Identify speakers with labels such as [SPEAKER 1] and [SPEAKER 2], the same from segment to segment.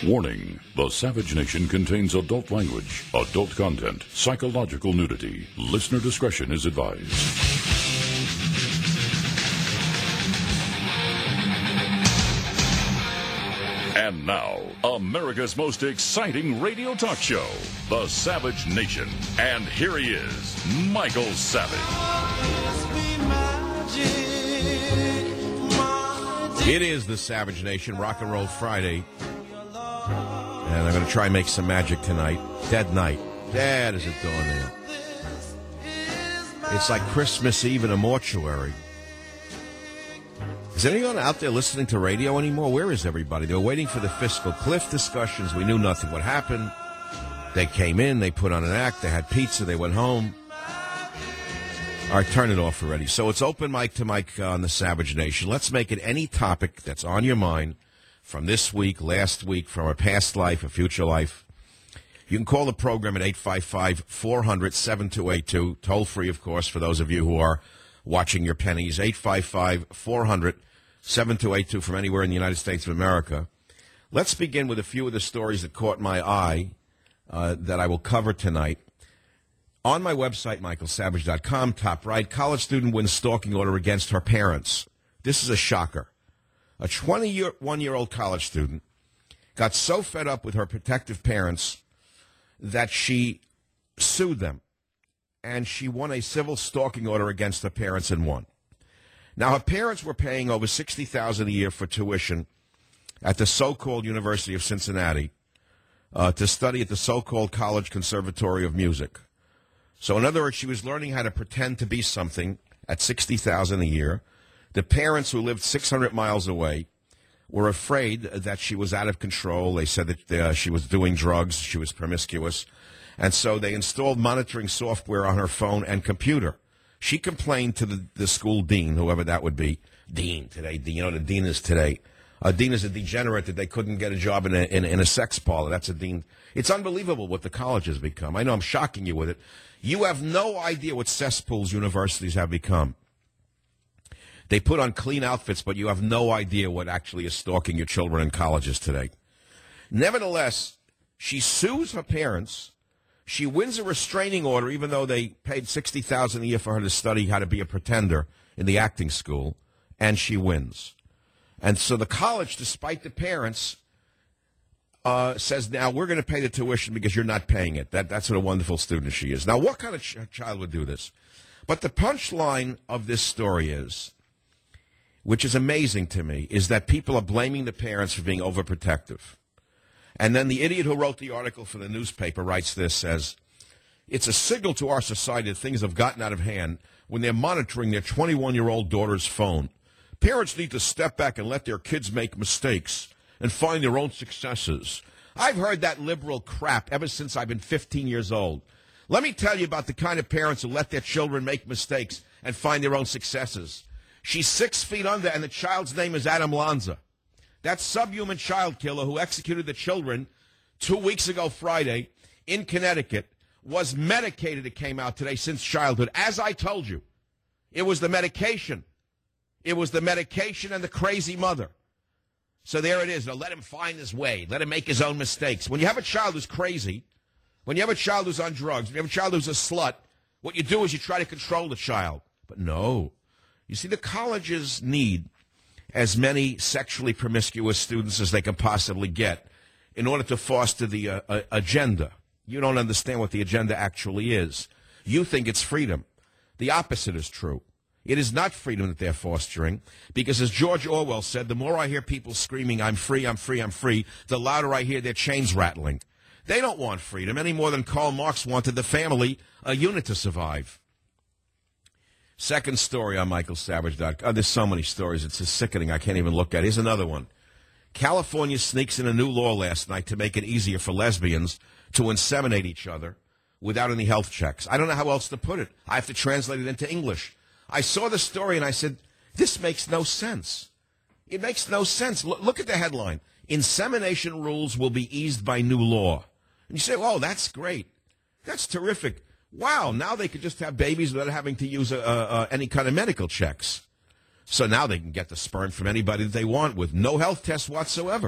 [SPEAKER 1] Warning, the Savage Nation contains adult language, adult content, psychological nudity. Listener discretion is advised. And now, America's most exciting radio talk show, The Savage Nation. And here he is, Michael Savage.
[SPEAKER 2] It is The Savage Nation, Rock and Roll Friday. And I'm going to try and make some magic tonight. Dead night. Dad, is it dawn there? It's like Christmas Eve in a mortuary. Is anyone out there listening to radio anymore? Where is everybody? They were waiting for the fiscal cliff discussions. We knew nothing would happen. They came in, they put on an act, they had pizza, they went home. All right, turn it off already. So it's open mic to mic on the Savage Nation. Let's make it any topic that's on your mind from this week, last week, from a past life, a future life. You can call the program at 855-400-7282. Toll free, of course, for those of you who are watching your pennies. 855-400-7282 from anywhere in the United States of America. Let's begin with a few of the stories that caught my eye that I will cover tonight. On my website, michaelsavage.com, top right, college student wins stalking order against her parents. This is a shocker. A 21-year-old college student got so fed up with her protective parents that she sued them, and she won a civil stalking order against her parents and won. Now, her parents were paying over $60,000 a year for tuition at the so-called University of Cincinnati to study at the so-called College Conservatory of Music. So, in other words, she was learning how to pretend to be something at $60,000 a year. The parents, who lived 600 miles away, were afraid that she was out of control. They said that she was doing drugs, she was promiscuous, and so they installed monitoring software on her phone and computer. She complained to the school dean, whoever that would be. Dean today, you know what a dean is today. A dean is a degenerate that they couldn't get a job in a sex parlor. That's a dean. It's unbelievable what the college has become. I know I'm shocking you with it. You have no idea what cesspools universities have become. They put on clean outfits, but you have no idea what actually is stalking your children in colleges today. Nevertheless, she sues her parents. She wins a restraining order, even though they paid $60,000 a year for her to study how to be a pretender in the acting school, and she wins. And so the college, despite the parents, says, now we're going to pay the tuition because you're not paying it. That's what a wonderful student she is. Now, what kind of child would do this? But the punchline of this story is, which is amazing to me, is that people are blaming the parents for being overprotective. And then the idiot who wrote the article for the newspaper writes this, says, it's a signal to our society that things have gotten out of hand when they're monitoring their 21-year-old daughter's phone. Parents need to step back and let their kids make mistakes and find their own successes. I've heard that liberal crap ever since I've been 15 years old. Let me tell you about the kind of parents who let their children make mistakes and find their own successes. She's 6 feet under, and the child's name is Adam Lanza. That subhuman child killer who executed the children 2 weeks ago Friday in Connecticut was medicated, it came out today, since childhood. As I told you, it was the medication. It was the medication and the crazy mother. So there it is. Now let him find his way. Let him make his own mistakes. When you have a child who's crazy, when you have a child who's on drugs, when you have a child who's a slut, what you do is you try to control the child. But no. You see, the colleges need as many sexually promiscuous students as they can possibly get in order to foster the agenda. You don't understand what the agenda actually is. You think it's freedom. The opposite is true. It is not freedom that they're fostering, because as George Orwell said, the more I hear people screaming, I'm free, I'm free, I'm free, the louder I hear their chains rattling. They don't want freedom any more than Karl Marx wanted the family unit to survive. Second story on michaelsavage.com. There's so many stories. It's just sickening. I can't even look at it. Here's another one. California sneaks in a new law last night to make it easier for lesbians to inseminate each other without any health checks. I don't know how else to put it. I have to translate it into English. I saw the story and I said, this makes no sense. It makes no sense. Look at the headline. Insemination rules will be eased by new law. And you say, oh, that's great. That's terrific. Wow, now they could just have babies without having to use any kind of medical checks. So now they can get the sperm from anybody that they want with no health tests whatsoever.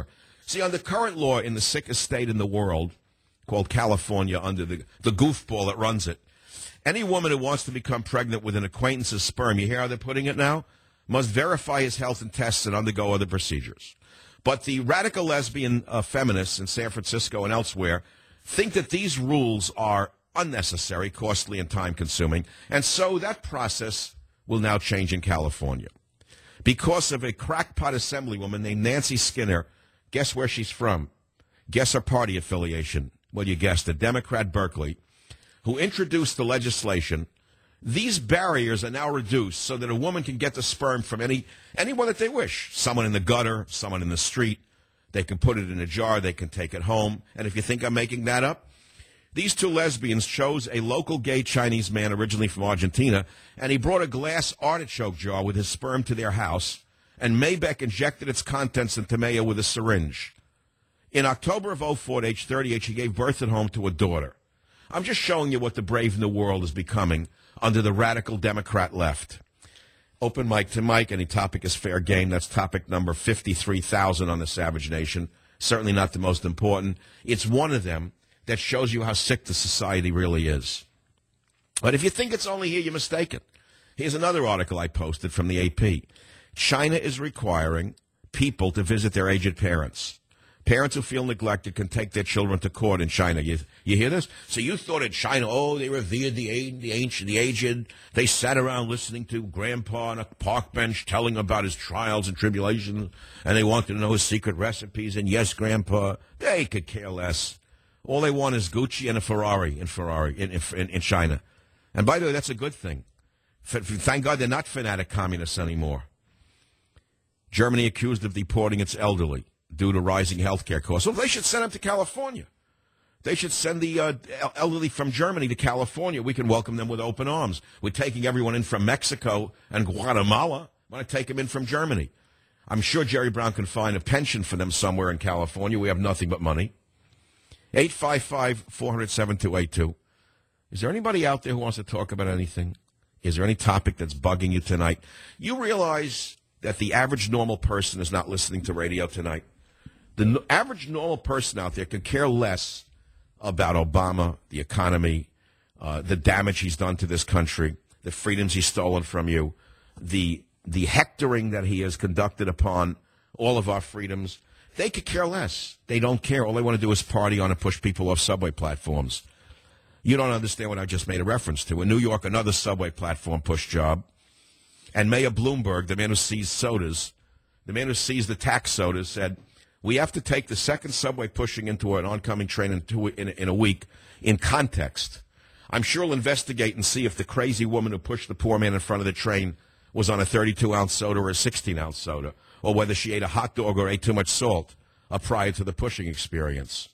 [SPEAKER 2] See, under current law in the sickest state in the world, called California, under the goofball that runs it, any woman who wants to become pregnant with an acquaintance's sperm, you hear how they're putting it now, must verify his health and tests and undergo other procedures. But the radical lesbian feminists in San Francisco and elsewhere think that these rules are unnecessary, costly, and time-consuming, and so that process will now change in California. Because of a crackpot assemblywoman named Nancy Skinner, guess where she's from? Guess her party affiliation. Well, you guessed it, Democrat Berkeley, who introduced the legislation. These barriers are now reduced so that a woman can get the sperm from anyone that they wish. Someone in the gutter, someone in the street. They can put it in a jar. They can take it home. And if you think I'm making that up, these two lesbians chose a local gay Chinese man originally from Argentina, and he brought a glass artichoke jar with his sperm to their house, and Maybeck injected its contents into Maya with a syringe. In October of 2004, at age 38, she gave birth at home to a daughter. I'm just showing you what the brave new world is becoming under the radical Democrat left. Open mic to Mike. Any topic is fair game. That's topic number 53,000 on the Savage Nation. Certainly not the most important. It's one of them that shows you how sick the society really is. But if you think it's only here, you're mistaken. Here's another article I posted from the AP. China is requiring people to visit their aged parents. Parents who feel neglected can take their children to court in China. You hear this? So you thought in China, they revered the ancient, the aged. They sat around listening to Grandpa on a park bench telling about his trials and tribulations, and they wanted to know his secret recipes. And yes, Grandpa, they could care less. All they want is Gucci and a Ferrari in China. And by the way, that's a good thing. Thank God they're not fanatic communists anymore. Germany accused of deporting its elderly due to rising health care costs. Well, they should send them to California. They should send the elderly from Germany to California. We can welcome them with open arms. We're taking everyone in from Mexico and Guatemala. I want to take them in from Germany. I'm sure Jerry Brown can find a pension for them somewhere in California. We have nothing but money. 855-400-7282. Is there anybody out there who wants to talk about anything? Is there any topic that's bugging you tonight? You realize that the average normal person is not listening to radio tonight? The average normal person out there could care less about Obama, the economy, the damage he's done to this country, the freedoms he's stolen from you, the hectoring that he has conducted upon all of our freedoms. They could care less. They don't care. All they want to do is party on and push people off subway platforms. You don't understand what I just made a reference to. In New York, another subway platform push job. And Mayor Bloomberg, the man who sees sodas, the man who sees the tax sodas, said, we have to take the second subway pushing into an oncoming train in a week in context. I'm sure he'll investigate and see if the crazy woman who pushed the poor man in front of the train was on a 32-ounce soda or a 16-ounce soda, or whether she ate a hot dog or ate too much salt prior to the pushing experience.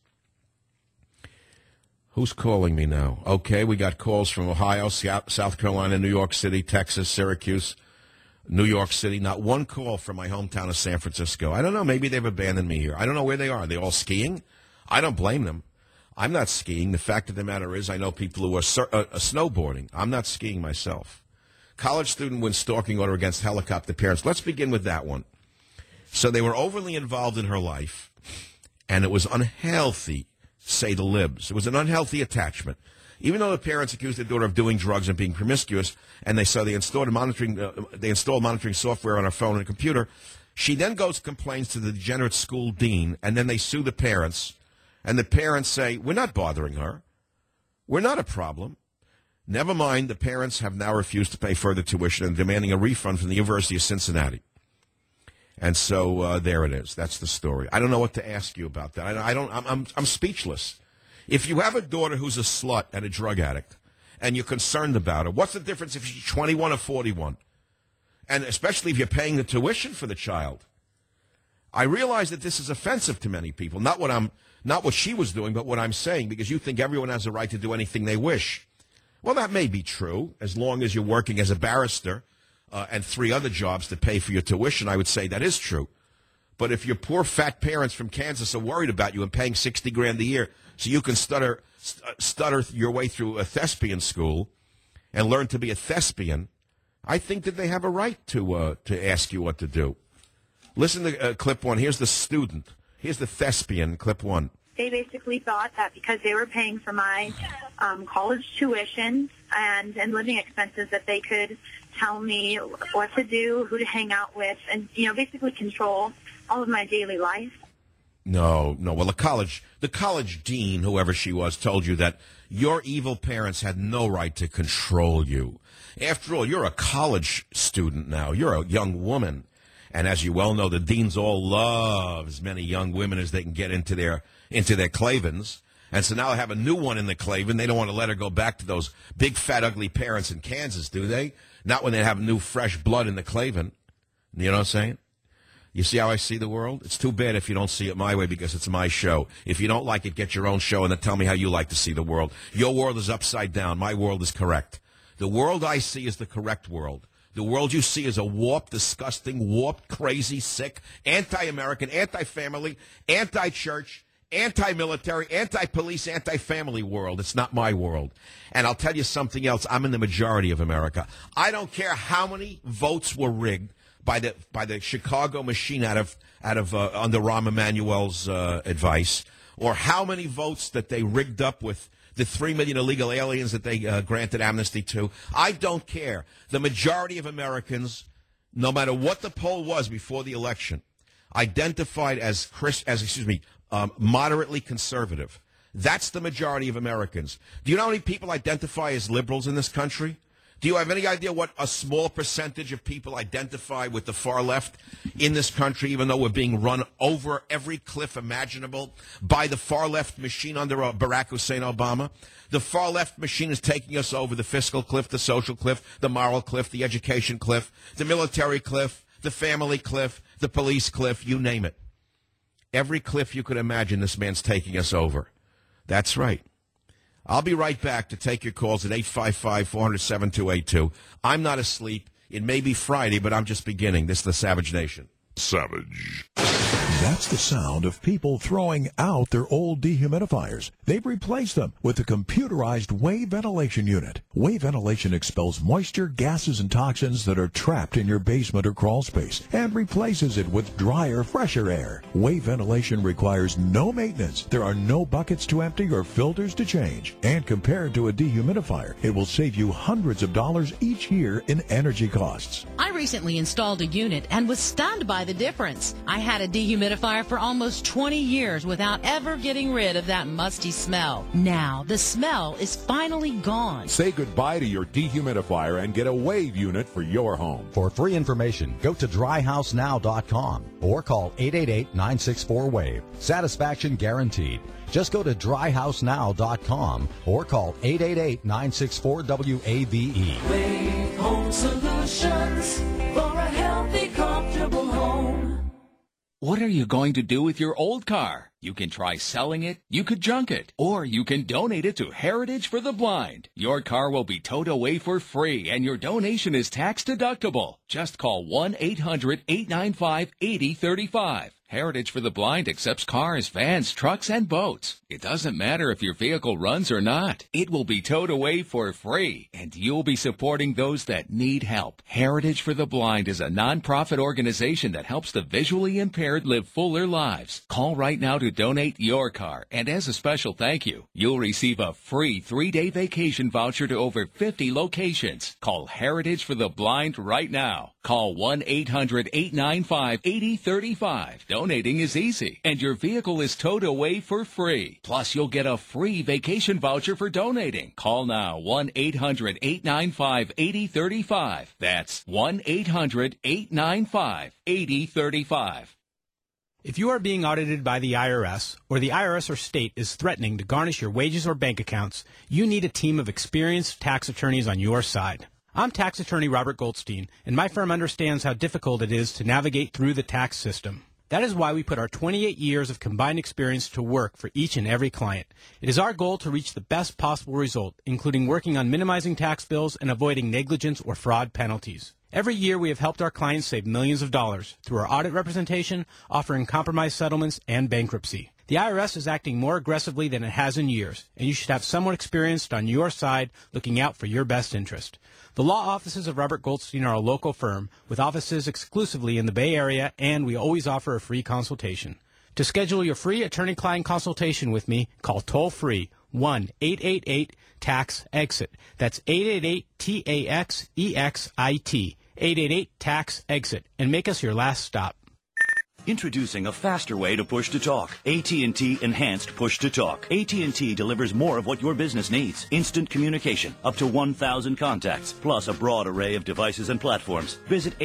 [SPEAKER 2] Who's calling me now? Okay, we got calls from Ohio, South Carolina, New York City, Texas, Syracuse, New York City. Not one call from my hometown of San Francisco. I don't know. Maybe they've abandoned me here. I don't know where they are. Are they all skiing? I don't blame them. I'm not skiing. The fact of the matter is I know people who are snowboarding. I'm not skiing myself. College student wins stalking order against helicopter parents. Let's begin with that one. So they were overly involved in her life, and it was unhealthy, say the libs. It was an unhealthy attachment. Even though the parents accused their daughter of doing drugs and being promiscuous, and they installed monitoring software on her phone and computer, she then goes and complains to the degenerate school dean, and then they sue the parents, and the parents say, we're not bothering her. We're not a problem. Never mind, the parents have now refused to pay further tuition and demanding a refund from the University of Cincinnati. And so there it is. That's the story. I don't know what to ask you about that. I'm speechless. If you have a daughter who's a slut and a drug addict, and you're concerned about her, what's the difference if she's 21 or 41? And especially if you're paying the tuition for the child. I realize that this is offensive to many people. Not what she was doing, but what I'm saying, because you think everyone has a right to do anything they wish. Well, that may be true, as long as you're working as a barrister and 3 other jobs to pay for your tuition. I would say that is true. But if your poor fat parents from Kansas are worried about you and paying $60,000 a year so you can stutter your way through a thespian school and learn to be a thespian, I think that they have a right to ask you what to do. Listen to clip 1. Here's the student. Here's the thespian, clip 1.
[SPEAKER 3] They basically thought that because they were paying for my college tuition and living expenses that they could tell me what to do, who to hang out with, and, basically control all of my daily life.
[SPEAKER 2] No. Well, the college dean, whoever she was, told you that your evil parents had no right to control you. After all, you're a college student now. You're a young woman. And as you well know, the deans all love as many young women as they can get into their clavins. And so now they have a new one in the clavin. They don't want to let her go back to those big, fat, ugly parents in Kansas, do they? Not when they have new, fresh blood in the clavin. You know what I'm saying? You see how I see the world? It's too bad if you don't see it my way because it's my show. If you don't like it, get your own show and then tell me how you like to see the world. Your world is upside down. My world is correct. The world I see is the correct world. The world you see is a warped, disgusting, warped, crazy, sick, anti-American, anti-family, anti-church, anti-military, anti-police, anti-family world. It's not my world. And I'll tell you something else. I'm in the majority of America. I don't care how many votes were rigged by the Chicago machine out of under Rahm Emanuel's advice, or how many votes that they rigged up with the 3 million illegal aliens that they granted amnesty to. I don't care. The majority of Americans, no matter what the poll was before the election, identified as moderately conservative. That's the majority of Americans. Do you know how many people identify as liberals in this country? Do you have any idea what a small percentage of people identify with the far left in this country, even though we're being run over every cliff imaginable by the far left machine under Barack Hussein Obama? The far left machine is taking us over the fiscal cliff, the social cliff, the moral cliff, the education cliff, the military cliff, the family cliff, the police cliff, you name it. Every cliff you could imagine, this man's taking us over. That's right. I'll be right back to take your calls at 855-400-7282. I'm not asleep. It may be Friday, but I'm just beginning. This is the Savage Nation.
[SPEAKER 1] Savage.
[SPEAKER 4] That's the sound of people throwing out their old dehumidifiers. They've replaced them with a computerized wave ventilation unit. Wave ventilation expels moisture, gases, and toxins that are trapped in your basement or crawl space and replaces it with drier, fresher air. Wave ventilation requires no maintenance. There are no buckets to empty or filters to change. And compared to a dehumidifier, it will save you hundreds of dollars each year in energy costs.
[SPEAKER 5] I recently installed a unit and was stunned by the difference. I had a dehumidifier for almost 20 years without ever getting rid of that musty smell. Now, the smell is finally gone.
[SPEAKER 6] Say goodbye to your dehumidifier and get a wave unit for your home.
[SPEAKER 7] For free information, go to dryhousenow.com or call 888-964-WAVE. Satisfaction guaranteed. Just go to dryhousenow.com or call 888-964-WAVE.
[SPEAKER 8] Wave Home Solutions for a healthy, comfortable home.
[SPEAKER 9] What are you going to do with your old car? You can try selling it, you could junk it, or you can donate it to Heritage for the Blind. Your car will be towed away for free, and your donation is tax deductible. Just call 1-800-895-8035. Heritage for the Blind accepts cars, vans, trucks, and boats. It doesn't matter if your vehicle runs or not. It will be towed away for free, and you'll be supporting those that need help. Heritage for the Blind is a nonprofit organization that helps the visually impaired live fuller lives. Call right now to donate your car, and as a special thank you, you'll receive a free 3-day vacation voucher to over 50 locations. Call Heritage for the Blind right now. Call 1-800-895-8035. Donating is easy, and your vehicle is towed away for free. Plus, you'll get a free vacation voucher for donating. Call now, 1-800-895-8035. That's 1-800-895-8035.
[SPEAKER 10] If you are being audited by the IRS, or the IRS or state is threatening to garnish your wages or bank accounts, you need a team of experienced tax attorneys on your side. I'm tax attorney Robert Goldstein, and my firm understands how difficult it is to navigate through the tax system. That is why we put our 28 years of combined experience to work for each and every client. It is our goal to reach the best possible result, including working on minimizing tax bills and avoiding negligence or fraud penalties. Every year, we have helped our clients save millions of dollars through our audit representation, offering compromise settlements, and bankruptcy. The IRS is acting more aggressively than it has in years, and you should have someone experienced on your side looking out for your best interest. The law offices of Robert Goldstein are a local firm with offices exclusively in the Bay Area, and we always offer a free consultation. To schedule your free attorney-client consultation with me, call toll-free 1-888-TAX-EXIT. That's 888-TAX-EXIT. 888-TAX-EXIT. And make us your last stop.
[SPEAKER 11] Introducing a faster way to push-to-talk. AT&T Enhanced Push-to-Talk. AT&T delivers more of what your business needs. Instant communication, up to 1,000 contacts, plus a broad array of devices and platforms. Visit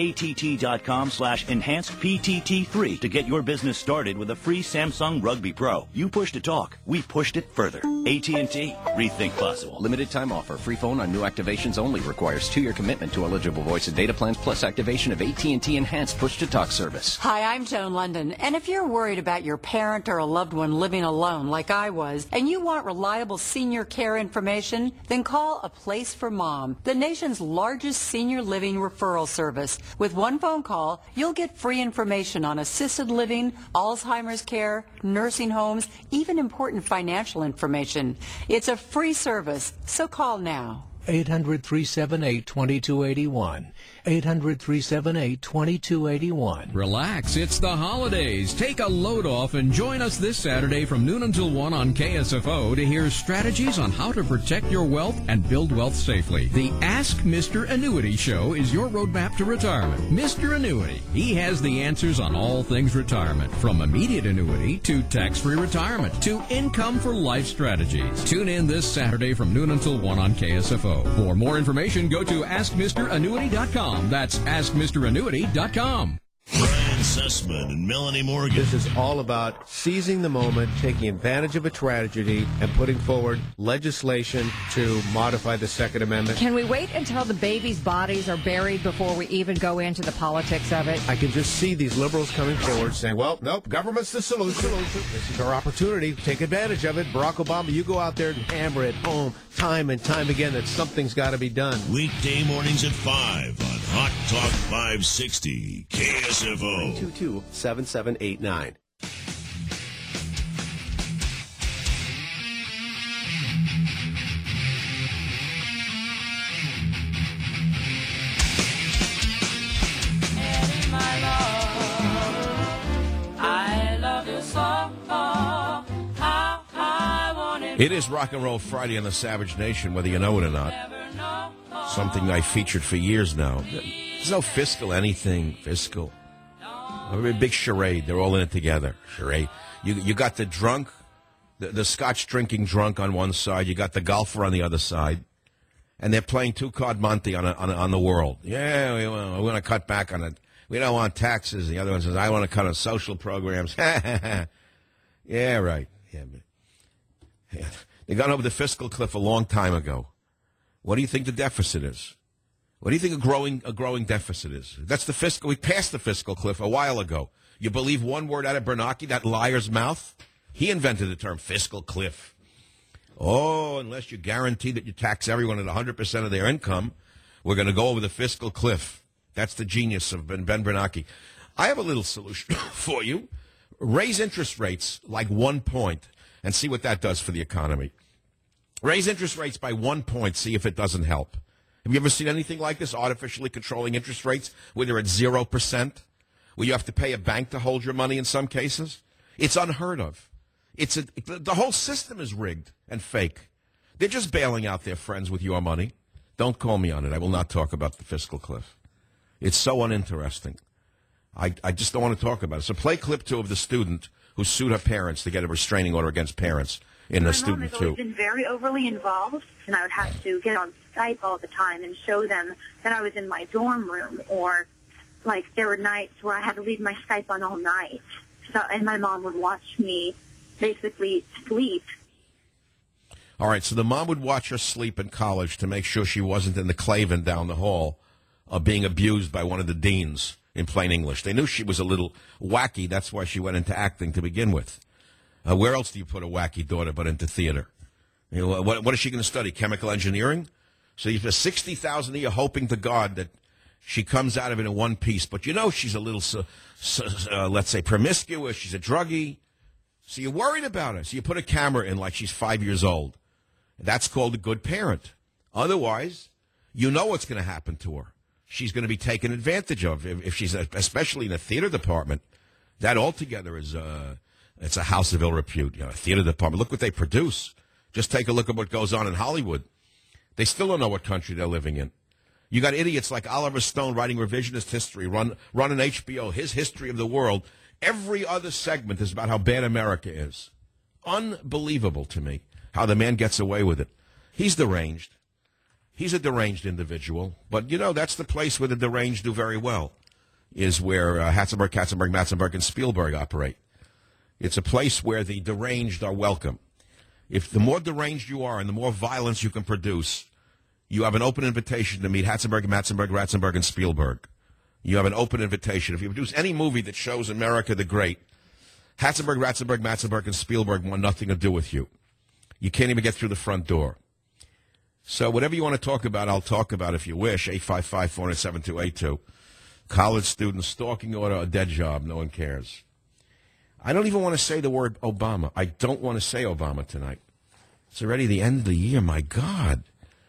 [SPEAKER 11] att.com/enhancedptt3 to get your business started with a free Samsung Rugby Pro. You push-to-talk, we pushed it further. AT&T, rethink possible.
[SPEAKER 12] Limited time offer. Free phone on new activations only. Requires 2-year commitment to eligible voice and data plans plus activation of AT&T Enhanced Push-to-Talk service.
[SPEAKER 13] Hi, I'm Joan London, and if you're worried about your parent or a loved one living alone like I was, and you want reliable senior care information, then call A Place for Mom, the nation's largest senior living referral service. With one phone call, you'll get free information on assisted living, Alzheimer's care, nursing homes, even important financial information. It's a free service, so call now.
[SPEAKER 14] 800-378-2281. 800-378-2281.
[SPEAKER 15] Relax, it's the holidays. Take a load off and join us this Saturday from noon until 1 on KSFO to hear strategies on how to protect your wealth and build wealth safely. The Ask Mr. Annuity Show is your roadmap to retirement. Mr. Annuity, he has the answers on all things retirement, from immediate annuity to tax-free retirement to income for life strategies. Tune in this Saturday from noon until 1 on KSFO. For more information, go to AskMrAnnuity.com. That's AskMrAnnuity.com.
[SPEAKER 16] Brian Sussman and Melanie Morgan.
[SPEAKER 17] This is all about seizing the moment, taking advantage of a tragedy, and putting forward legislation to modify the Second Amendment.
[SPEAKER 18] Can we wait until the babies' bodies are buried before we even go into the politics of it?
[SPEAKER 17] I can just see these liberals coming forward saying, well, nope, government's the solution. This is our opportunity. Take advantage of it. Barack Obama, you go out there and hammer it home time and time again that something's got to be done.
[SPEAKER 16] Weekday mornings at 5 on Hot Talk 560 KSFO.
[SPEAKER 17] 322-7789.
[SPEAKER 2] It is Rock and Roll Friday on the Savage Nation, whether you know it or not. Something I featured for years now. There's no fiscal anything. Fiscal. A big charade. They're all in it together. Charade. You got the drunk, the Scotch drinking drunk on one side. You got the golfer on the other side. And they're playing two-card Monte on the world. Yeah, we want to cut back on it. We don't want taxes. The other one says, I want to cut on social programs. Yeah, right. Yeah. They got over the fiscal cliff a long time ago. What do you think the deficit is? What do you think a growing deficit is? That's the fiscal. We passed the fiscal cliff a while ago. You believe one word out of Bernanke, that liar's mouth? He invented the term fiscal cliff. Oh, unless you guarantee that you tax everyone at 100% of their income, we're going to go over the fiscal cliff. That's the genius of Ben Bernanke. I have a little solution for you. Raise interest rates like 1 point and see what that does for the economy. Raise interest rates by 1 point, see if it doesn't help. Have you ever seen anything like this, artificially controlling interest rates where they're at 0%, where you have to pay a bank to hold your money in some cases? It's unheard of. The whole system is rigged and fake. They're just bailing out their friends with your money. Don't call me on it. I will not talk about the fiscal cliff. It's so uninteresting. I just don't want to talk about it. So play clip 2 of the student who sued her parents to get a restraining order against parents in the student
[SPEAKER 3] My mom has
[SPEAKER 2] too.
[SPEAKER 3] always been very overly involved, and I would have to get on Skype all the time and show them that I was in my dorm room, or like there were nights where I had to leave my Skype on all night. So, and my mom would watch me basically sleep.
[SPEAKER 2] All right, so the mom would watch her sleep in college to make sure she wasn't in the Clavin down the hall being abused by one of the deans in plain English. They knew she was a little wacky. That's why she went into acting to begin with. Where else do you put a wacky daughter but into theater? You know, what is she going to study? Chemical engineering? So you put $60,000 a year hoping to God that she comes out of it in one piece. But you know she's a little, let's say, promiscuous. She's a druggie. So you're worried about her. So you put a camera in like she's 5 years old. That's called a good parent. Otherwise, you know what's going to happen to her. She's going to be taken advantage of if she's, especially in the theater department. That altogether is It's a house of ill repute. A theater department. Look what they produce. Just take a look at what goes on in Hollywood. They still don't know what country they're living in. You got idiots like Oliver Stone writing revisionist history, run an HBO, his history of the world. Every other segment is about how bad America is. Unbelievable to me how the man gets away with it. He's deranged. He's a deranged individual. But, that's the place where the deranged do very well, is where Katzenberg, Matzenberg, and Spielberg operate. It's a place where the deranged are welcome. If the more deranged you are and the more violence you can produce, you have an open invitation to meet Katzenberg, Matzenberg, Ratzenberg, and Spielberg. You have an open invitation. If you produce any movie that shows America the Great, Katzenberg, Ratzenberg, Matzenberg, and Spielberg want nothing to do with you. You can't even get through the front door. So whatever you want to talk about, I'll talk about if you wish. 855-400-7282. College students, stalking order, a dead job. No one cares. I don't even want to say the word Obama. I don't want to say Obama tonight. It's already the end of the year. My God.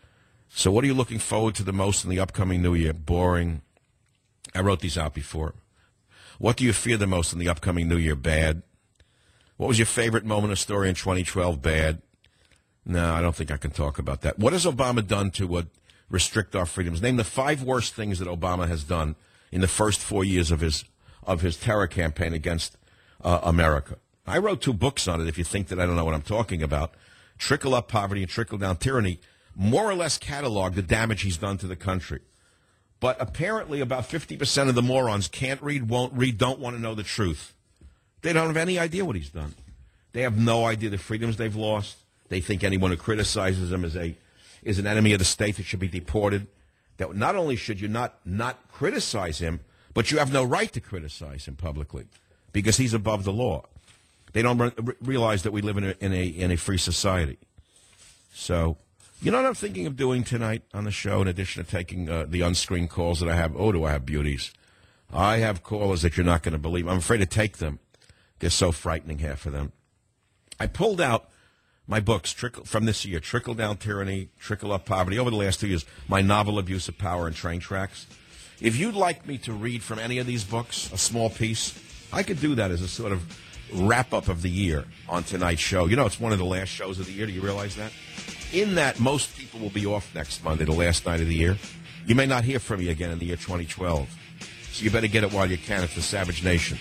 [SPEAKER 2] So what are you looking forward to the most in the upcoming new year? Boring. I wrote these out before. What do you fear the most in the upcoming new year? Bad. What was your favorite moment of story in 2012? Bad. No, I don't think I can talk about that. What has Obama done to restrict our freedoms? Name the 5 worst things that Obama has done in the first 4 years of his terror campaign against America. I wrote 2 books on it, if you think that I don't know what I'm talking about. Trickle-Up Poverty and Trickle-Down Tyranny more or less catalog the damage he's done to the country. But apparently about 50% of the morons can't read, won't read, don't want to know the truth. They don't have any idea what he's done. They have no idea the freedoms they've lost. They think anyone who criticizes him is an enemy of the state that should be deported. That not only should you not criticize him, but you have no right to criticize him publicly because he's above the law. They don't realize that we live in a free society. So, you know what I'm thinking of doing tonight on the show, in addition to taking the unscreened calls that I have? Oh, do I have beauties? I have callers that you're not going to believe. I'm afraid to take them. They're so frightening, half of them. I pulled out my books from this year, Trickle Down Tyranny, Trickle Up Poverty, over the last 2 years, my novel, Abuse of Power, and Train Tracks. If you'd like me to read from any of these books, a small piece, I could do that as a sort of wrap-up of the year on tonight's show. It's one of the last shows of the year. Do you realize that? In that, most people will be off next Monday, the last night of the year. You may not hear from me again in the year 2012. So you better get it while you can. It's the Savage Nation.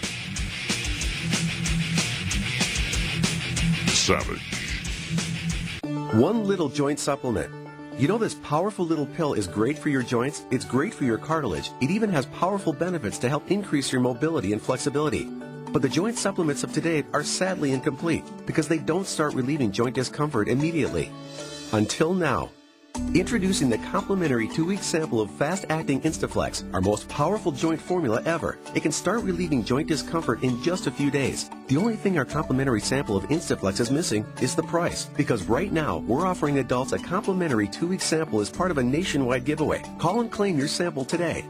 [SPEAKER 1] Savage.
[SPEAKER 14] One little joint supplement. You know this powerful little pill is great for your joints? It's great for your cartilage. It even has powerful benefits to help increase your mobility and flexibility. But the joint supplements of today are sadly incomplete because they don't start relieving joint discomfort immediately. Until now. Introducing the complimentary 2-week sample of fast-acting Instaflex, our most powerful joint formula ever. It can start relieving joint discomfort in just a few days. The only thing our complimentary sample of Instaflex is missing is the price. Because right now, we're offering adults a complimentary 2-week sample as part of a nationwide giveaway. Call and claim your sample today.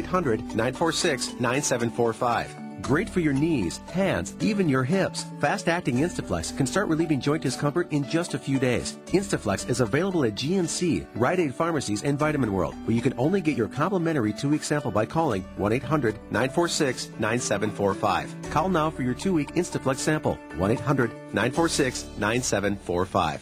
[SPEAKER 14] 1-800-946-9745. Great for your knees, hands, even your hips. Fast-acting Instaflex can start relieving joint discomfort in just a few days. Instaflex is available at GNC, Rite Aid Pharmacies, and Vitamin World, where you can only get your complimentary 2-week sample by calling 1-800-946-9745. Call now for your 2-week Instaflex sample. 1-800-946-9745.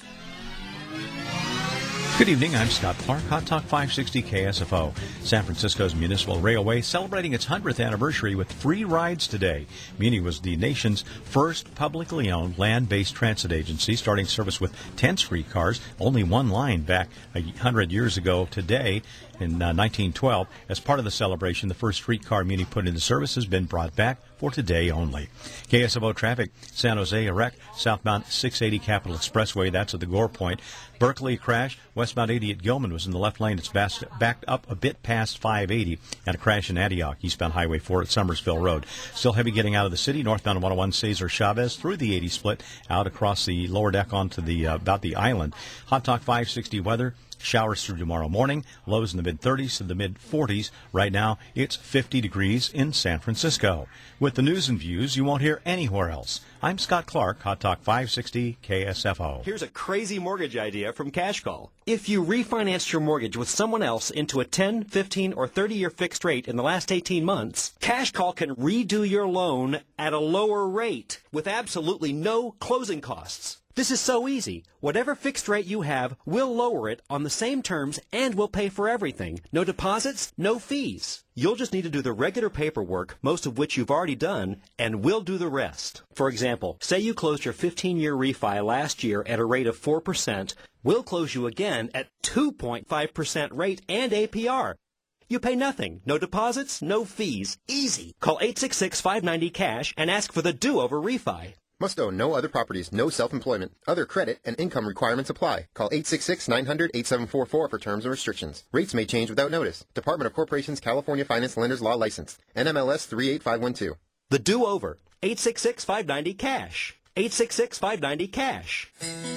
[SPEAKER 19] Good evening, I'm Scott Clark, Hot Talk 560 KSFO. San Francisco's Municipal Railway celebrating its 100th anniversary with free rides today. Muni was the nation's first publicly owned land-based transit agency, starting service with 10 streetcars, only one line back 100 years ago today. In 1912, as part of the celebration, the first streetcar Muni put into service has been brought back for today only. KSFO traffic, San Jose, a wreck, southbound 680 Capitol Expressway, that's at the Gore Point. Berkeley crash, westbound 80 at Gilman was in the left lane. It's backed up a bit past 580, and a crash in Antioch, eastbound Highway 4 at Summersville Road. Still heavy getting out of the city, northbound 101 Cesar Chavez through the 80 split, out across the lower deck onto the about the island. Hot Talk 560 weather. Showers through tomorrow morning. Lows in the mid-30s to the mid-40s. Right now, it's 50 degrees in San Francisco. With the news and views you won't hear anywhere else. I'm Scott Clark, Hot Talk 560 KSFO.
[SPEAKER 20] Here's a crazy mortgage idea from Cash Call. If you refinanced your mortgage with someone else into a 10, 15, or 30-year fixed rate in the last 18 months, Cash Call can redo your loan at a lower rate with absolutely no closing costs. This is so easy. Whatever fixed rate you have, we'll lower it on the same terms and we'll pay for everything. No deposits, no fees. You'll just need to do the regular paperwork, most of which you've already done, and we'll do the rest. For example, say you closed your 15-year refi last year at a rate of 4%. We'll close you again at 2.5% rate and APR. You pay nothing. No deposits, no fees. Easy. Call 866-590-CASH and ask for the do-over refi.
[SPEAKER 21] Must own no other properties, no self-employment. Other credit and income requirements apply. Call 866-900-8744 for terms and restrictions. Rates may change without notice. Department of Corporations California Finance Lenders Law Licensed. NMLS 38512.
[SPEAKER 20] The do-over. 866-590-CASH. 866-590-CASH.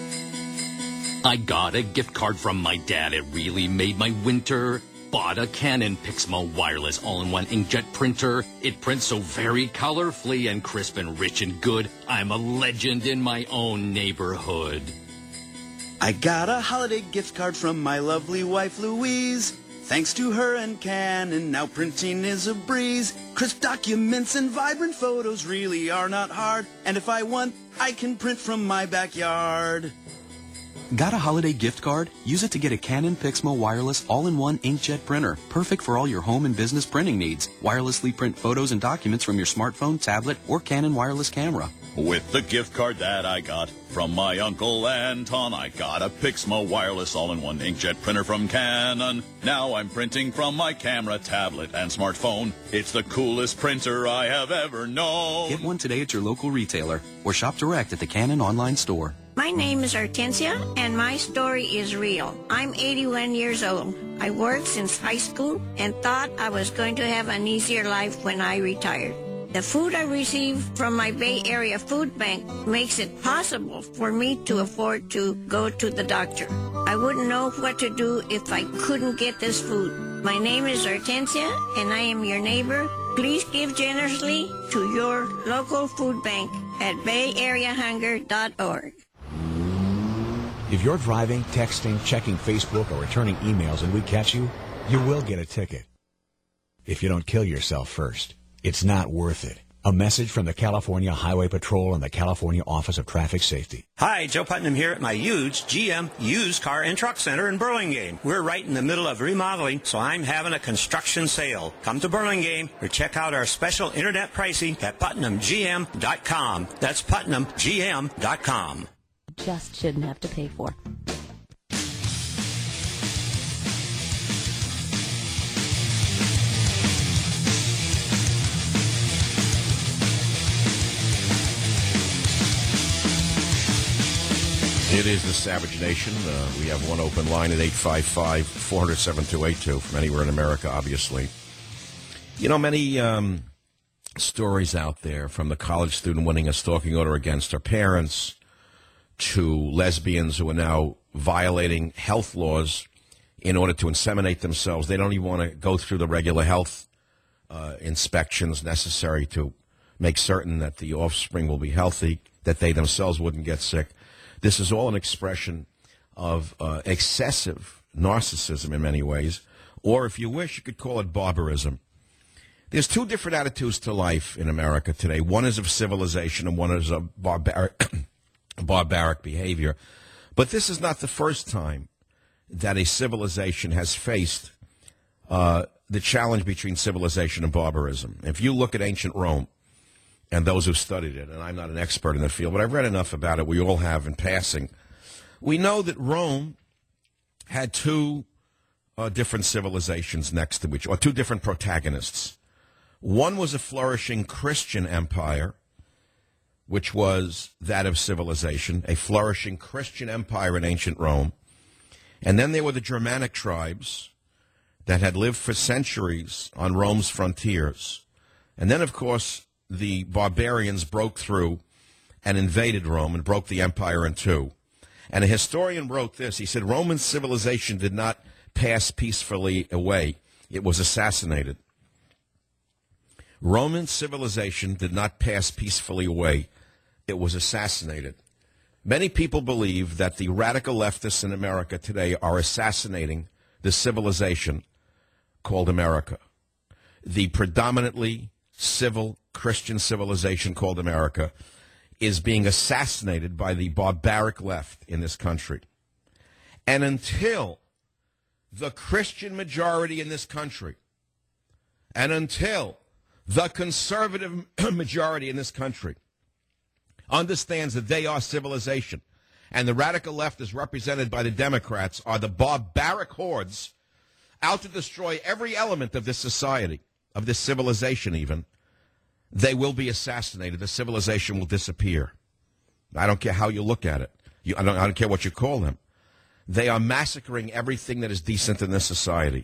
[SPEAKER 22] I got a gift card from my dad. It really made my winter. Bought a Canon Pixmo wireless all-in-one inkjet printer. It prints so very colorfully and crisp and rich and good. I'm a legend in my own neighborhood.
[SPEAKER 23] I got a holiday gift card from my lovely wife Louise. Thanks to her and Canon, now printing is a breeze. Crisp documents and vibrant photos really are not hard. And if I want, I can print from my backyard.
[SPEAKER 24] Got a holiday gift card? Use it to get a Canon Pixmo wireless all-in-one inkjet printer. Perfect for all your home and business printing needs. Wirelessly print photos and documents from your smartphone, tablet, or Canon wireless camera.
[SPEAKER 1] With the gift card that I got from my Uncle Anton, I got a Pixmo wireless all-in-one inkjet printer from Canon. Now I'm printing from my camera, tablet, and smartphone. It's the coolest printer I have ever known.
[SPEAKER 24] Get one today at your local retailer or shop direct at the Canon online store.
[SPEAKER 25] My name is Hortensia, and my story is real. I'm 81 years old. I worked since high school and thought I was going to have an easier life when I retired. The food I receive from my Bay Area food bank makes it possible for me to afford to go to the doctor. I wouldn't know what to do if I couldn't get this food. My name is Hortensia, and I am your neighbor. Please give generously to your local food bank at bayareahunger.org.
[SPEAKER 26] If you're driving, texting, checking Facebook, or returning emails and we catch you, you will get a ticket. If you don't kill yourself first, it's not worth it. A message from the California Highway Patrol and the California Office of Traffic Safety.
[SPEAKER 27] Hi, Joe Putnam here at my huge GM used car and truck center in Burlingame. We're right in the middle of remodeling, so I'm having a construction sale. Come to Burlingame or check out our special internet pricing at PutnamGM.com. That's PutnamGM.com.
[SPEAKER 28] Just shouldn't have to pay for.
[SPEAKER 2] It is the Savage Nation. We have one open line at 855-400-7282 from anywhere in America, obviously. You know, many stories out there, from the college student winning a stalking order against her parents to lesbians who are now violating health laws in order to inseminate themselves. They don't even want to go through the regular health inspections necessary to make certain that the offspring will be healthy, that they themselves wouldn't get sick. This is all an expression of excessive narcissism in many ways, or if you wish, you could call it barbarism. There's two different attitudes to life in America today. One is of civilization and one is of barbaric behavior. But this is not the first time that a civilization has faced the challenge between civilization and barbarism. If you look at ancient Rome and those who studied it, and I'm not an expert in the field, but I've read enough about it, we all have in passing, we know that Rome had two different civilizations next to each other, or two different protagonists. One was a flourishing Christian empire, which was that of civilization, a flourishing Christian empire in ancient Rome. And then there were the Germanic tribes that had lived for centuries on Rome's frontiers. And then, of course, the barbarians broke through and invaded Rome and broke the empire in two. And a historian wrote this. He said, Roman civilization did not pass peacefully away. It was assassinated. Roman civilization did not pass peacefully away. It was assassinated. Many people believe that the radical leftists in America today are assassinating the civilization called America. The predominantly civil Christian civilization called America is being assassinated by the barbaric left in this country. And until the Christian majority in this country, and until the conservative majority in this country understands that they are civilization, and the radical left is represented by the Democrats are the barbaric hordes out to destroy every element of this society, of this civilization even, they will be assassinated. The civilization will disappear. I don't care how you look at it. I don't care what you call them. They are massacring everything that is decent in this society.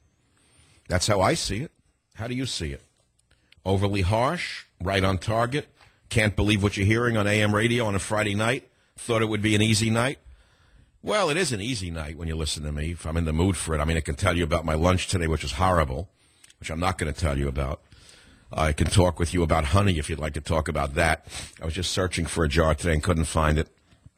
[SPEAKER 2] That's how I see it. How do you see it? Overly harsh, right on target, can't believe what you're hearing on AM radio on a Friday night, thought it would be an easy night. Well, it is an easy night when you listen to me, if I'm in the mood for it. I mean, I can tell you about my lunch today, which was horrible, which I'm not going to tell you about. I can talk with you about honey if you'd like to talk about that. I was just searching for a jar today and couldn't find it.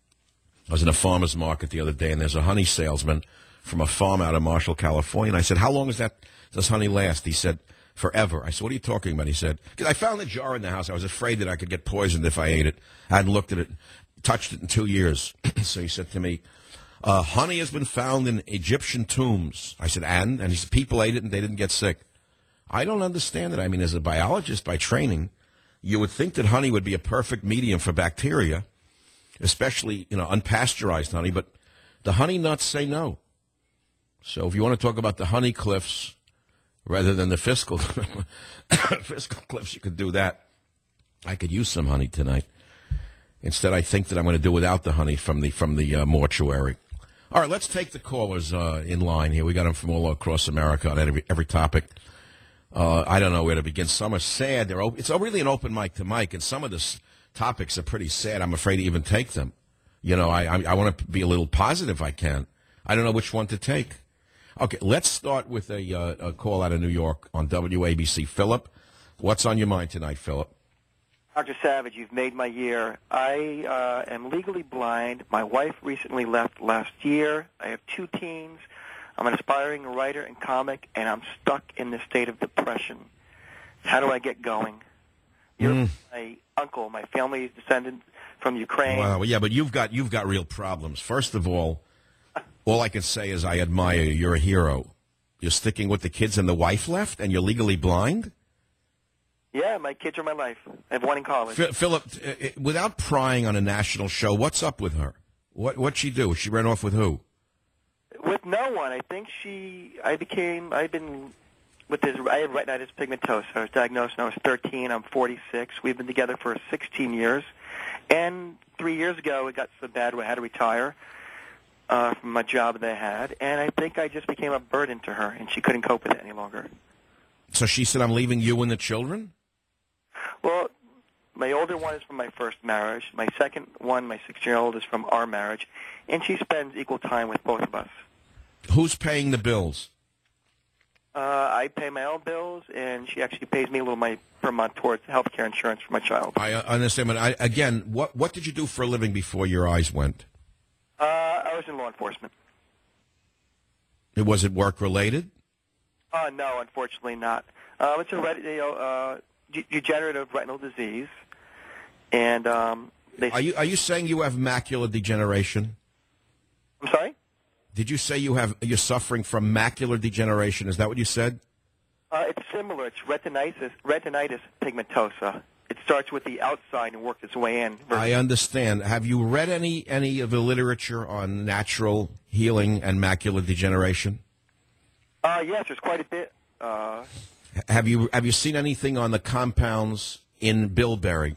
[SPEAKER 2] I was in a farmer's market the other day, and there's a honey salesman from a farm out of Marshall, California. And I said, how long does this honey last? He said, forever. I said, what are you talking about? He said, because I found the jar in the house. I was afraid that I could get poisoned if I ate it. I hadn't looked at it, touched it in 2 years. So he said to me, honey has been found in Egyptian tombs. I said, and? And he said, people ate it and they didn't get sick. I don't understand it. I mean, as a biologist by training, you would think that honey would be a perfect medium for bacteria, especially, unpasteurized honey, but the honey nuts say no. So if you want to talk about the honey cliffs rather than the fiscal cliffs, you could do that. I could use some honey tonight. Instead, I think that I'm going to do without the honey from the mortuary. All right, let's take the callers in line here. We got them from all across America on every topic. I don't know where to begin. Some are sad. It's really an open mic to Mike, and some of the topics are pretty sad. I'm afraid to even take them. I want to be a little positive if I can. I don't know which one to take. Okay, let's start with a call out of New York on WABC. Philip, what's on your mind tonight, Philip?
[SPEAKER 4] Dr. Savage, you've made my year. I am legally blind. My wife recently left last year. I have 2 teens. I'm an aspiring writer and comic, and I'm stuck in this state of depression. How do I get going? You're my uncle. My family is descended from Ukraine.
[SPEAKER 2] Well, yeah, but you've got real problems. First of all I can say is I admire you. You're a hero. You're sticking with the kids and the wife left, and you're legally blind?
[SPEAKER 4] Yeah, my kids are my life. I have one in college.
[SPEAKER 2] Philip, without prying on a national show, what's up with her? What'd she do? She ran off with who?
[SPEAKER 4] With no one. I think I had retinitis pigmentosa. I was diagnosed when I was 13. I'm 46. We've been together for 16 years. And 3 years ago, it got so bad I had to retire from my job that I had. And I think I just became a burden to her, and she couldn't cope with it any longer.
[SPEAKER 2] So she said, I'm leaving you and the children?
[SPEAKER 4] Well, my older one is from my first marriage. My second one, my 16-year-old, is from our marriage. And she spends equal time with both of us. Who's paying the bills? I pay my own bills, and she actually pays me a little per month towards health care insurance for my child.
[SPEAKER 2] I understand, but what did you do for a living before your eyes went?
[SPEAKER 4] I was in law enforcement.
[SPEAKER 2] Was it work-related?
[SPEAKER 4] No, unfortunately not. It's a degenerative retinal disease, and are
[SPEAKER 2] you saying you have macular degeneration?
[SPEAKER 4] I'm sorry?
[SPEAKER 2] Did you say you're suffering from macular degeneration? Is that what you said?
[SPEAKER 4] It's similar. It's retinitis pigmentosa. It starts with the outside and works its way in.
[SPEAKER 2] I understand. Have you read any of the literature on natural healing and macular degeneration?
[SPEAKER 4] Yes, there's quite a bit.
[SPEAKER 2] Have you seen anything on the compounds in bilberry?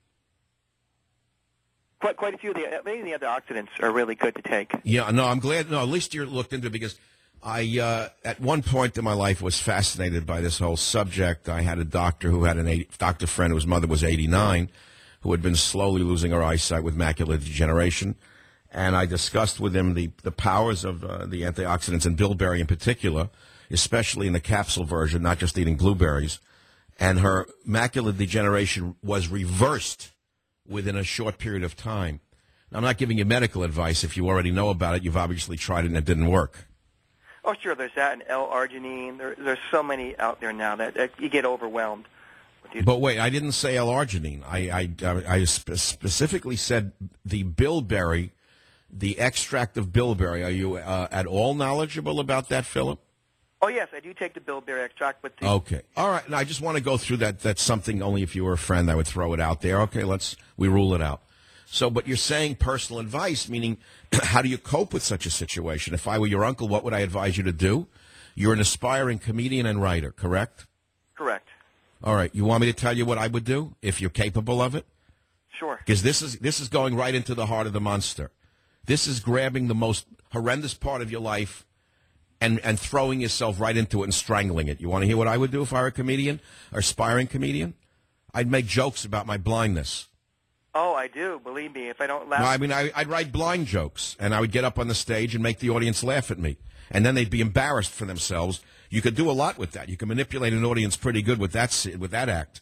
[SPEAKER 4] Quite a few of many of the antioxidants are really good to take.
[SPEAKER 2] Yeah, no, I'm glad. No, at least you looked into it, because I, at one point in my life, was fascinated by this whole subject. I had a doctor who had doctor friend whose mother was 89, who had been slowly losing her eyesight with macular degeneration. and I discussed with him the powers of the antioxidants in bilberry in particular, especially in the capsule version, not just eating blueberries. And her macular degeneration was reversed within a short period of time. Now, I'm not giving you medical advice. If you already know about it, you've obviously tried it and it didn't work.
[SPEAKER 4] Oh, sure. There's that and L-arginine. There's so many out there now that you get overwhelmed.
[SPEAKER 2] But wait, I didn't say L-arginine. I specifically said the bilberry, the extract of bilberry. Are you at all knowledgeable about that, Philip?
[SPEAKER 4] Oh, yes, I do take the bilberry extract with the...
[SPEAKER 2] Okay. All right. Now, I just want to go through that. That's something only if you were a friend I would throw it out there. Okay, we rule it out. So, but you're saying personal advice, meaning how do you cope with such a situation? If I were your uncle, what would I advise you to do? You're an aspiring comedian and writer, correct?
[SPEAKER 4] Correct.
[SPEAKER 2] All right. You want me to tell you what I would do if you're capable of it?
[SPEAKER 4] Sure.
[SPEAKER 2] Because this is going right into the heart of the monster. This is grabbing the most horrendous part of your life and throwing yourself right into it and strangling it. You want to hear what I would do if I were a comedian, or aspiring comedian? I'd make jokes about my blindness.
[SPEAKER 4] Oh, I do. Believe me, if I don't laugh...
[SPEAKER 2] No, I mean, I'd write blind jokes, and I would get up on the stage and make the audience laugh at me. And then they'd be embarrassed for themselves. You could do a lot with that. You can manipulate an audience pretty good with that act.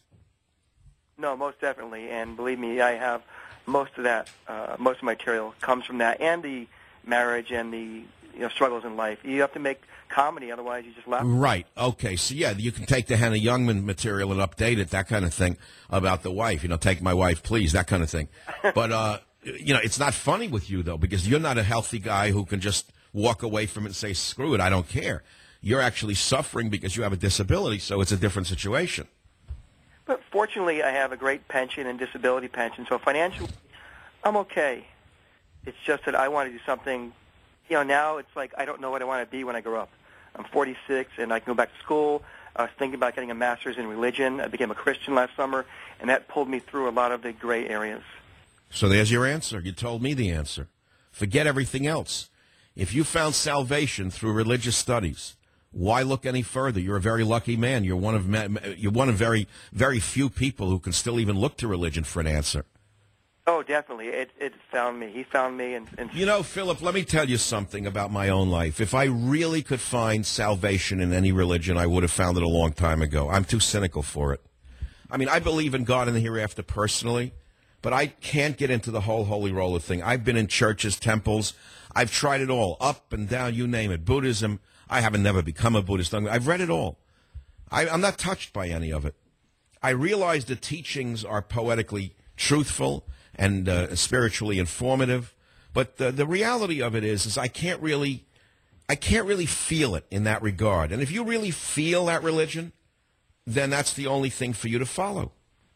[SPEAKER 4] No, most definitely. And believe me, I have most of that. Most of my material comes from that, and the marriage and the struggles in life. You have to make comedy, otherwise you just laugh. Right.
[SPEAKER 2] Okay. So, yeah, you can take the Hannah Youngman material and update it, that kind of thing, about the wife. Take my wife, please, that kind of thing. But, it's not funny with you, though, because you're not a healthy guy who can just walk away from it and say, screw it, I don't care. You're actually suffering because you have a disability, so it's a different situation.
[SPEAKER 4] But fortunately, I have a great pension and disability pension, so financially, I'm okay. It's just that I want to do something. Now it's like I don't know what I want to be when I grow up. I'm 46, and I can go back to school. I was thinking about getting a master's in religion. I became a Christian last summer, and that pulled me through a lot of the gray areas.
[SPEAKER 2] So there's your answer. You told me the answer. Forget everything else. If you found salvation through religious studies, why look any further? You're a very lucky man. You're one of very, very few people who can still even look to religion for an answer.
[SPEAKER 4] Oh, definitely. It found me. He found me. And
[SPEAKER 2] Philip, let me tell you something about my own life. If I really could find salvation in any religion, I would have found it a long time ago. I'm too cynical for it. I mean, I believe in God and the hereafter personally, but I can't get into the whole holy roller thing. I've been in churches, temples. I've tried it all, up and down, you name it. Buddhism. I haven't never become a Buddhist. I've read it all. I'm not touched by any of it. I realize the teachings are poetically truthful and spiritually informative, but the reality of it is I can't really feel it in that regard. And if you really feel that religion, then that's the only thing for you to follow.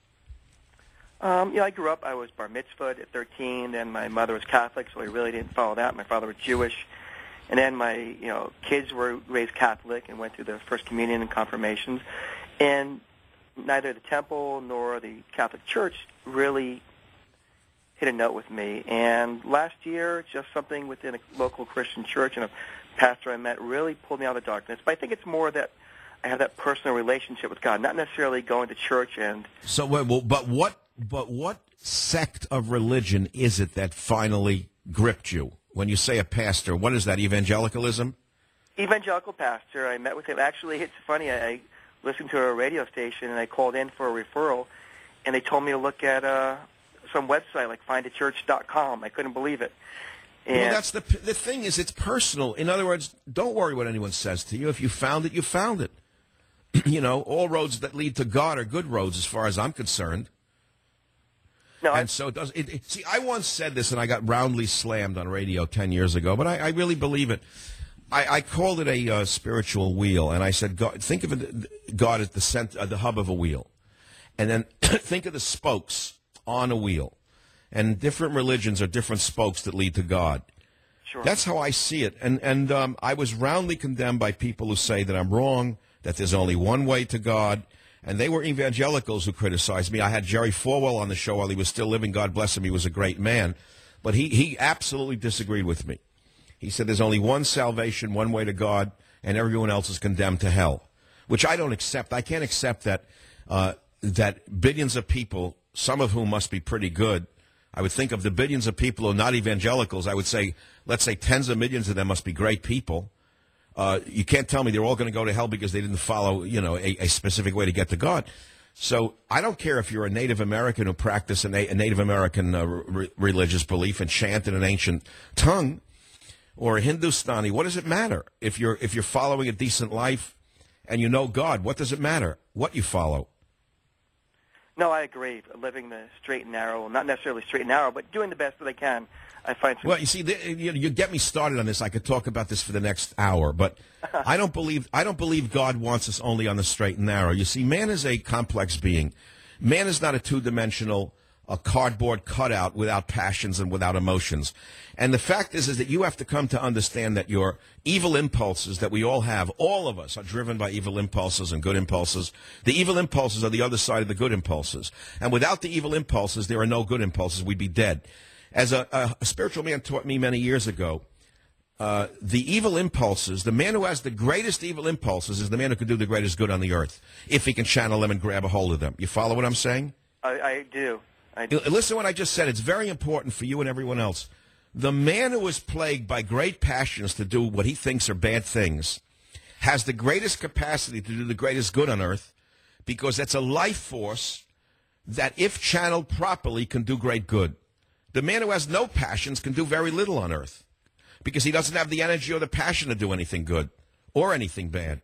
[SPEAKER 4] I grew up. I was bar mitzvahed at 13. Then my mother was Catholic, so I really didn't follow that. My father was Jewish, and then my kids were raised Catholic and went through the First Communion and confirmations. And neither the temple nor the Catholic Church really hit a note with me. And last year, just something within a local Christian church and a pastor I met really pulled me out of the darkness. But I think it's more that I have that personal relationship with God, not necessarily going to church and...
[SPEAKER 2] So, but what sect of religion is it that finally gripped you? When you say a pastor, what is that, evangelicalism?
[SPEAKER 4] Evangelical pastor. I met with him. Actually, it's funny. I listened to a radio station, and I called in for a referral, and they told me to look at some website like findachurch.com. I couldn't believe it. And
[SPEAKER 2] well, that's the thing is it's personal. In other words, don't worry what anyone says to you. If you found it, you found it. All roads that lead to God are good roads as far as I'm concerned.
[SPEAKER 4] No,
[SPEAKER 2] and so it does. See, I once said this, and I got roundly slammed on radio 10 years ago, but I really believe it. I called it a spiritual wheel, and I said, God, think of it, God at the center, the hub of a wheel, and then think of the spokes on a wheel. And different religions are different spokes that lead to God.
[SPEAKER 4] Sure.
[SPEAKER 2] That's how I see it. And I was roundly condemned by people who say that I'm wrong, that there's only one way to God. And they were evangelicals who criticized me. I had Jerry Falwell on the show while he was still living. God bless him. He was a great man. But he absolutely disagreed with me. He said there's only one salvation, one way to God, and everyone else is condemned to hell, which I don't accept. I can't accept that that billions of people, some of whom must be pretty good, I would think of the billions of people who are not evangelicals. I would say, let's say tens of millions of them must be great people. You can't tell me they're all going to go to hell because they didn't follow, a specific way to get to God. So I don't care if you're a Native American who practice a Native American religious belief and chant in an ancient tongue, or a Hindustani. What does it matter if you're following a decent life and you know God? What does it matter what you follow?
[SPEAKER 4] No, I agree. Living the straight and narrow, well, not necessarily straight and narrow, but doing the best that I can. I find some.
[SPEAKER 2] Well, you see, you get me started on this. I could talk about this for the next hour, but I don't believe God wants us only on the straight and narrow. You see, man is a complex being. Man is not a two-dimensional, a cardboard cutout without passions and without emotions. And the fact is that you have to come to understand that your evil impulses that we all have, all of us are driven by evil impulses and good impulses. The evil impulses are the other side of the good impulses. And without the evil impulses, there are no good impulses. We'd be dead. As a spiritual man taught me many years ago, the evil impulses, the man who has the greatest evil impulses is the man who can do the greatest good on the earth, if he can channel them and grab a hold of them. You follow what I'm saying?
[SPEAKER 4] I do.
[SPEAKER 2] Listen to what I just said. It's very important for you and everyone else. The man who is plagued by great passions to do what he thinks are bad things has the greatest capacity to do the greatest good on earth, because that's a life force that, if channeled properly, can do great good. The man who has no passions can do very little on earth because he doesn't have the energy or the passion to do anything good or anything bad.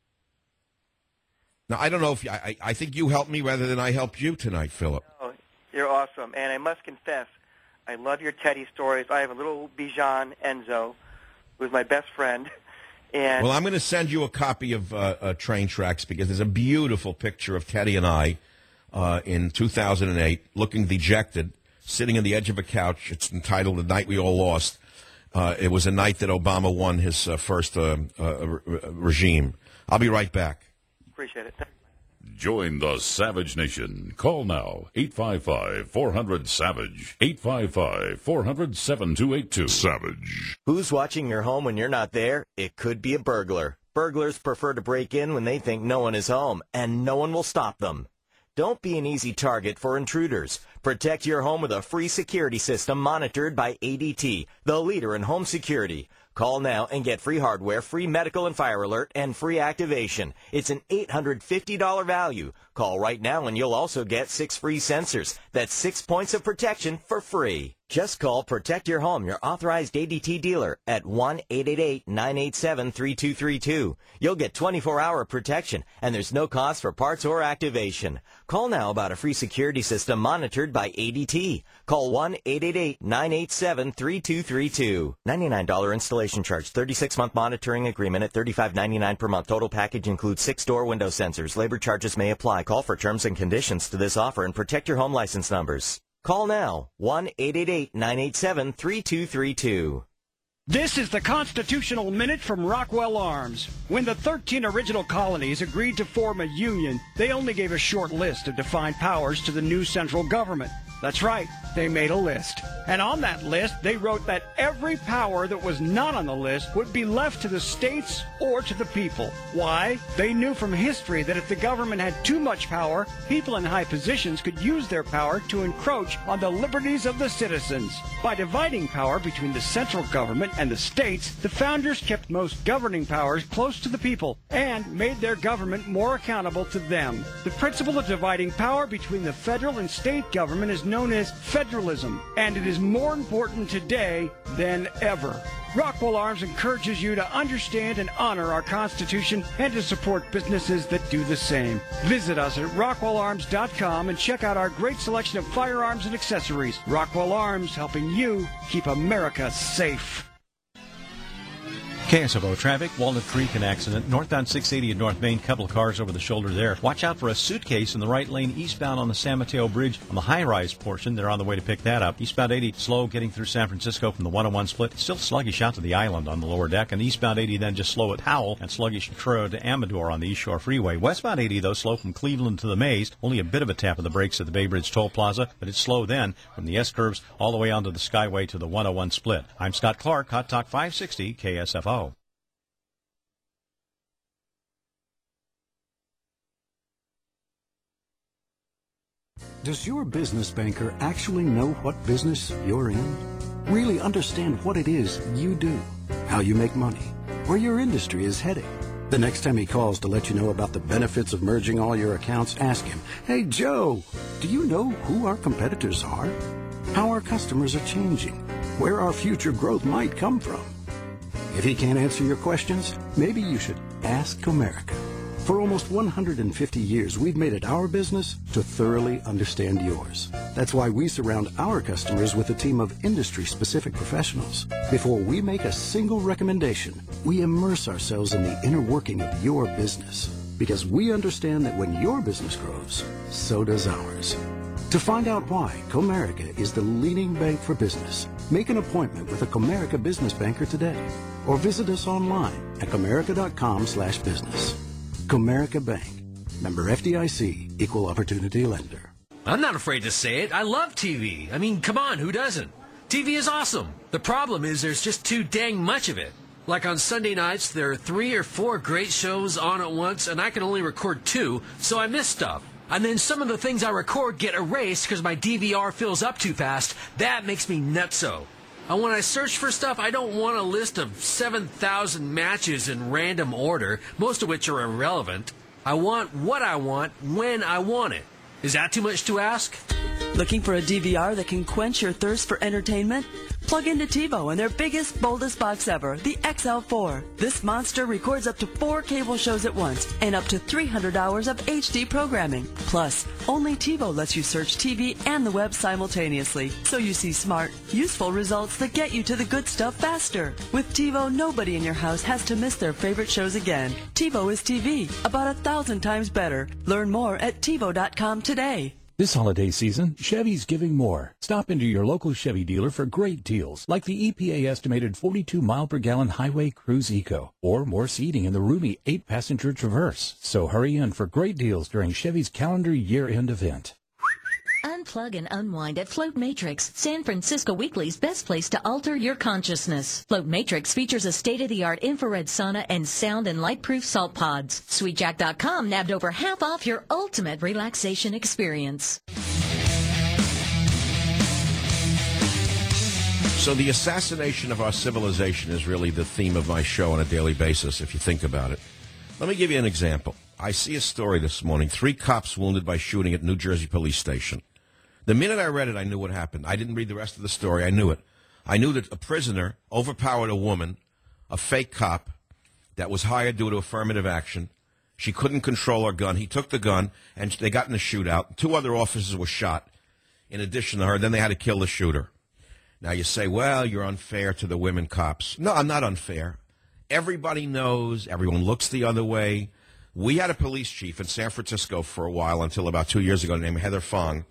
[SPEAKER 2] Now, I don't know if I think you helped me rather than I helped you tonight, Philip.
[SPEAKER 4] Oh, you're awesome. And I must confess, I love your Teddy stories. I have a little Bijan, Enzo, who's my best friend. And
[SPEAKER 2] well, I'm going to send you a copy of Train Tracks, because there's a beautiful picture of Teddy and I in 2008 looking dejected, sitting on the edge of a couch. It's entitled The Night We All Lost. It was a night that Obama won his first regime. I'll be right back.
[SPEAKER 4] Appreciate it.
[SPEAKER 5] Join the Savage Nation. Call now, 855-400-SAVAGE, 855-400-7282. Savage.
[SPEAKER 6] Who's watching your home when you're not there? It could be a burglar. Burglars prefer to break in when they think no one is home, and no one will stop them. Don't be an easy target for intruders. Protect your home with a free security system monitored by ADT, the leader in home security. Call now and get free hardware, free medical and fire alert, and free activation. It's an $850 value. Call right now and you'll also get 6 free sensors. That's 6 points of protection for free. Just call Protect Your Home, your authorized ADT dealer, at 1-888-987-3232. You'll get 24-hour protection, and there's no cost for parts or activation. Call now about a free security system monitored by ADT. Call 1-888-987-3232. $99 installation charge, 36-month monitoring agreement at $35.99 per month. Total package includes 6-door window sensors. Labor charges may apply. Call for terms and conditions to this offer and protect your home license numbers. Call now, 1-888-987-3232.
[SPEAKER 7] This is the Constitutional Minute from Rockwell Arms. When the 13 original colonies agreed to form a union, they only gave a short list of defined powers to the new central government. That's right, they made a list. And on that list, they wrote that every power that was not on the list would be left to the states or to the people. Why? They knew from history that if the government had too much power, people in high positions could use their power to encroach on the liberties of the citizens. By dividing power between the central government and the states, the founders kept most governing powers close to the people and made their government more accountable to them. The principle of dividing power between the federal and state government is known as federalism, and it is more important today than ever. Rockwell Arms encourages you to understand and honor our Constitution and to support businesses that do the same. Visit us at rockwellarms.com and check out our great selection of firearms and accessories. Rockwell Arms, helping you keep America safe.
[SPEAKER 19] KSFO traffic, Walnut Creek, an accident. Northbound 680 at North Main, couple of cars over the shoulder there. Watch out for a suitcase in the right lane eastbound on the San Mateo Bridge on the high-rise portion. They're on the way to pick that up. Eastbound 80, slow getting through San Francisco from the 101 split. Still sluggish out to the island on the lower deck. And eastbound 80 then just slow at Howell and sluggish Truro to Amador on the East Shore Freeway. Westbound 80, though, slow from Cleveland to the Maze. Only a bit of a tap of the brakes at the Bay Bridge Toll Plaza, but it's slow then from the S-curves all the way onto the Skyway to the 101 split. I'm Scott Clark, Hot Talk 560, KSFO.
[SPEAKER 8] Does your business banker actually know what business you're in? Really understand what it is you do, how you make money, where your industry is heading? The next time he calls to let you know about the benefits of merging all your accounts, ask him, "Hey, Joe, do you know who our competitors are? How our customers are changing? Where our future growth might come from?" If he can't answer your questions, maybe you should ask Comerica. For almost 150 years, we've made it our business to thoroughly understand yours. That's why we surround our customers with a team of industry-specific professionals. Before we make a single recommendation, we immerse ourselves in the inner working of your business. Because we understand that when your business grows, so does ours. To find out why Comerica is the leading bank for business, make an appointment with a Comerica business banker today. Or visit us online at comerica.com/business. Comerica Bank. Member FDIC, Equal Opportunity Lender.
[SPEAKER 9] I'm not afraid to say it. I love TV. I mean, come on, who doesn't? TV is awesome. The problem is there's just too dang much of it. Like on Sunday nights, there are 3 or 4 great shows on at once, and I can only record 2, so I miss stuff. And then some of the things I record get erased because my DVR fills up too fast. That makes me nutso. And when I search for stuff, I don't want a list of 7,000 matches in random order, most of which are irrelevant. I want what I want when I want it. Is that too much to ask?
[SPEAKER 10] Looking for a DVR that can quench your thirst for entertainment? Plug into TiVo and their biggest, boldest box ever, the XL4. This monster records up to 4 cable shows at once and up to 300 hours of HD programming. Plus, only TiVo lets you search TV and the web simultaneously, so you see smart, useful results that get you to the good stuff faster. With TiVo, nobody in your house has to miss their favorite shows again. TiVo is TV, about 1,000 times better. Learn more at TiVo.com today.
[SPEAKER 11] This holiday season, Chevy's giving more. Stop into your local Chevy dealer for great deals, like the EPA-estimated 42-mile-per-gallon Highway Cruise Eco, or more seating in the roomy 8-passenger Traverse. So hurry in for great deals during Chevy's calendar year-end event.
[SPEAKER 12] Unplug and unwind at Float Matrix, San Francisco Weekly's best place to alter your consciousness. Float Matrix features a state-of-the-art infrared sauna and sound and light-proof salt pods. SweetJack.com nabbed over half off your ultimate relaxation experience.
[SPEAKER 2] So the assassination of our civilization is really the theme of my show on a daily basis, if you think about it. Let me give you an example. I see a story this morning, 3 cops wounded by shooting at New Jersey police station. The minute I read it, I knew what happened. I didn't read the rest of the story. I knew it. I knew that a prisoner overpowered a woman, a fake cop, that was hired due to affirmative action. She couldn't control her gun. He took the gun, and they got in a shootout. 2 other officers were shot in addition to her. Then they had to kill the shooter. Now you say, well, you're unfair to the women cops. No, I'm not unfair. Everybody knows. Everyone looks the other way. We had a police chief in San Francisco for a while until about 2 years ago named Heather Fong,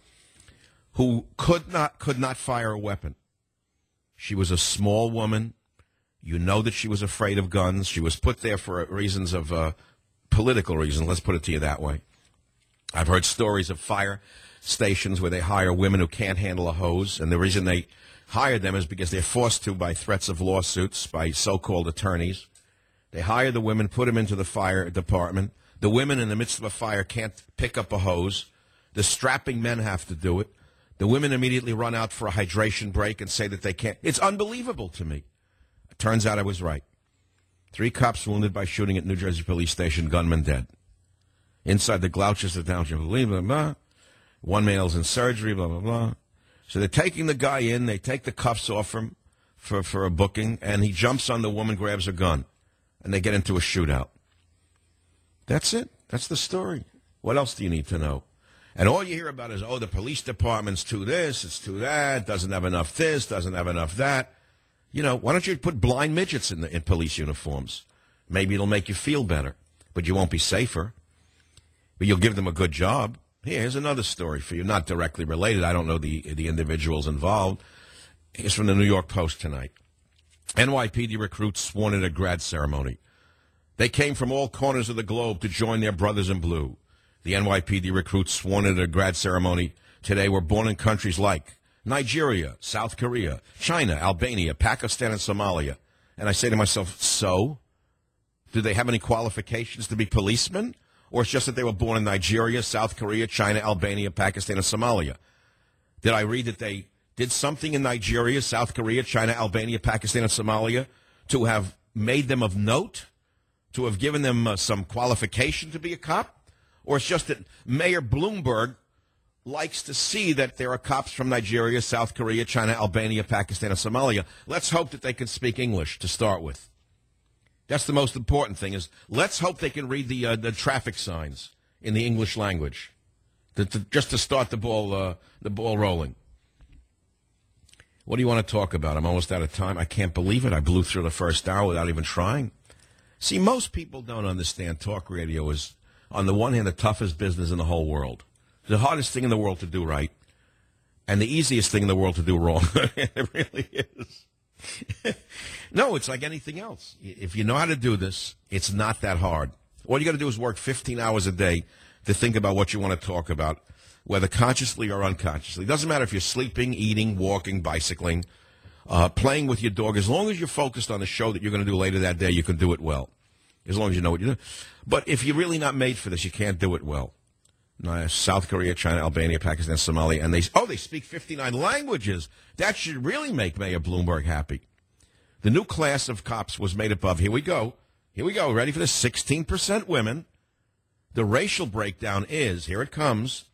[SPEAKER 2] who could not fire a weapon. She was a small woman. You know that she was afraid of guns. She was put there for reasons of political reasons. Let's put it to you that way. I've heard stories of fire stations where they hire women who can't handle a hose, and the reason they hire them is because they're forced to by threats of lawsuits by so-called attorneys. They hire the women, put them into the fire department. The women in the midst of a fire can't pick up a hose. The strapping men have to do it. The women immediately run out for a hydration break and say that they can't. It's unbelievable to me. It turns out I was right. 3 cops wounded by shooting at New Jersey police station, gunman dead. Inside the Gloucester Township, blah, blah, blah. 1 male's in surgery, blah, blah, blah. So they're taking the guy in. They take the cuffs off him for a booking, and he jumps on the woman, grabs her gun, and they get into a shootout. That's it. That's the story. What else do you need to know? And all you hear about is, oh, the police department's too this, it's too that, doesn't have enough this, doesn't have enough that. You know, why don't you put blind midgets in police uniforms? Maybe it'll make you feel better, but you won't be safer. But you'll give them a good job. Here's another story for you, not directly related. I don't know the individuals involved. Here's from the New York Post tonight. NYPD recruits sworn at a grad ceremony. They came from all corners of the globe to join their brothers in blue. The NYPD recruits sworn at a grad ceremony today were born in countries like Nigeria, South Korea, China, Albania, Pakistan, and Somalia. And I say to myself, so? Do they have any qualifications to be policemen? Or it's just that they were born in Nigeria, South Korea, China, Albania, Pakistan, and Somalia? Did I read that they did something in Nigeria, South Korea, China, Albania, Pakistan, and Somalia to have made them of note, to have given them some qualification to be a cop? Or it's just that Mayor Bloomberg likes to see that there are cops from Nigeria, South Korea, China, Albania, Pakistan, and Somalia. Let's hope that they can speak English to start with. That's the most important thing, is let's hope they can read the traffic signs in the English language, just to start the ball rolling. What do you want to talk about? I'm almost out of time. I can't believe it. I blew through the first hour without even trying. See, most people don't understand talk radio is, on the one hand, the toughest business in the whole world. The hardest thing in the world to do right, and the easiest thing in the world to do wrong. It really is. No, it's like anything else. If you know how to do this, it's not that hard. All you got to do is work 15 hours a day to think about what you want to talk about, whether consciously or unconsciously. It doesn't matter if you're sleeping, eating, walking, bicycling, playing with your dog. As long as you're focused on the show that you're going to do later that day, you can do it well, as long as you know what you're doing. But if you're really not made for this, you can't do it well. South Korea, China, Albania, Pakistan, Somalia, and they speak 59 languages. That should really make Mayor Bloomberg happy. The new class of cops was made up of, here we go, ready for this, 16% women. The racial breakdown is, here it comes,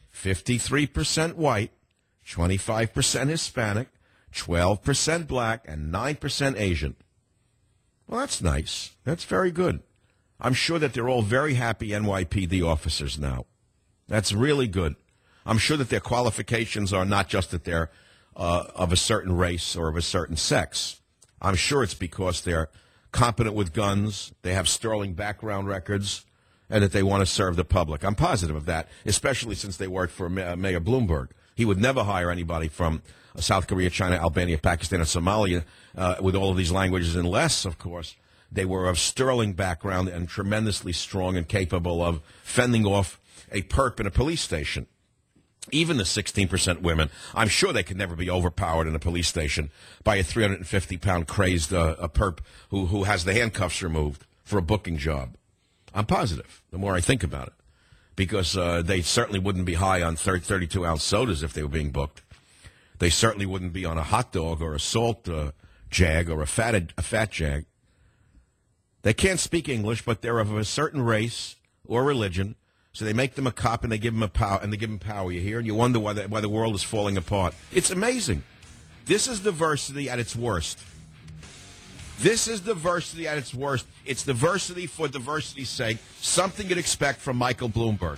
[SPEAKER 2] 53% white, 25% Hispanic, 12% black, and 9% Asian. Well, that's nice. That's very good. I'm sure that they're all very happy NYPD officers now. That's really good. I'm sure that their qualifications are not just that they're of a certain race or of a certain sex. I'm sure it's because they're competent with guns, they have sterling background records, and that they want to serve the public. I'm positive of that, especially since they work for Mayor Bloomberg. He would never hire anybody from South Korea, China, Albania, Pakistan, and Somalia with all of these languages, unless, of course, they were of sterling background and tremendously strong and capable of fending off a perp in a police station. Even the 16% women, I'm sure they could never be overpowered in a police station by a 350-pound crazed perp who has the handcuffs removed for a booking job. I'm positive, the more I think about it, because they certainly wouldn't be high on 32-ounce sodas if they were being booked. They certainly wouldn't be on a hot dog or a salt jag or a fat jag. They can't speak English, but they're of a certain race or religion, so they make them a cop and they give them power. You hear, and you wonder why the world is falling apart. It's amazing. This is diversity at its worst. This is diversity at its worst. It's diversity for diversity's sake. Something you'd expect from Michael Bloomberg.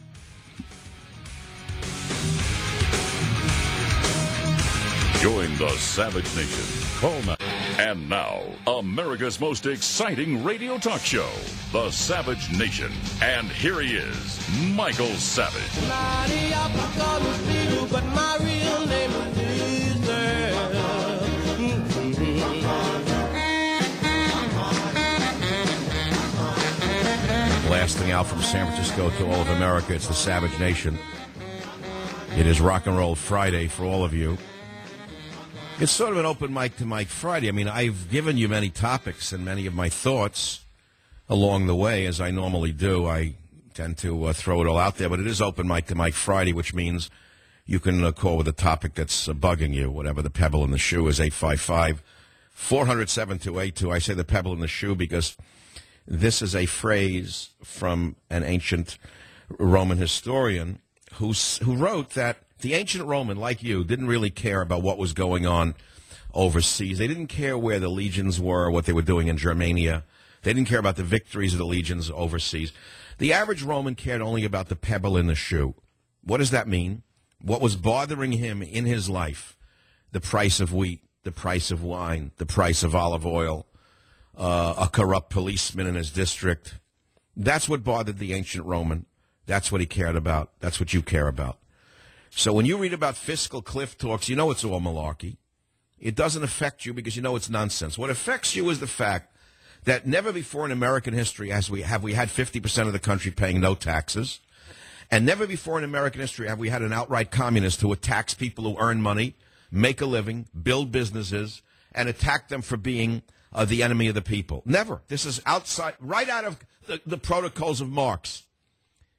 [SPEAKER 5] Join the Savage Nation. Call now. And now, America's most exciting radio talk show, The Savage Nation. And here he is, Michael Savage.
[SPEAKER 2] Blasting out from San Francisco to all of America, it's The Savage Nation. It is Rock and Roll Friday for all of you. It's sort of an open mic to Mike Friday. I mean, I've given you many topics and many of my thoughts along the way, as I normally do. I tend to throw it all out there, but it is open mic to Mike Friday, which means you can call with a topic that's bugging you, whatever the pebble in the shoe is, 855-400-7282. I say the pebble in the shoe because this is a phrase from an ancient Roman historian who wrote that the ancient Roman, like you, didn't really care about what was going on overseas. They didn't care where the legions were, what they were doing in Germania. They didn't care about the victories of the legions overseas. The average Roman cared only about the pebble in the shoe. What does that mean? What was bothering him in his life? The price of wheat, the price of wine, the price of olive oil, a corrupt policeman in his district. That's what bothered the ancient Roman. That's what he cared about. That's what you care about. So when you read about fiscal cliff talks, you know it's all malarkey. It doesn't affect you because you know it's nonsense. What affects you is the fact that never before in American history have we had 50% of the country paying no taxes, and never before in American history have we had an outright communist who attacks people who earn money, make a living, build businesses, and attack them for being the enemy of the people. Never. This is right out of the protocols of Marx.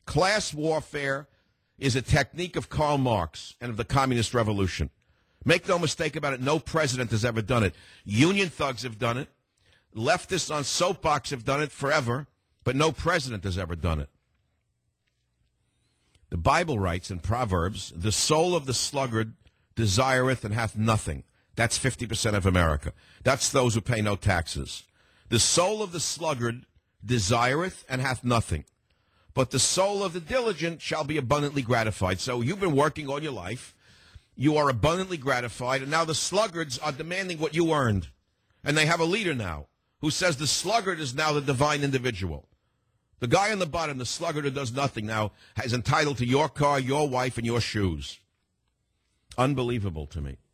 [SPEAKER 2] Class warfare is a technique of Karl Marx and of the Communist Revolution. Make no mistake about it, no president has ever done it. Union thugs have done it. Leftists on soapbox have done it forever, but no president has ever done it. The Bible writes in Proverbs, the soul of the sluggard desireth and hath nothing. That's 50% of America. That's those who pay no taxes. The soul of the sluggard desireth and hath nothing. But the soul of the diligent shall be abundantly gratified. So you've been working all your life. You are abundantly gratified. And now the sluggards are demanding what you earned. And they have a leader now who says the sluggard is now the divine individual. The guy on the bottom, the sluggard who does nothing, now is entitled to your car, your wife, and your shoes. Unbelievable to me.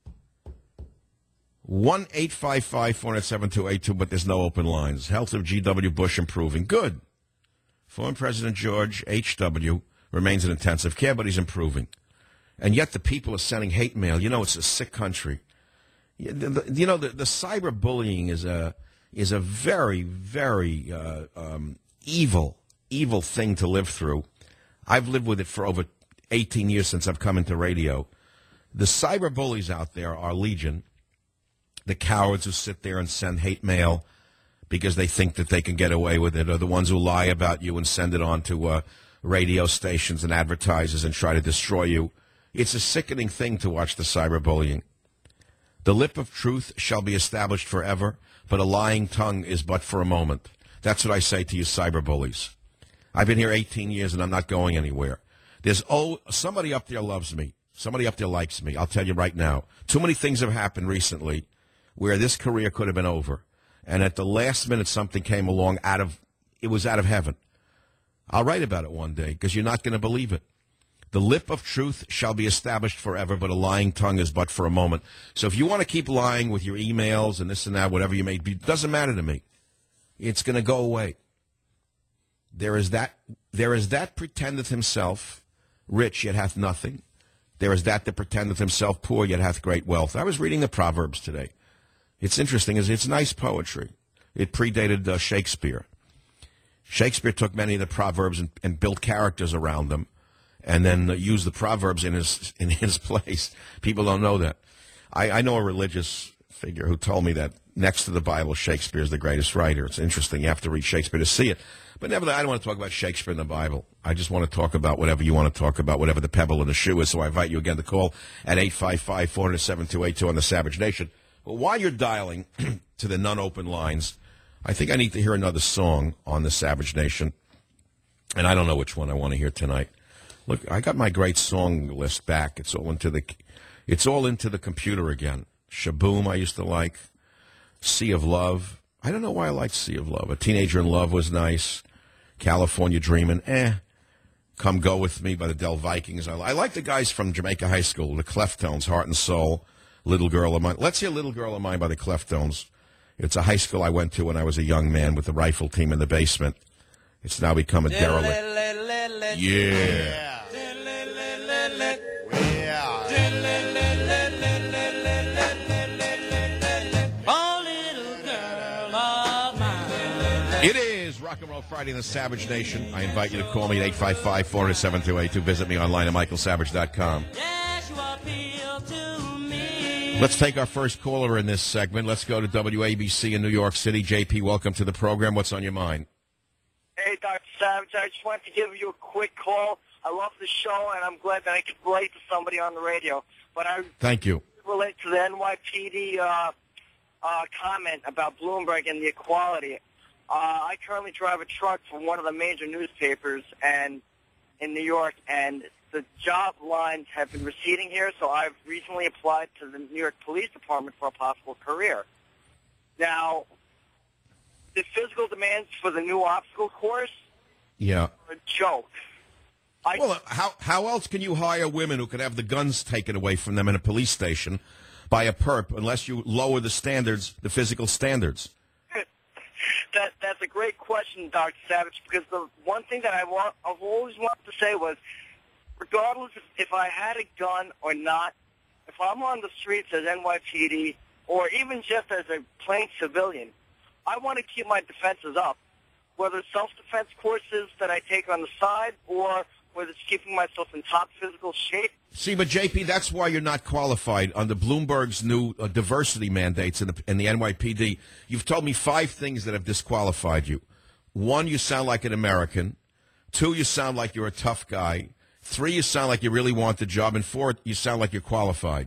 [SPEAKER 2] 1-855-407-282, but there's no open lines. Health of G.W. Bush improving. Good. Former President George H.W. remains in intensive care, but he's improving. And yet the people are sending hate mail. You know, it's a sick country. You know, the cyberbullying is a very, very evil thing to live through. I've lived with it for over 18 years since I've come into radio. The cyberbullies out there are legion. The cowards who sit there and send hate mail because they think that they can get away with it, or the ones who lie about you and send it on to radio stations and advertisers and try to destroy you. It's a sickening thing to watch the cyberbullying. The lip of truth shall be established forever, but a lying tongue is but for a moment. That's what I say to you cyberbullies. I've been here 18 years and I'm not going anywhere. Somebody up there loves me. Somebody up there likes me. I'll tell you right now. Too many things have happened recently where this career could have been over. And at the last minute, something came along it was out of heaven. I'll write about it one day because you're not going to believe it. The lip of truth shall be established forever, but a lying tongue is but for a moment. So if you want to keep lying with your emails and this and that, whatever you may be, it doesn't matter to me. It's going to go away. There is that pretendeth himself rich, yet hath nothing. There is that pretendeth himself poor, yet hath great wealth. I was reading the Proverbs today. It's interesting. It's nice poetry. It predated Shakespeare. Shakespeare took many of the Proverbs and built characters around them, and then used the Proverbs in his place. People don't know that. I know a religious figure who told me that next to the Bible, Shakespeare is the greatest writer. It's interesting. You have to read Shakespeare to see it. But nevertheless, I don't want to talk about Shakespeare in the Bible. I just want to talk about whatever you want to talk about, whatever the pebble in the shoe is. So I invite you again to call at 855-407-282 on the Savage Nation. But while you're dialing to the non-open lines, I think I need to hear another song on the Savage Nation. And I don't know which one I want to hear tonight. Look, I got my great song list back. It's all into the computer again. Shaboom, I used to like. Sea of Love. I don't know why I liked Sea of Love. A Teenager in Love was nice. California Dreamin', Come Go With Me by the Del Vikings. I like the guys from Jamaica High School, the Cleftones, Heart and Soul, Little Girl of Mine. Let's hear Little Girl of Mine by the Cleftones. It's a high school I went to when I was a young man with the rifle team in the basement. It's now become a derelict. Yeah. It is Rock and Roll Friday in the Savage Nation. I invite you to call me at 855-407-282. Visit me online at michaelsavage.com. Let's take our first caller in this segment. Let's go to WABC in New York City. JP, welcome to the program. What's on your mind?
[SPEAKER 3] Hey, Dr. Savage. I just wanted to give you a quick call. I love the show, and I'm glad that I could relate to somebody on the radio. But
[SPEAKER 2] Thank you.
[SPEAKER 3] Relate to the NYPD comment about Bloomberg and the equality. I currently drive a truck for one of the major newspapers in New York, and the job lines have been receding here, so I've recently applied to the New York Police Department for a possible career. Now, the physical demands for the new obstacle course are a joke.
[SPEAKER 2] How else can you hire women who can have the guns taken away from them in a police station by a perp unless you lower the standards, the physical standards?
[SPEAKER 3] That's a great question, Dr. Savage, because the one thing that I've always wanted to say was, regardless if I had a gun or not, if I'm on the streets as NYPD or even just as a plain civilian, I want to keep my defenses up. whether it's self-defense courses that I take on the side or whether it's keeping myself in top physical shape.
[SPEAKER 2] See, but JP, that's why you're not qualified under Bloomberg's new diversity mandates in the NYPD. You've told me 5 things that have disqualified you. 1, you sound like an American. 2, you sound like you're a tough guy. 3, you sound like you really want the job. And 4, you sound like you're qualified.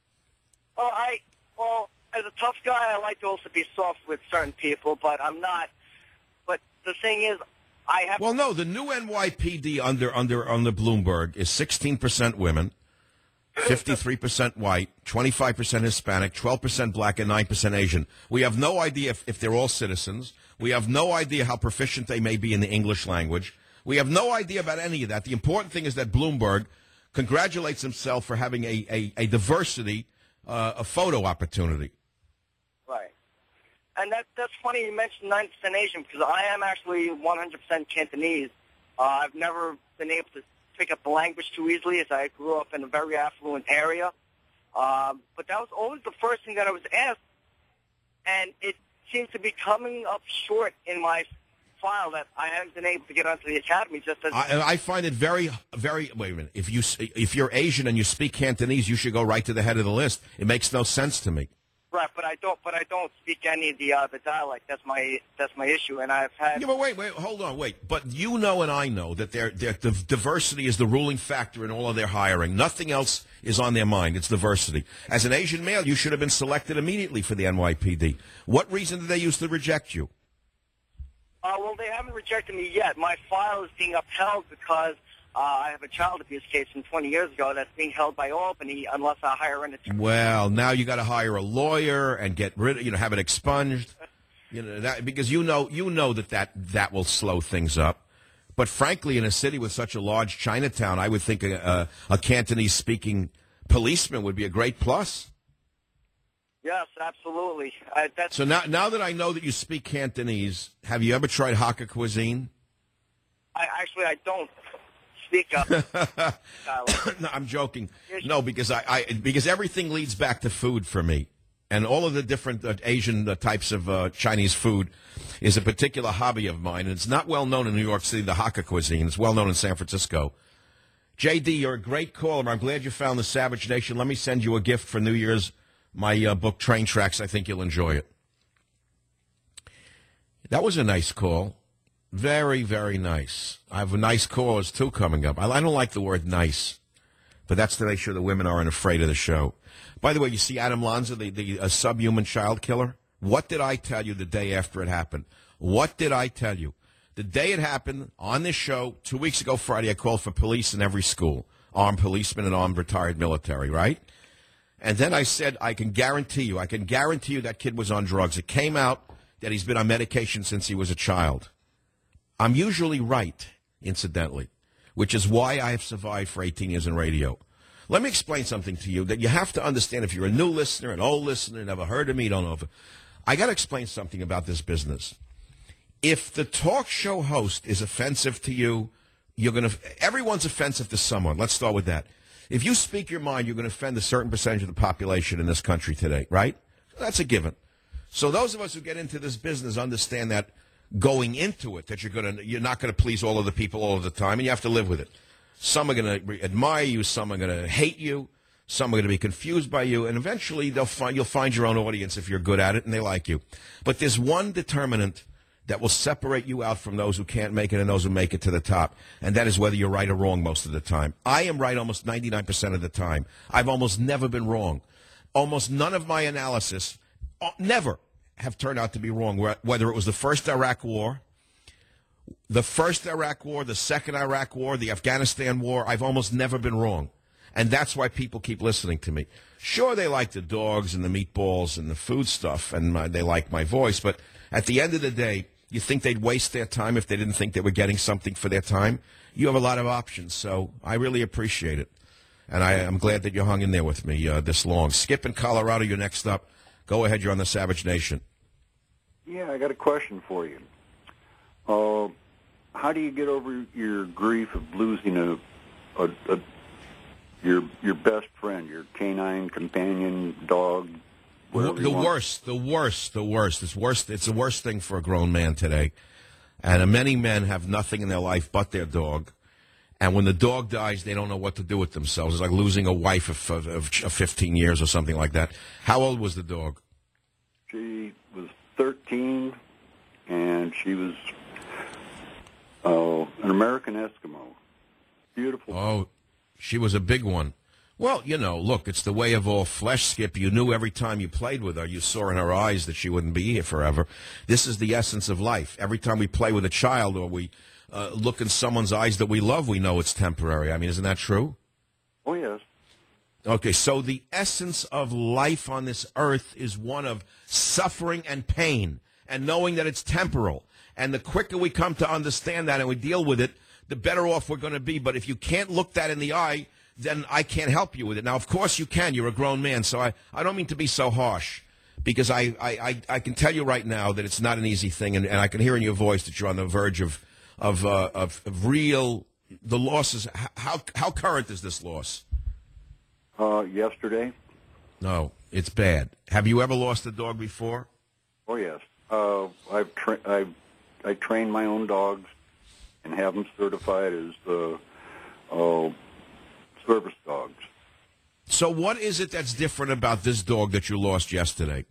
[SPEAKER 3] Well, as a tough guy, I like to also be soft with certain people, but I'm not. But the thing is, I have.
[SPEAKER 2] Well, no, the new NYPD under Bloomberg is 16% women, 53% white, 25% Hispanic, 12% black, and 9% Asian. We have no idea if they're all citizens. We have no idea how proficient they may be in the English language. We have no idea about any of that. The important thing is that Bloomberg congratulates himself for having a diversity, a photo opportunity.
[SPEAKER 3] Right. And that's funny you mentioned 9% Asian because I am actually 100% Cantonese. I've never been able to pick up the language too easily as I grew up in a very affluent area. But that was always the first thing that I was asked, and it seems to be coming up short in my file that I haven't been able to get onto the academy. Just as
[SPEAKER 2] I find it very, very. Wait a minute. If you're Asian and you speak Cantonese, you should go right to the head of the list. It makes no sense to me.
[SPEAKER 3] Right, but I don't speak any of the dialect. That's my issue, and I've had.
[SPEAKER 2] Yeah, but wait, hold on, wait. But you know, and I know that the diversity is the ruling factor in all of their hiring. Nothing else is on their mind. It's diversity. As an Asian male, you should have been selected immediately for the NYPD. What reason did they use to reject you?
[SPEAKER 3] Well, they haven't rejected me yet. My file is being upheld because I have a child abuse case from 20 years ago that's being held by Albany unless I hire an attorney.
[SPEAKER 2] Well, now you got to hire a lawyer and get rid of, have it expunged, because you know that will slow things up. But frankly, in a city with such a large Chinatown, I would think a Cantonese-speaking policeman would be a great plus.
[SPEAKER 3] Yes, absolutely.
[SPEAKER 2] So now that I know that you speak Cantonese, have you ever tried Hakka cuisine?
[SPEAKER 3] I don't speak
[SPEAKER 2] No, I'm joking. No, because because everything leads back to food for me. And all of the different Asian types of Chinese food is a particular hobby of mine. And it's not well known in New York City, the Hakka cuisine. It's well known in San Francisco. J.D., you're a great caller. I'm glad you found the Savage Nation. Let me send you a gift for New Year's. My book, Train Tracks. I think you'll enjoy it. That was a nice call. Very, very nice. I have nice callers, too, coming up. I don't like the word nice, but that's to make sure the women aren't afraid of the show. By the way, you see Adam Lanza, the subhuman child killer? What did I tell you the day after it happened? What did I tell you? The day it happened, on this show, 2 weeks ago Friday, I called for police in every school, armed policemen and armed retired military, right? And then I said, I can guarantee you that kid was on drugs. It came out that he's been on medication since he was a child. I'm usually right, incidentally, which is why I have survived for 18 years in radio. Let me explain something to you that you have to understand if you're a new listener, an old listener, never heard of me, don't know. I got to explain something about this business. If the talk show host is offensive to you, everyone's offensive to someone. Let's start with that. If you speak your mind, you're going to offend a certain percentage of the population in this country today, right? That's a given. So those of us who get into this business understand that going into it, that you're not going to please all of the people all of the time, and you have to live with it. Some are going to admire you, some are going to hate you, some are going to be confused by you, and eventually you'll find your own audience if you're good at it and they like you. But there's one determinant that will separate you out from those who can't make it and those who make it to the top, and that is whether you're right or wrong most of the time. I am right almost 99% of the time. I've almost never been wrong. Almost none of my analysis never have turned out to be wrong, whether it was the first Iraq War, the second Iraq War, the Afghanistan War. I've almost never been wrong, and that's why people keep listening to me. Sure, they like the dogs and the meatballs and the food stuff, and they like my voice, but at the end of the day, you think they'd waste their time if they didn't think they were getting something for their time? You have a lot of options, so I really appreciate it. And I'm glad that you hung in there with me this long. Skip in Colorado, you're next up. Go ahead, you're on the Savage Nation.
[SPEAKER 13] Yeah, I got a question for you. How do you get over your grief of losing your best friend, your canine companion, dog?
[SPEAKER 2] The worst. It's the worst thing for a grown man today. And many men have nothing in their life but their dog. And when the dog dies, they don't know what to do with themselves. It's like losing a wife of 15 years or something like that. How old was the dog?
[SPEAKER 13] She was 13, and she was an American Eskimo. Beautiful.
[SPEAKER 2] Oh, she was a big one. Well, you know, look, it's the way of all flesh, Skip. You knew every time you played with her, you saw in her eyes that she wouldn't be here forever. This is the essence of life. Every time we play with a child or we look in someone's eyes that we love, we know it's temporary. I mean, isn't that true?
[SPEAKER 13] Oh, yes.
[SPEAKER 2] Okay, so the essence of life on this earth is one of suffering and pain and knowing that it's temporal. And the quicker we come to understand that and we deal with it, the better off we're going to be. But if you can't look that in the eye, then I can't help you with it. Now, of course you can. You're a grown man, so I don't mean to be so harsh, because I can tell you right now that it's not an easy thing, and I can hear in your voice that you're on the verge of real, the losses. How current is this loss?
[SPEAKER 13] Yesterday.
[SPEAKER 2] No, it's bad. Have you ever lost a dog before?
[SPEAKER 13] Oh, yes. I train my own dogs and have them certified as service dogs.
[SPEAKER 2] So what is it that's different about this dog that you lost yesterday?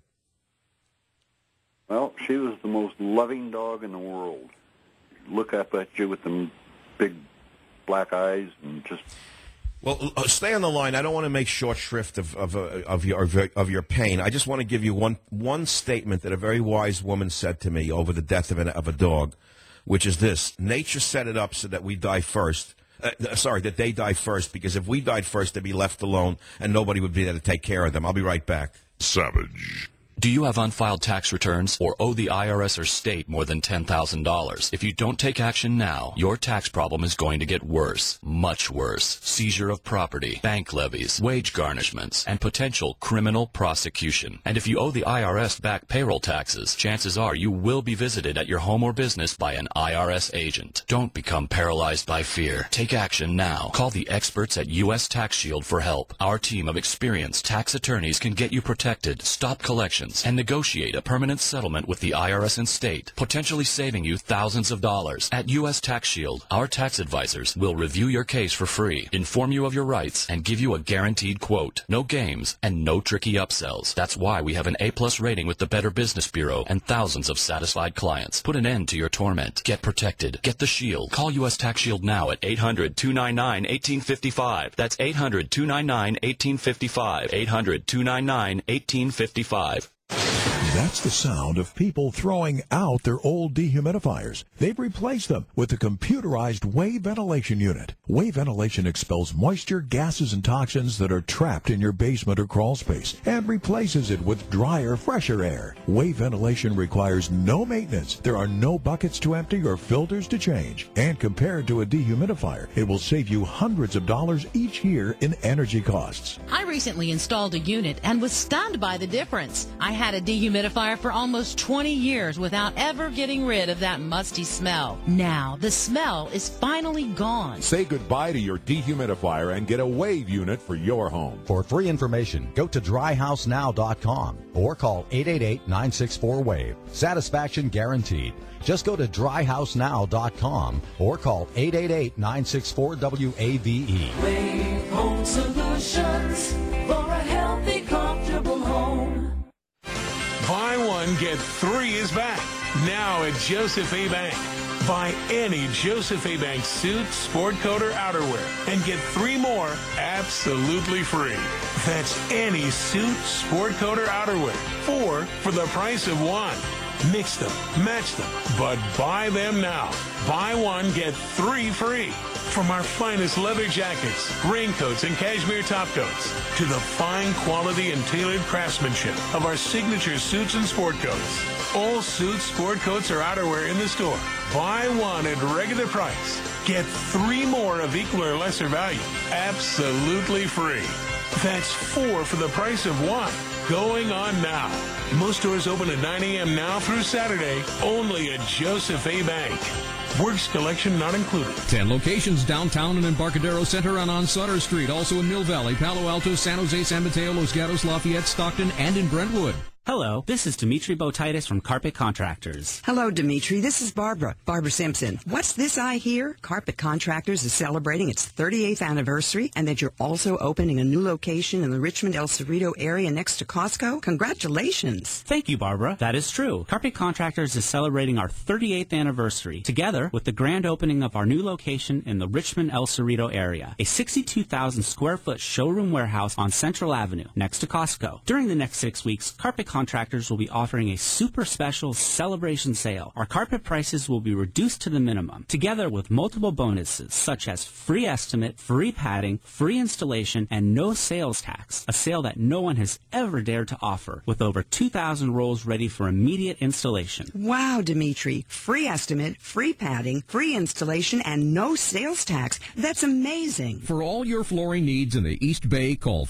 [SPEAKER 13] Well, she was the most loving dog in the world. Look up at you with them big black eyes and just...
[SPEAKER 2] Well, stay on the line. I don't want to make short shrift of your pain. I just want to give you one statement that a very wise woman said to me over the death of a dog, which is this: nature set it up so that we die first. That they die first, because if we died first, they'd be left alone, and nobody would be there to take care of them. I'll be right back.
[SPEAKER 14] Savage.
[SPEAKER 15] Do you have unfiled tax returns or owe the IRS or state more than $10,000? If you don't take action now, your tax problem is going to get worse, much worse. Seizure of property, bank levies, wage garnishments, and potential criminal prosecution. And if you owe the IRS back payroll taxes, chances are you will be visited at your home or business by an IRS agent. Don't become paralyzed by fear. Take action now. Call the experts at U.S. Tax Shield for help. Our team of experienced tax attorneys can get you protected, stop collections, and negotiate a permanent settlement with the IRS and state, potentially saving you thousands of dollars. At U.S. Tax Shield, our tax advisors will review your case for free, inform you of your rights, and give you a guaranteed quote. No games and no tricky upsells. That's why we have an A+ rating with the Better Business Bureau and thousands of satisfied clients. Put an end to your torment. Get protected. Get the Shield. Call U.S. Tax Shield now at 800-299-1855. That's 800-299-1855. 800-299-1855.
[SPEAKER 16] That's the sound of people throwing out their old dehumidifiers. They've replaced them with the computerized Wave Ventilation Unit. Wave Ventilation expels moisture, gases, and toxins that are trapped in your basement or crawl space and replaces it with drier, fresher air. Wave Ventilation requires no maintenance. There are no buckets to empty or filters to change. And compared to a dehumidifier, it will save you hundreds of dollars each year in energy costs.
[SPEAKER 17] I recently installed a unit and was stunned by the difference. I had a dehumidifier for almost 20 years without ever getting rid of that musty smell. Now, the smell is finally gone.
[SPEAKER 16] Say goodbye to your dehumidifier and get a Wave unit for your home.
[SPEAKER 18] For free information, go to dryhousenow.com or call 888-964-WAVE. Satisfaction guaranteed. Just go to dryhousenow.com or call 888-964-WAVE.
[SPEAKER 20] Wave Home Solutions for a healthy, comfortable home.
[SPEAKER 21] Buy one, get three is back. Now at Joseph A. Bank. Buy any Joseph A. Bank suit, sport coat, or outerwear and get three more absolutely free. That's any suit, sport coat, or outerwear. 4 for the price of 1. Mix them, match them, but buy them now. Buy one, get 3 free. From our finest leather jackets, raincoats, and cashmere topcoats to the fine quality and tailored craftsmanship of our signature suits and sport coats. All suits, sport coats, or outerwear in the store. Buy one at regular price. Get 3 more of equal or lesser value. Absolutely free. That's 4 for the price of 1. Going on now. Most stores open at 9 a.m. now through Saturday, only at Joseph A. Bank. Works collection not included.
[SPEAKER 22] 10 locations downtown and Embarcadero Center and on Sutter Street. Also in Mill Valley, Palo Alto, San Jose, San Mateo, Los Gatos, Lafayette, Stockton, and in Brentwood.
[SPEAKER 1] Hello, this is Dimitri Botitis from Carpet Contractors.
[SPEAKER 14] Hello, Dimitri. This is Barbara Simpson. What's this I hear? Carpet Contractors is celebrating its 38th anniversary, and that you're also opening a new location in the Richmond El Cerrito area next to Costco? Congratulations.
[SPEAKER 1] Thank you, Barbara. That is true. Carpet Contractors is celebrating our 38th anniversary, together with the grand opening of our new location in the Richmond El Cerrito area, a 62,000 square foot showroom warehouse on Central Avenue, next to Costco. During the next 6 weeks, Carpet Contractors will be offering a super special celebration sale. Our carpet prices will be reduced to the minimum, together with multiple bonuses such as free estimate, free padding, free installation, and no sales tax, a sale that no one has ever dared to offer, with over 2,000 rolls ready for immediate installation.
[SPEAKER 14] Wow, Dimitri. Free estimate, free padding, free installation, and no sales tax. That's amazing.
[SPEAKER 22] For all your flooring needs in the East Bay, call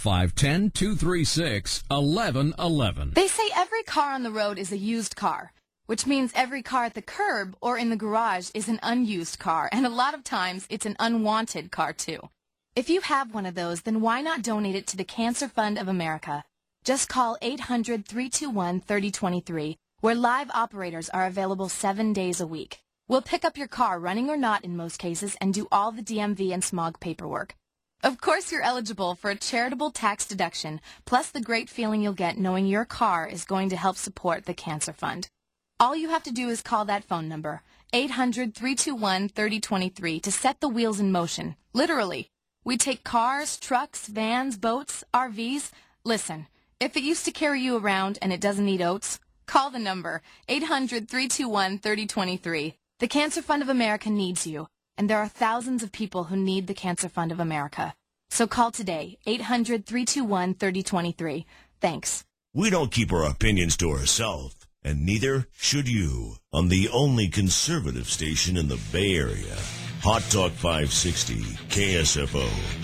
[SPEAKER 22] 510-236-1111.
[SPEAKER 23] They say every car on the road is a used car, which means every car at the curb or in the garage is an unused car, and a lot of times it's an unwanted car too. If you have one of those, then why not donate it to the Cancer Fund of America? Just call 800-321-3023, where live operators are available 7 days a week. We'll pick up your car, running or not in most cases, and do all the DMV and smog paperwork. Of course, you're eligible for a charitable tax deduction, plus the great feeling you'll get knowing your car is going to help support the Cancer Fund. All you have to do is call that phone number, 800-321-3023, to set the wheels in motion. Literally. We take cars, trucks, vans, boats, RVs. Listen, if it used to carry you around and it doesn't eat oats, call the number, 800-321-3023. The Cancer Fund of America needs you. And there are thousands of people who need the Cancer Fund of America. So call today, 800-321-3023. Thanks.
[SPEAKER 24] We don't keep our opinions to ourselves, and neither should you, on the only conservative station in the Bay Area. Hot Talk 560, KSFO.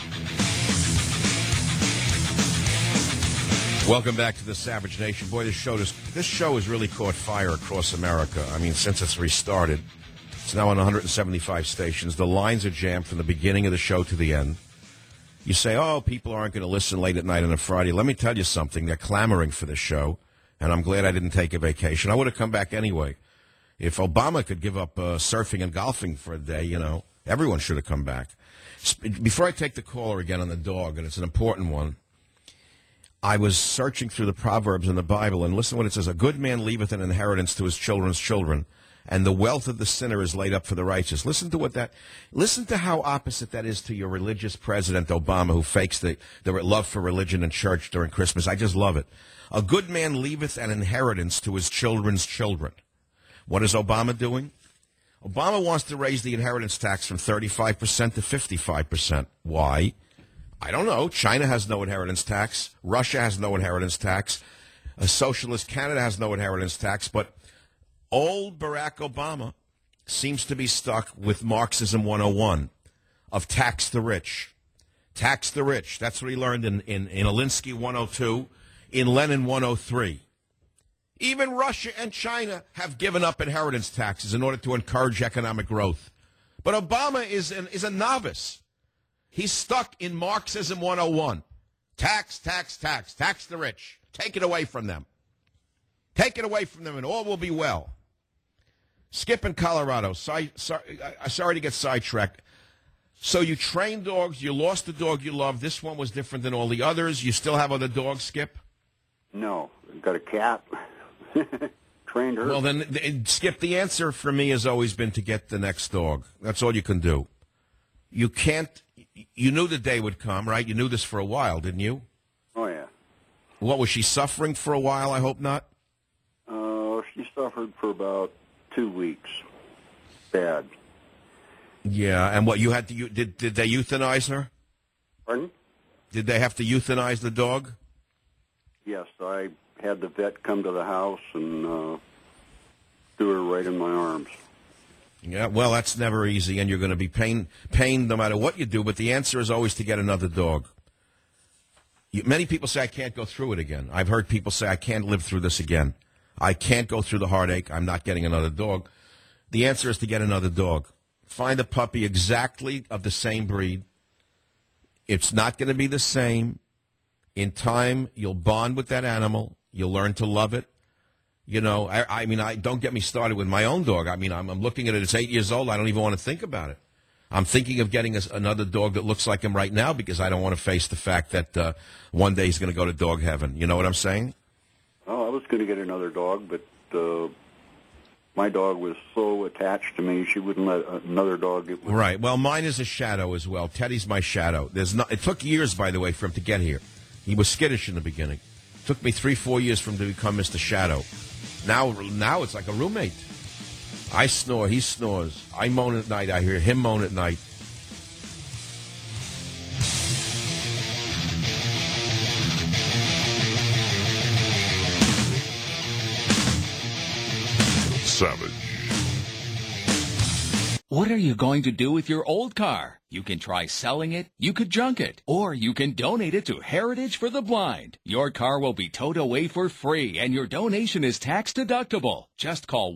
[SPEAKER 2] Welcome back to the Savage Nation. Boy, this show has really caught fire across America. I mean, since it's restarted. It's now on 175 stations. The lines are jammed from the beginning of the show to the end. You say, oh, people aren't going to listen late at night on a Friday. Let me tell you something. They're clamoring for this show, and I'm glad I didn't take a vacation. I would have come back anyway. If Obama could give up surfing and golfing for a day, everyone should have come back. Before I take the caller again on the dog, and it's an important one, I was searching through the Proverbs in the Bible, and listen to what it says. A good man leaveth an inheritance to his children's children, and the wealth of the sinner is laid up for the righteous. Listen to how opposite that is to your religious president, Obama, who fakes the love for religion and church during Christmas. I just love it. A good man leaveth an inheritance to his children's children. What is Obama doing? Obama wants to raise the inheritance tax from 35% to 55%. Why? I don't know. China has no inheritance tax. Russia has no inheritance tax. A socialist Canada has no inheritance tax, but old Barack Obama seems to be stuck with Marxism 101 of tax the rich. Tax the rich. That's what he learned in Alinsky 102, in Lenin 103. Even Russia and China have given up inheritance taxes in order to encourage economic growth. But Obama is a novice. He's stuck in Marxism 101. Tax, tax, tax. Tax the rich. Take it away from them. Take it away from them and all will be well. Skip in Colorado. Sorry to get sidetracked. So you train dogs. You lost the dog you love. This one was different than all the others. You still have other dogs, Skip?
[SPEAKER 13] No. I've got a cat. Trained her.
[SPEAKER 2] Well, then, Skip, the answer for me has always been to get the next dog. That's all you can do. You can't. You knew the day would come, right? You knew this for a while, didn't you?
[SPEAKER 13] Oh, yeah.
[SPEAKER 2] What, was she suffering for a while? I hope not.
[SPEAKER 13] She suffered for about 2 weeks. Bad.
[SPEAKER 2] Yeah, and what, you had to, did they euthanize her?
[SPEAKER 13] Pardon?
[SPEAKER 2] Did they have to euthanize the dog?
[SPEAKER 13] Yes, I had the vet come to the house and threw her right in my arms.
[SPEAKER 2] Yeah, well, that's never easy, and you're going to be pained no matter what you do, but the answer is always to get another dog. Many people say, I can't go through it again. I've heard people say, I can't live through this again. I can't go through the heartache. I'm not getting another dog. The answer is to get another dog. Find a puppy exactly of the same breed. It's not going to be the same. In time, you'll bond with that animal. You'll learn to love it. You know, I mean, don't get me started with my own dog. I mean, I'm looking at it. It's 8 years old. I don't even want to think about it. I'm thinking of getting another dog that looks like him right now because I don't want to face the fact that one day he's going to go to dog heaven. You know what I'm saying?
[SPEAKER 13] Oh, I was going to get another dog, but my dog was so attached to me, she wouldn't let another dog get with me.
[SPEAKER 2] Right. Well, mine is a shadow as well. Teddy's my shadow. It took years, by the way, for him to get here. He was skittish in the beginning. It took me 3-4 years for him to become Mr. Shadow. Now it's like a roommate. I snore, he snores. I moan at night, I hear him moan at night.
[SPEAKER 5] Savage.
[SPEAKER 4] What are you going to do with your old car? You can try selling it, you could junk it, or you can donate it to Heritage for the Blind. Your car will be towed away for free, and your donation is tax deductible. Just call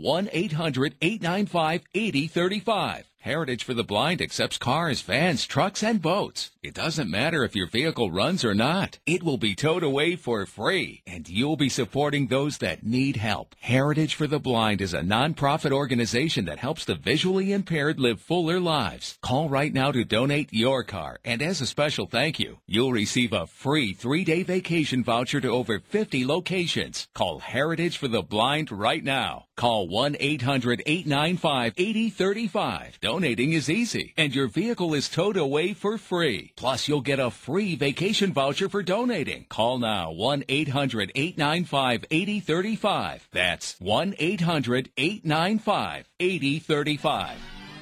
[SPEAKER 4] 1-800-895-8035. Heritage for the Blind accepts cars, vans, trucks, and boats. It doesn't matter if your vehicle runs or not. It will be towed away for free, and you'll be supporting those that need help. Heritage for the Blind is a non-profit organization that helps the visually impaired live fuller lives. Call right now to donate your car, and as a special thank you, you'll receive a free 3-day vacation voucher to over 50 locations. Call Heritage for the Blind right now. Call 1-800-895-8035. Donating is easy, and your vehicle is towed away for free. Plus, you'll get a free vacation voucher for donating. Call now, 1-800-895-8035. That's 1-800-895-8035.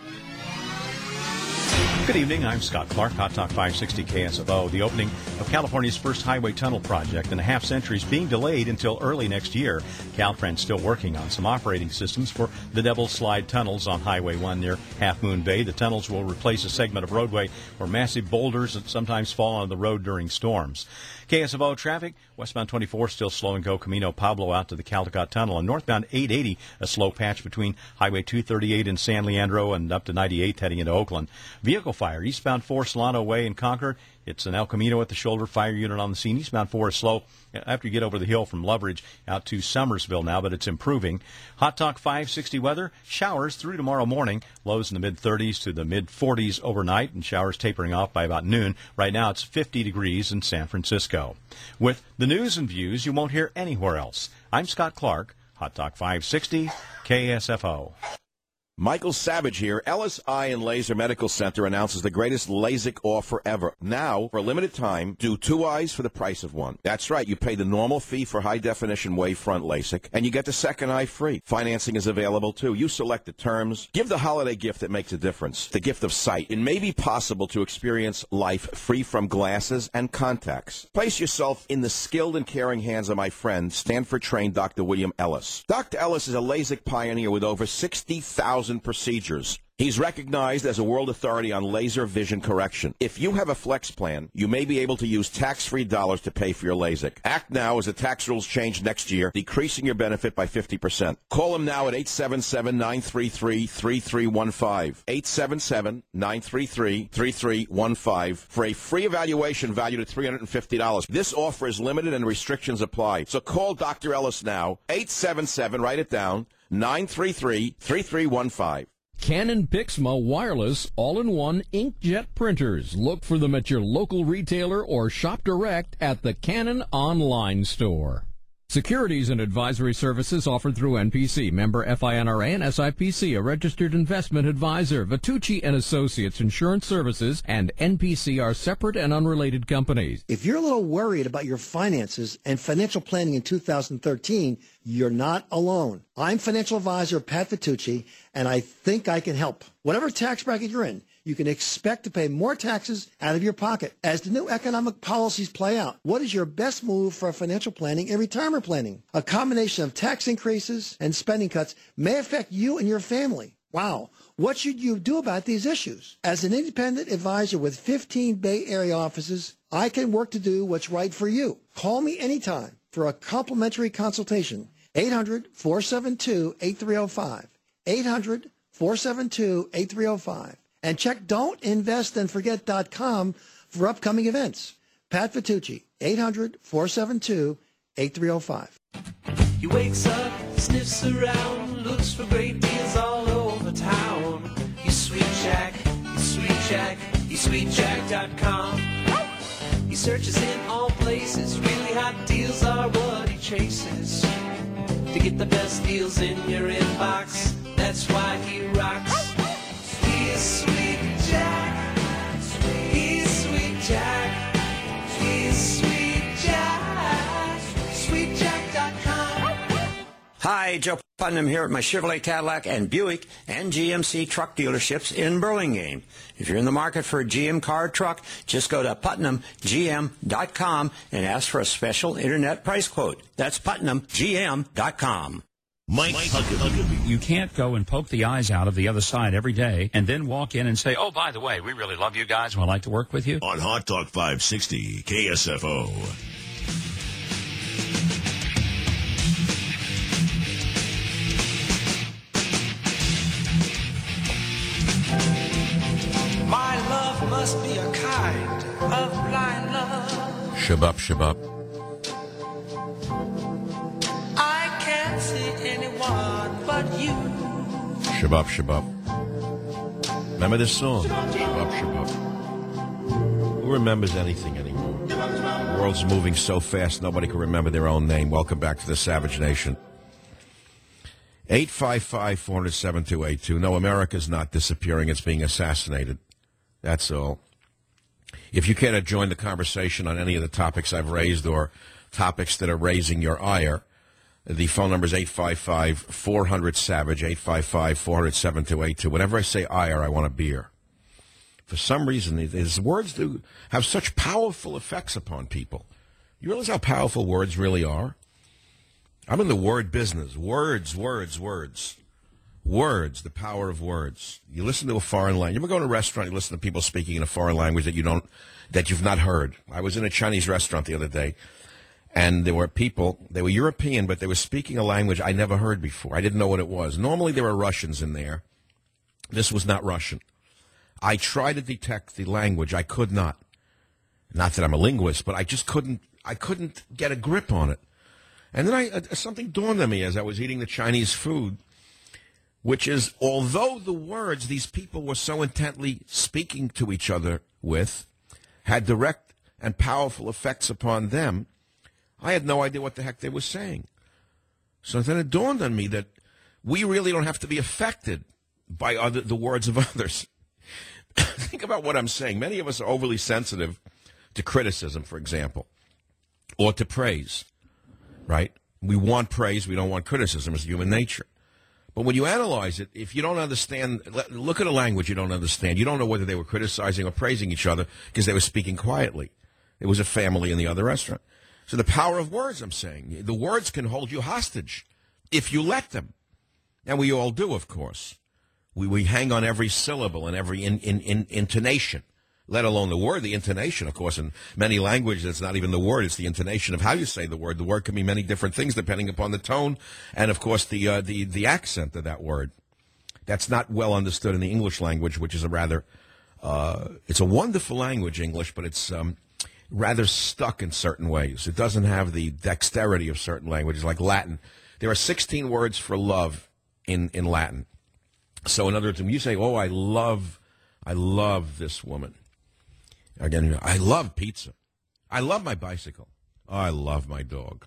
[SPEAKER 6] Good evening. I'm Scott Clark, Hot Talk 560 KSFO. The opening of California's first highway tunnel project in a half century is being delayed until early next year. Caltrans still working on some operating systems for the Devil's Slide tunnels on Highway 1 near Half Moon Bay. The tunnels will replace a segment of roadway where massive boulders that sometimes fall on the road during storms. KSFO traffic, westbound 24 still slow and go Camino Pablo out to the Caldecott Tunnel, and northbound 880 a slow patch between Highway 238 and San Leandro and up to 98 heading into Oakland. Vehicle fire eastbound 4 Solano Way in Concord. It's an El Camino at the shoulder. Fire unit on the scene. Eastbound 4 is slow after you get over the hill from Loveridge out to Somersville now, but it's improving. Hot Talk 560 weather. Showers through tomorrow morning. Lows in the mid-30s to the mid-40s overnight, and showers tapering off by about noon. Right now it's 50 degrees in San Francisco. With the news and views you won't hear anywhere else. I'm Scott Clark. Hot Talk 560 KSFO.
[SPEAKER 2] Michael Savage here. Ellis Eye and Laser Medical Center announces the greatest LASIK offer ever. Now, for a limited time, do 2 eyes for the price of 1. That's right. You pay the normal fee for high-definition wavefront LASIK, and you get the second eye free. Financing is available, too. You select the terms. Give the holiday gift that makes a difference, the gift of sight. It may be possible to experience life free from glasses and contacts. Place yourself in the skilled and caring hands of my friend, Stanford-trained Dr. William Ellis. Dr. Ellis is a LASIK pioneer with over 60,000 procedures. He's recognized as a world authority on laser vision correction. If you have a flex plan, you may be able to use tax-free dollars to pay for your LASIK. Act now as the tax rules change next year, decreasing your benefit by 50%. Call him now at 877-933-3315. 877-933-3315 for a free evaluation valued at $350. This offer is limited and restrictions apply. So call Dr. Ellis now, 877, write it down, 933-3315.
[SPEAKER 7] Canon Pixma Wireless All-in-One Inkjet Printers. Look for them at your local retailer or shop direct at the Canon Online Store. Securities and advisory services offered through NPC, member FINRA and SIPC, a registered investment advisor. Vitucci and Associates Insurance Services and NPC are separate and unrelated companies.
[SPEAKER 19] If you're a little worried about your finances and financial planning in 2013, you're not alone. I'm financial advisor Pat Vitucci, and I think I can help. Whatever tax bracket you're in, you can expect to pay more taxes out of your pocket. As the new economic policies play out, what is your best move for financial planning and retirement planning? A combination of tax increases and spending cuts may affect you and your family. Wow. What should you do about these issues? As an independent advisor with 15 Bay Area offices, I can work to do what's right for you. Call me anytime for a complimentary consultation. 800-472-8305. 800-472-8305. And check don'tinvestandforget.com for upcoming events. Pat Vitucci, 800-472-8305.
[SPEAKER 20] He wakes up, sniffs around, looks for great deals all over town. He's Sweet Jack, he's Sweet Jack, he's SweetJack.com. He searches in all places, really hot deals are what he chases. To get the best deals in your inbox, that's why he rocks. He's Sweet Jack, he's Sweet Jack, he's Sweet Jack, SweetJack.com.
[SPEAKER 8] Hi, Joe Putnam here at my Chevrolet, Cadillac, and Buick and GMC truck dealerships in Burlingame. If you're in the market for a GM car or truck, just go to PutnamGM.com and ask for a special internet price quote. That's PutnamGM.com.
[SPEAKER 24] Mike Huckabee.
[SPEAKER 9] You can't go and poke the eyes out of the other side every day and then walk in and say, oh, by the way, we really love you guys and we'd like to work with you.
[SPEAKER 24] On Hot Talk 560 KSFO.
[SPEAKER 20] My love must be a kind of blind love.
[SPEAKER 2] Shabbat, Shabbat.
[SPEAKER 20] I can't see anyone but you.
[SPEAKER 2] Shabbat, Shabbat. Remember this song? Shabbat, Shabbat. Who remembers anything anymore? The world's moving so fast, nobody can remember their own name. Welcome back to the Savage Nation. 855-400-7282. No, America's not disappearing. It's being assassinated. That's all. If you care to join the conversation on any of the topics I've raised or topics that are raising your ire, the phone number is 855-400-SAVAGE, 855-400-7282. Whenever I say ire, I want a beer. For some reason, his words do have such powerful effects upon people. You realize how powerful words really are? I'm in the word business. Words, words, words. Words, the power of words. You listen to a foreign language. You ever go to a restaurant, you listen to people speaking in a foreign language that you've not heard. I was in a Chinese restaurant the other day, and there were people, they were European, but they were speaking a language I never heard before. I didn't know what it was. Normally there were Russians in there. This was not Russian. I tried to detect the language. I could not. Not that I'm a linguist, but I just couldn't get a grip on it. And then something dawned on me as I was eating the Chinese food, which is, although the words these people were so intently speaking to each other with had direct and powerful effects upon them, I had no idea what the heck they were saying. So then it dawned on me that we really don't have to be affected by the words of others. Think about what I'm saying. Many of us are overly sensitive to criticism, for example, or to praise. Right? We want praise. We don't want criticism. It's human nature. But when you analyze it, if you don't understand, look at a language you don't understand. You don't know whether they were criticizing or praising each other because they were speaking quietly. It was a family in the other restaurant. So the power of words, I'm saying. The words can hold you hostage if you let them. And we all do, of course. We hang on every syllable and every intonation. Let alone the word, the intonation, of course. In many languages, it's not even the word, it's the intonation of how you say the word. The word can mean many different things depending upon the tone and, of course, the accent of that word. That's not well understood in the English language, which is a rather, it's a wonderful language, English, but it's rather stuck in certain ways. It doesn't have the dexterity of certain languages, like Latin. There are 16 words for love in Latin. So, in other words, when you say, oh, I love this woman. Again, I love pizza. I love my bicycle. Oh, I love my dog.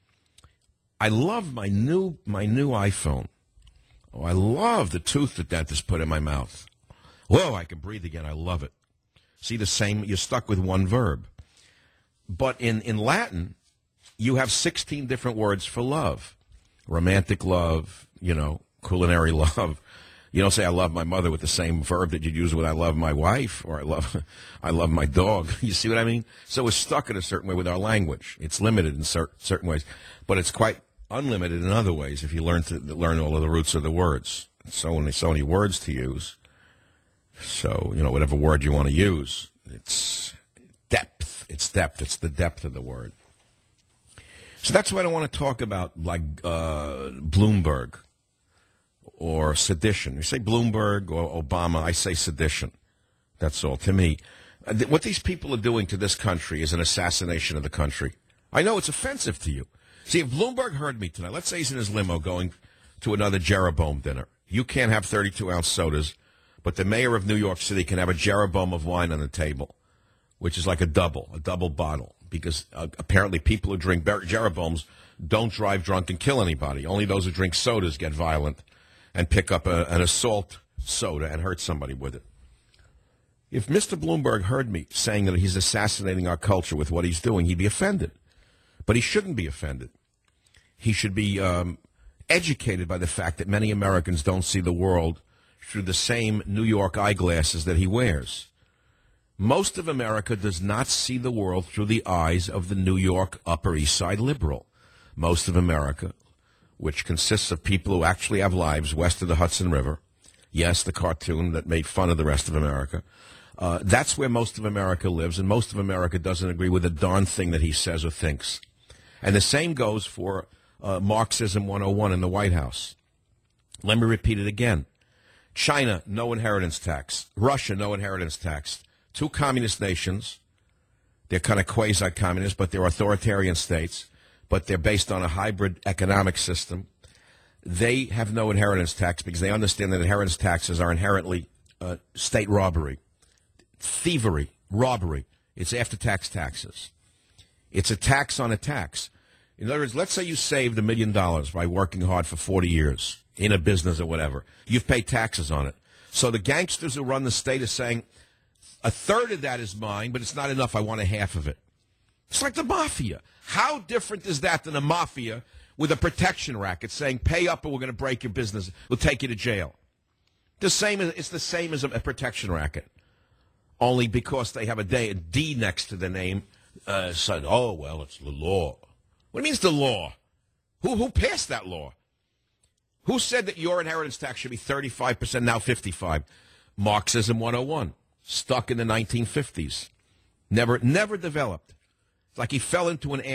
[SPEAKER 2] I love my new iPhone. Oh, I love the tooth the dentist put in my mouth. Whoa, I can breathe again. I love it. See, the same, you're stuck with one verb. But in Latin, you have 16 different words for love. Romantic love, culinary love. You don't say I love my mother with the same verb that you'd use with I love my wife or I love my dog. You see what I mean? So we're stuck in a certain way with our language. It's limited in certain ways, but it's quite unlimited in other ways if you learn all of the roots of the words. So many words to use. So, whatever word you want to use, it's depth. It's depth. It's the depth of the word. So that's why I don't want to talk about like Bloomberg. Or sedition. You say Bloomberg or Obama, I say sedition. That's all. To me, what these people are doing to this country is an assassination of the country. I know it's offensive to you. See, if Bloomberg heard me tonight, let's say he's in his limo going to another Jeroboam dinner. You can't have 32-ounce sodas, but the mayor of New York City can have a Jeroboam of wine on the table, which is like a double bottle, because apparently people who drink Jeroboams don't drive drunk and kill anybody. Only those who drink sodas get violent and pick up an assault soda and hurt somebody with it. If Mr. Bloomberg heard me saying that he's assassinating our culture with what he's doing, he'd be offended. But he shouldn't be offended. He should be educated by the fact that many Americans don't see the world through the same New York eyeglasses that he wears. Most of America does not see the world through the eyes of the New York Upper East Side liberal. Most of America, which consists of people who actually have lives west of the Hudson River, yes, the cartoon that made fun of the rest of America, that's where most of America lives, and most of America doesn't agree with a darn thing that he says or thinks. And the same goes for Marxism 101 in the White House. Let me repeat it again. China, no inheritance tax. Russia, no inheritance tax. Two communist nations. They're kind of quasi-communist, but they're authoritarian states. But they're based on a hybrid economic system. They have no inheritance tax because they understand that inheritance taxes are inherently state robbery, thievery, robbery. It's after-tax taxes. It's a tax on a tax. In other words, let's say you saved $1 million by working hard for 40 years in a business or whatever. You've paid taxes on it. So the gangsters who run the state are saying, a third of that is mine, but it's not enough. I want a half of it. It's like the mafia. How different is that than a mafia with a protection racket saying, pay up or we're going to break your business. We'll take you to jail. It's the same as a protection racket. Only because they have a D next to the name, said, oh, well, it's the law. What do you mean it's the law? Who passed that law? Who said that your inheritance tax should be 35%, now 55%? Marxism 101, stuck in the 1950s. Never developed. It's like he fell into an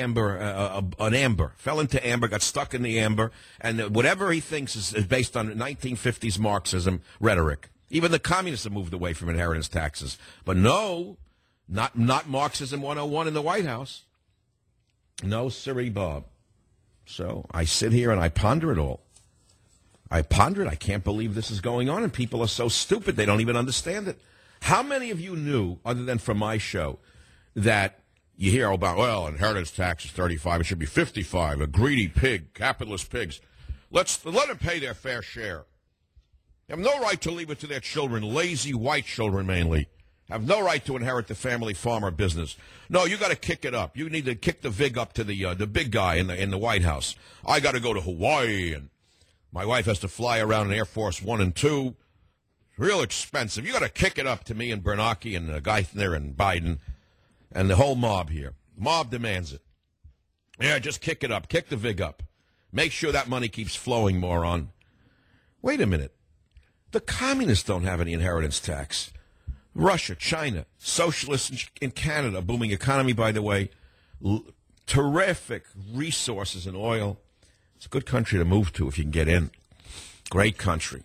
[SPEAKER 2] amber, fell into amber, got stuck in the amber, and whatever he thinks is based on 1950s Marxism rhetoric. Even the communists have moved away from inheritance taxes. But no, not Marxism 101 in the White House. No, sirree, Bob. So I sit here and I ponder it all. I ponder it. I can't believe this is going on, and people are so stupid they don't even understand it. How many of you knew, other than from my show, that you hear about, well, inheritance tax is 35, it should be 55, a greedy pig, capitalist pigs. Let them pay their fair share. They have no right to leave it to their children, lazy white children mainly. Have no right to inherit the family farmer business. No, you got to kick it up. You need to kick the vig up to the big guy in the White House. I got to go to Hawaii, and my wife has to fly around in Air Force 1 and 2. It's real expensive. You got to kick it up to me and Bernanke and Geithner and Biden and the whole mob here. Mob demands it. Yeah, just kick it up. Kick the vig up. Make sure that money keeps flowing, moron. Wait a minute. The communists don't have any inheritance tax. Russia, China, socialists in Canada, booming economy, by the way, terrific resources in oil. It's a good country to move to if you can get in. Great country.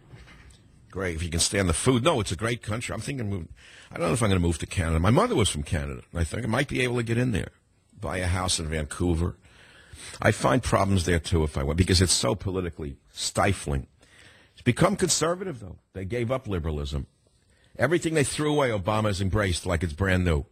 [SPEAKER 2] Great, if you can stand the food. No, it's a great country. I'm thinking moving. I don't know if I'm going to move to Canada. My mother was from Canada. I think I might be able to get in there, buy a house in Vancouver. I find problems there, too, if I went, because it's so politically stifling. It's become conservative, though. They gave up liberalism. Everything they threw away, Obama has embraced like it's brand new.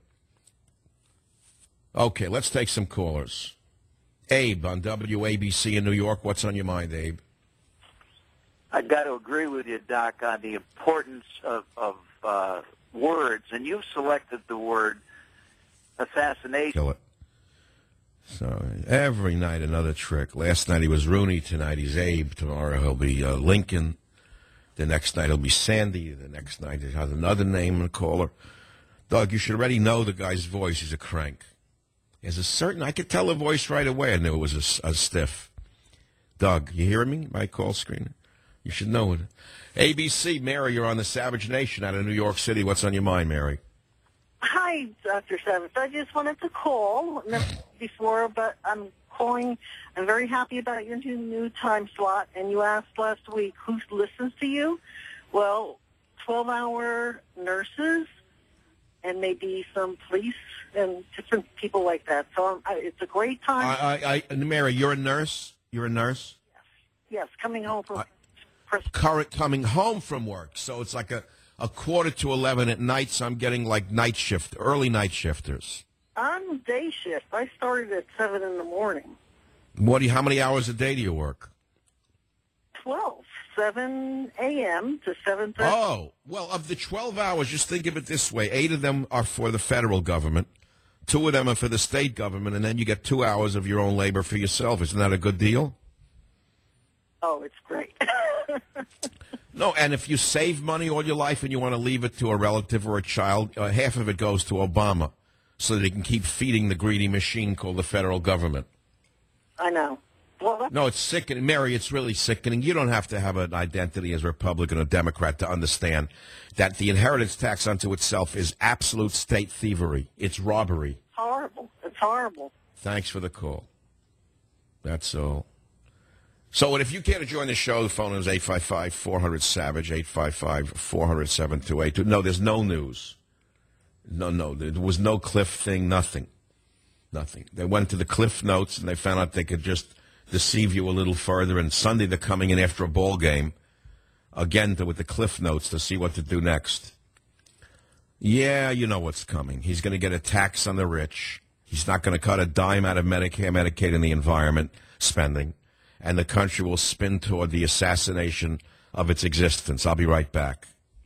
[SPEAKER 2] Okay, let's take some callers. Abe on WABC in New York. What's on your mind, Abe?
[SPEAKER 3] I got to agree with you, Doc, on the importance of words, and you've selected the word assassination.
[SPEAKER 2] Kill it. So every night another trick. Last night he was Rooney. Tonight he's Abe. Tomorrow he'll be Lincoln. The next night he'll be Sandy. The next night he has another name and caller. Doug, you should already know the guy's voice. He's a crank. There's a certain, I could tell the voice right away. I knew it was a stiff. Doug, you hearing me? My call screen. You should know it. ABC, Mary, you're on the Savage Nation out of New York City. What's on your mind, Mary?
[SPEAKER 10] Hi, Dr. Savage. I just wanted to call before, but I'm calling. I'm very happy about your new time slot. And you asked last week who listens to you. Well, 12-hour nurses, and maybe some police and different people like that. So it's a great time.
[SPEAKER 2] Mary, you're a nurse? You're a nurse?
[SPEAKER 10] Yes, coming home from
[SPEAKER 2] Coming home from work. So it's like a 11:45 at night, so I'm getting like early night shifters.
[SPEAKER 10] I'm day shift. I started at 7 in the morning.
[SPEAKER 2] How many hours a day do you work?
[SPEAKER 10] 12. 7 a.m. to 7:30.
[SPEAKER 2] Oh, well, of the 12 hours, just think of it this way. 8 of them are for the federal government. 2 of them are for the state government, and then you get 2 hours of your own labor for yourself. Isn't that a good deal?
[SPEAKER 10] Oh, it's great.
[SPEAKER 2] No, and if you save money all your life and you want to leave it to a relative or a child, half of it goes to Obama so that he can keep feeding the greedy machine called the federal government.
[SPEAKER 10] I know. Well,
[SPEAKER 2] no, it's sickening. Mary, it's really sickening. You don't have to have an identity as a Republican or Democrat to understand that the inheritance tax unto itself is absolute state thievery. It's robbery.
[SPEAKER 10] Horrible. It's horrible.
[SPEAKER 2] Thanks for the call. That's all. So if you care to join the show, the phone is 855-400-SAVAGE, 855-400-7282. No, there's no news. No, there was no Cliff thing, nothing. They went to the Cliff Notes, and they found out they could just deceive you a little further, and Sunday they're coming in after a ball game, again with the Cliff Notes to see what to do next. Yeah, you know what's coming. He's going to get a tax on the rich. He's not going to cut a dime out of Medicare, Medicaid, and the environment spending. And the country will spin toward the assassination of its existence. I'll be right back.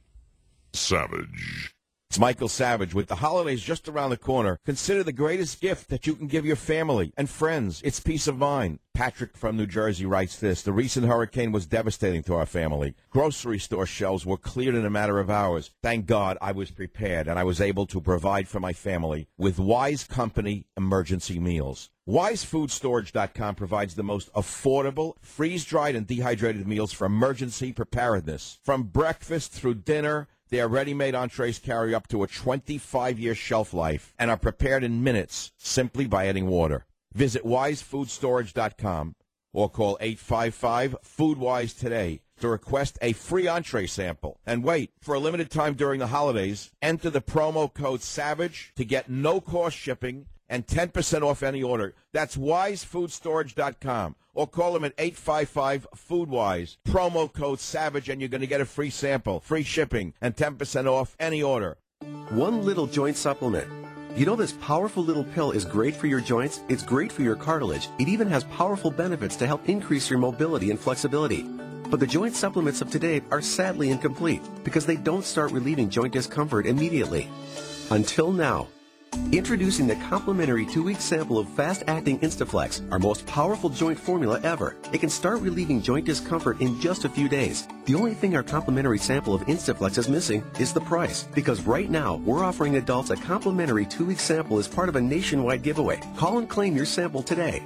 [SPEAKER 5] Savage.
[SPEAKER 2] It's Michael Savage. With the holidays just around the corner, consider the greatest gift that you can give your family and friends. It's peace of mind. Patrick from New Jersey writes this. The recent hurricane was devastating to our family. Grocery store shelves were cleared in a matter of hours. Thank God I was prepared, and I was able to provide for my family with Wise Company emergency meals. WiseFoodStorage.com provides the most affordable, freeze-dried and dehydrated meals for emergency preparedness. From breakfast through dinner, their ready-made entrees carry up to a 25-year shelf life and are prepared in minutes simply by adding water. Visit WiseFoodStorage.com or call 855-FoodWise today to request a free entree sample. And wait, for a limited time during the holidays, enter the promo code SAVAGE to get no-cost shipping and 10% off any order. That's WiseFoodStorage.com. Or call them at 855-FoodWise. Promo code SAVAGE, and you're going to get a free sample, free shipping, and 10% off any order.
[SPEAKER 11] One little joint supplement. You know this powerful little pill is great for your joints, it's great for your cartilage. It even has powerful benefits to help increase your mobility and flexibility. But the joint supplements of today are sadly incomplete because they don't start relieving joint discomfort immediately. Until now. Introducing the complimentary 2-week sample of fast-acting Instaflex, our most powerful joint formula ever. It can start relieving joint discomfort in just a few days. The only thing our complimentary sample of Instaflex is missing is the price. Because right now, we're offering adults a complimentary 2-week sample as part of a nationwide giveaway. Call and claim your sample today.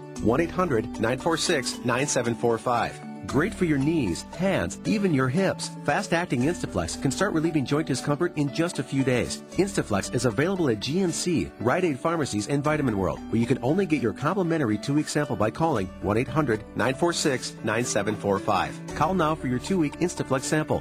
[SPEAKER 11] 1-800-946-9745. Great for your knees, hands, even your hips. Fast-acting Instaflex can start relieving joint discomfort in just a few days. Instaflex is available at GNC, Rite Aid Pharmacies, and Vitamin World, where you can only get your complimentary 2-week sample by calling 1-800-946-9745. Call now for your 2-week Instaflex sample.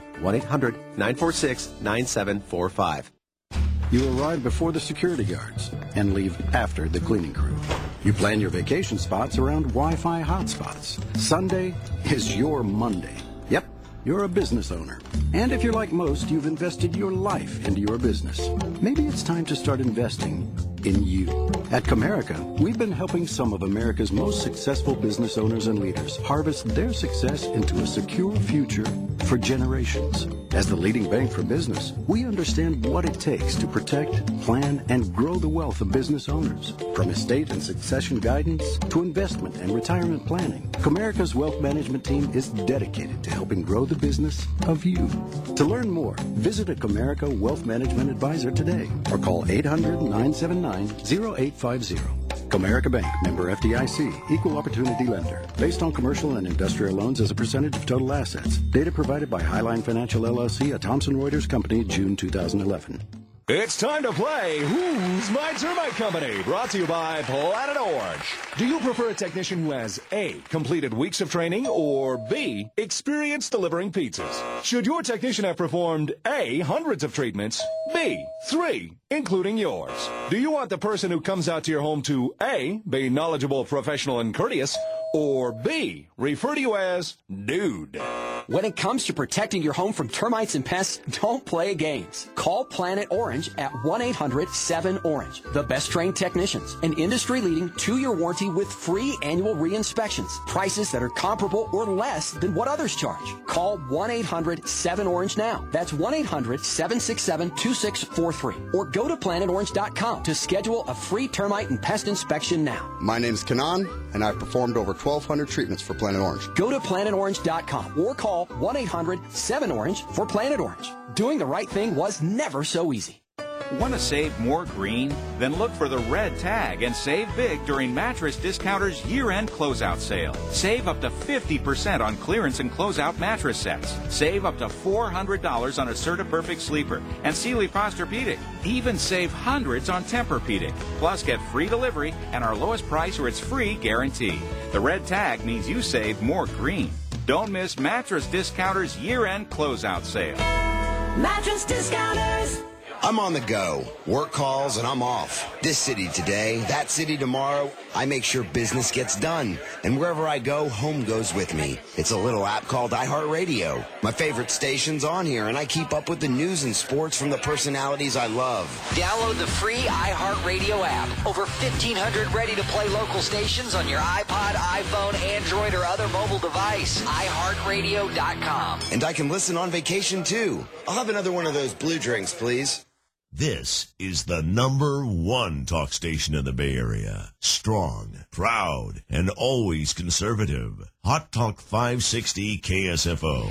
[SPEAKER 11] 1-800-946-9745.
[SPEAKER 12] You arrive before the security guards and leave after the cleaning crew. You plan your vacation spots around Wi-Fi hotspots. Sunday is your Monday. Yep, you're a business owner. And if you're like most, you've invested your life into your business. Maybe it's time to start investing in you. At Comerica, we've been helping some of America's most successful business owners and leaders harvest their success into a secure future for generations. As the leading bank for business, we understand what it takes to protect, plan, and grow the wealth of business owners. From estate and succession guidance to investment and retirement planning, Comerica's wealth management team is dedicated to helping grow the business of you. To learn more, visit a Comerica Wealth Management Advisor today or call 800-979-0850. Comerica Bank, member FDIC, equal opportunity lender. Based on commercial and industrial loans as a percentage of total assets. Data provided by Highline Financial LLC, a Thomson Reuters company, June 2011.
[SPEAKER 15] It's time to play Who's My Termite Company, brought to you by Planet Orange. Do you prefer a technician who has A, completed weeks of training, or B, experience delivering pizzas? Should your technician have performed A, hundreds of treatments, B, 3, including yours? Do you want the person who comes out to your home to A, be knowledgeable, professional, and courteous, or B, refer to you as Dude?
[SPEAKER 16] When it comes to protecting your home from termites and pests, don't play games. Call Planet Orange at 1-800-7-ORANGE. The best trained technicians, an industry-leading 2-year warranty with free annual re-inspections, prices that are comparable or less than what others charge. Call 1-800-7-ORANGE now. That's 1-800-767-2643. Or go to planetorange.com to schedule a free termite and pest inspection now.
[SPEAKER 17] My name's Kanan, and I've performed over 1,200 treatments for Planet Orange.
[SPEAKER 16] Go to planetorange.com or call 1-800-7-ORANGE for Planet Orange. Doing the right thing was never so easy.
[SPEAKER 18] Want to save more green? Then look for the red tag and save big during Mattress Discounter's year-end closeout sale. Save up to 50% on clearance and closeout mattress sets. Save up to $400 on a Serta Perfect Sleeper and Sealy Posturepedic. Even save hundreds on Tempur-Pedic. Plus get free delivery and our lowest price or it's free guarantee. The red tag means you save more green. Don't miss Mattress Discounter's year-end closeout sale.
[SPEAKER 25] Mattress Discounters.
[SPEAKER 26] I'm on the go. Work calls and I'm off. This city today, that city tomorrow. I make sure business gets done. And wherever I go, home goes with me. It's a little app called iHeartRadio. My favorite station's on here, and I keep up with the news and sports from the personalities I love.
[SPEAKER 25] Download the free iHeartRadio app. Over 1,500 ready-to-play local stations on your iPod, iPhone, Android, or other mobile device. iHeartRadio.com.
[SPEAKER 26] And I can listen on vacation, too. I'll have another one of those blue drinks, please.
[SPEAKER 24] This is the #1 talk station in the Bay Area. Strong, proud, and always conservative. Hot Talk 560 KSFO.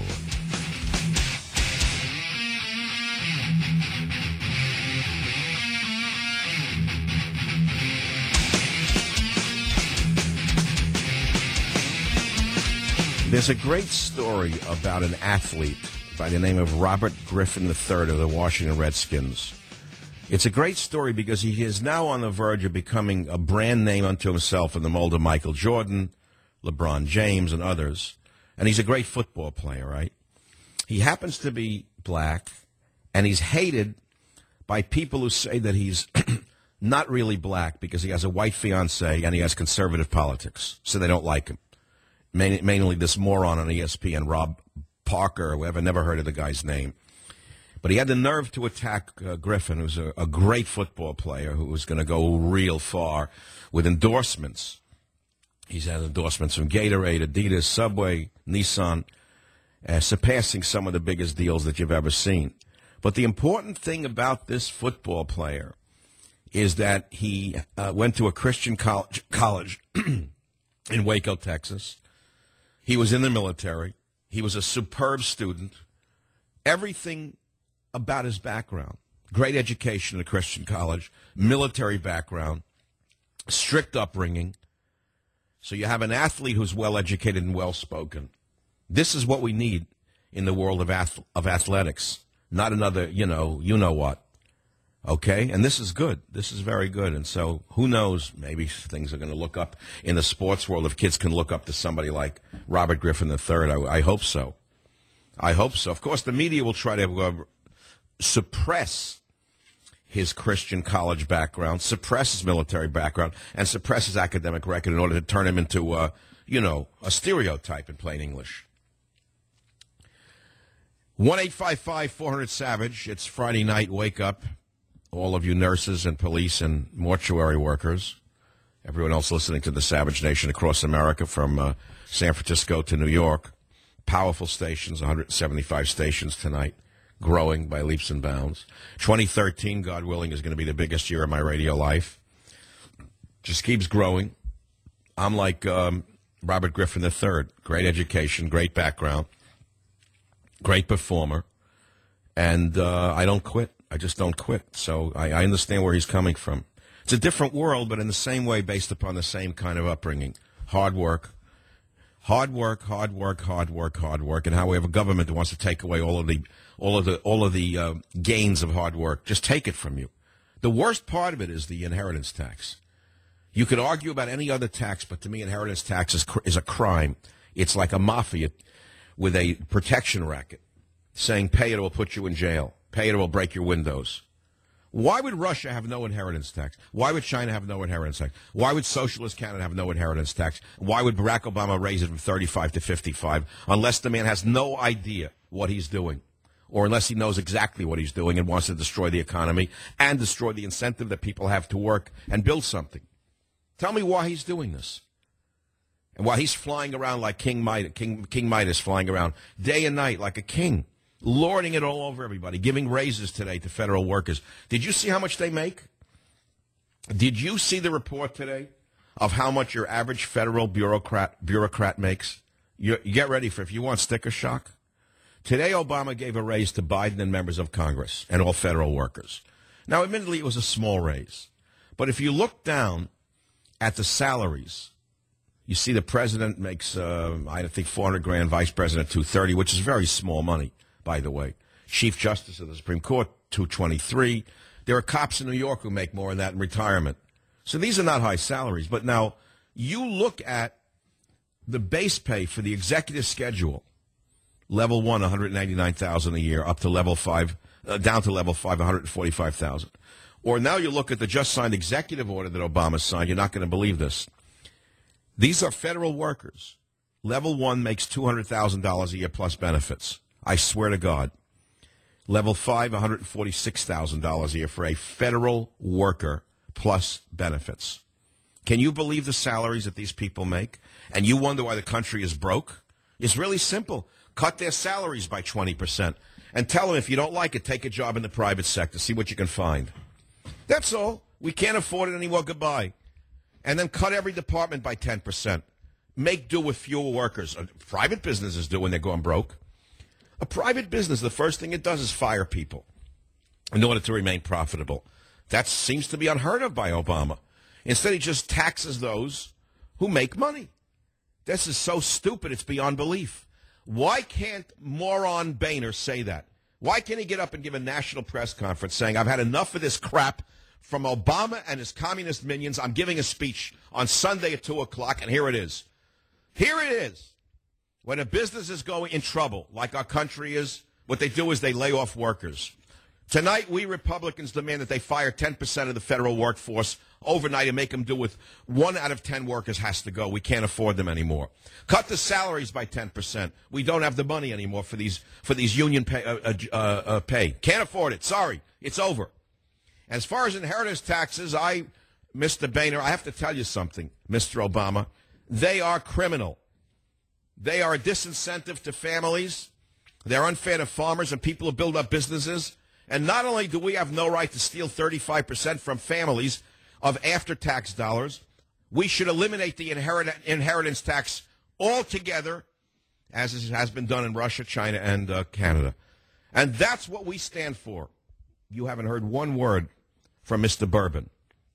[SPEAKER 2] There's a great story about an athlete by the name of Robert Griffin III of the Washington Redskins. It's a great story because he is now on the verge of becoming a brand name unto himself in the mold of Michael Jordan, LeBron James, and others. And he's a great football player, right? He happens to be black, and he's hated by people who say that he's not really black because he has a white fiancée and he has conservative politics, so they don't like him. Mainly this moron on ESPN, Rob Parker, or whoever, never heard of the guy's name. But he had the nerve to attack Griffin, who's a great football player who was going to go real far with endorsements. He's had endorsements from Gatorade, Adidas, Subway, Nissan, surpassing some of the biggest deals that you've ever seen. But the important thing about this football player is that he went to a Christian college in Waco, Texas. He was in the military. He was a superb student. Everything about his background, great education at a Christian college, military background, strict upbringing. So you have an athlete who's well-educated and well-spoken. This is what we need in the world of athletics, not another, you know what. Okay? And this is good. This is very good. And so who knows, maybe things are going to look up in the sports world if kids can look up to somebody like Robert Griffin III. I hope so. I hope so. Of course, the media will try to suppress his Christian college background, suppress his military background, and suppress his academic record in order to turn him into, a stereotype in plain English. 1-855-400-SAVAGE. It's Friday night. Wake up, all of you nurses and police and mortuary workers, everyone else listening to the Savage Nation across America from San Francisco to New York. Powerful stations, 175 stations tonight, growing by leaps and bounds. 2013, God willing, is going to be the biggest year of my radio life. Just keeps growing. I'm like Robert Griffin III. Great education, great background, great performer. And I don't quit. I just don't quit. So I understand where he's coming from. It's a different world, but in the same way, based upon the same kind of upbringing. Hard work, Hard work, hard work, hard work, hard work, and how we have a government that wants to take away all of the gains of hard work. Just take it from you. The worst part of it is the inheritance tax. You could argue about any other tax, but to me, inheritance tax is a crime. It's like a mafia with a protection racket saying, pay it or we'll put you in jail. Pay it or we'll break your windows. Why would Russia have no inheritance tax? Why would China have no inheritance tax? Why would Socialist Canada have no inheritance tax? Why would Barack Obama raise it from 35 to 55 unless the man has no idea what he's doing, or unless he knows exactly what he's doing and wants to destroy the economy and destroy the incentive that people have to work and build something? Tell me why he's doing this. And while he's flying around like King Midas, flying around day and night like a king, lording it all over everybody, giving raises today to federal workers. Did you see how much they make? Did you see the report today of how much your average federal bureaucrat makes? You get ready for, if you want sticker shock. Today, Obama gave a raise to Biden and members of Congress and all federal workers. Now, admittedly, it was a small raise. But if you look down at the salaries, you see the president makes, I think, $400,000, vice president $230,000, which is very small money, by the way. Chief Justice of the Supreme Court, $223,000. There are cops in New York who make more than that in retirement. So these are not high salaries. But now you look at the base pay for the executive schedule, level 1, $199,000 a year, up to level 5, down to level 5, $145,000. Or now you look at the just signed executive order that Obama signed. You're not going to believe this. These are federal workers. Level 1 makes $200,000 a year plus benefits. I swear to God. Level 5, $146,000 a year for a federal worker plus benefits. Can you believe the salaries that these people make? And you wonder why the country is broke? It's really simple. Cut their salaries by 20% and tell them if you don't like it, take a job in the private sector. See what you can find. That's all. We can't afford it anymore. Goodbye. And then cut every department by 10%. Make do with fewer workers. Private businesses do when they're going broke. A private business, the first thing it does is fire people in order to remain profitable. That seems to be unheard of by Obama. Instead, he just taxes those who make money. This is so stupid, it's beyond belief. Why can't moron Boehner say that? Why can't he get up and give a national press conference saying, I've had enough of this crap from Obama and his communist minions. I'm giving a speech on Sunday at 2 o'clock, and here it is. Here it is. When a business is going in trouble, like our country is, what they do is they lay off workers. Tonight, we Republicans demand that they fire 10% of the federal workforce overnight and make them do with 1 out of 10 workers has to go. We can't afford them anymore. Cut the salaries by 10%. We don't have the money anymore for these union pay. Can't afford it. Sorry. It's over. As far as inheritance taxes, Mr. Boehner, I have to tell you something, Mr. Obama. They are criminal. They are a disincentive to families. They're unfair to farmers and people who build up businesses. And not only do we have no right to steal 35% from families of after-tax dollars, we should eliminate the inheritance tax altogether, as has been done in Russia, China, and Canada. And that's what we stand for. You haven't heard one word from Mr. Bourbon.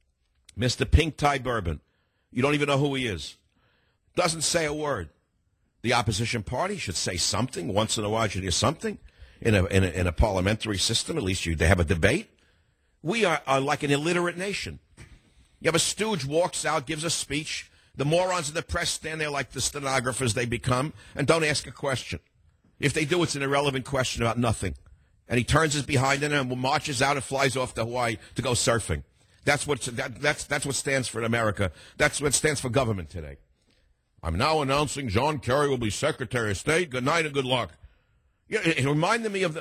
[SPEAKER 2] Mr. Pink Tie Bourbon. You don't even know who he is. Doesn't say a word. The opposition party should say something. Once in a while, you should hear something. In a parliamentary system, at least they have a debate. We are like an illiterate nation. You have a stooge walks out, gives a speech. The morons in the press stand there like the stenographers they become and don't ask a question. If they do, it's an irrelevant question about nothing. And he turns his behind him and marches out and flies off to Hawaii to go surfing. That's what stands for America. That's what stands for government today. I'm now announcing John Kerry will be Secretary of State. Good night and good luck. Yeah, it reminded me of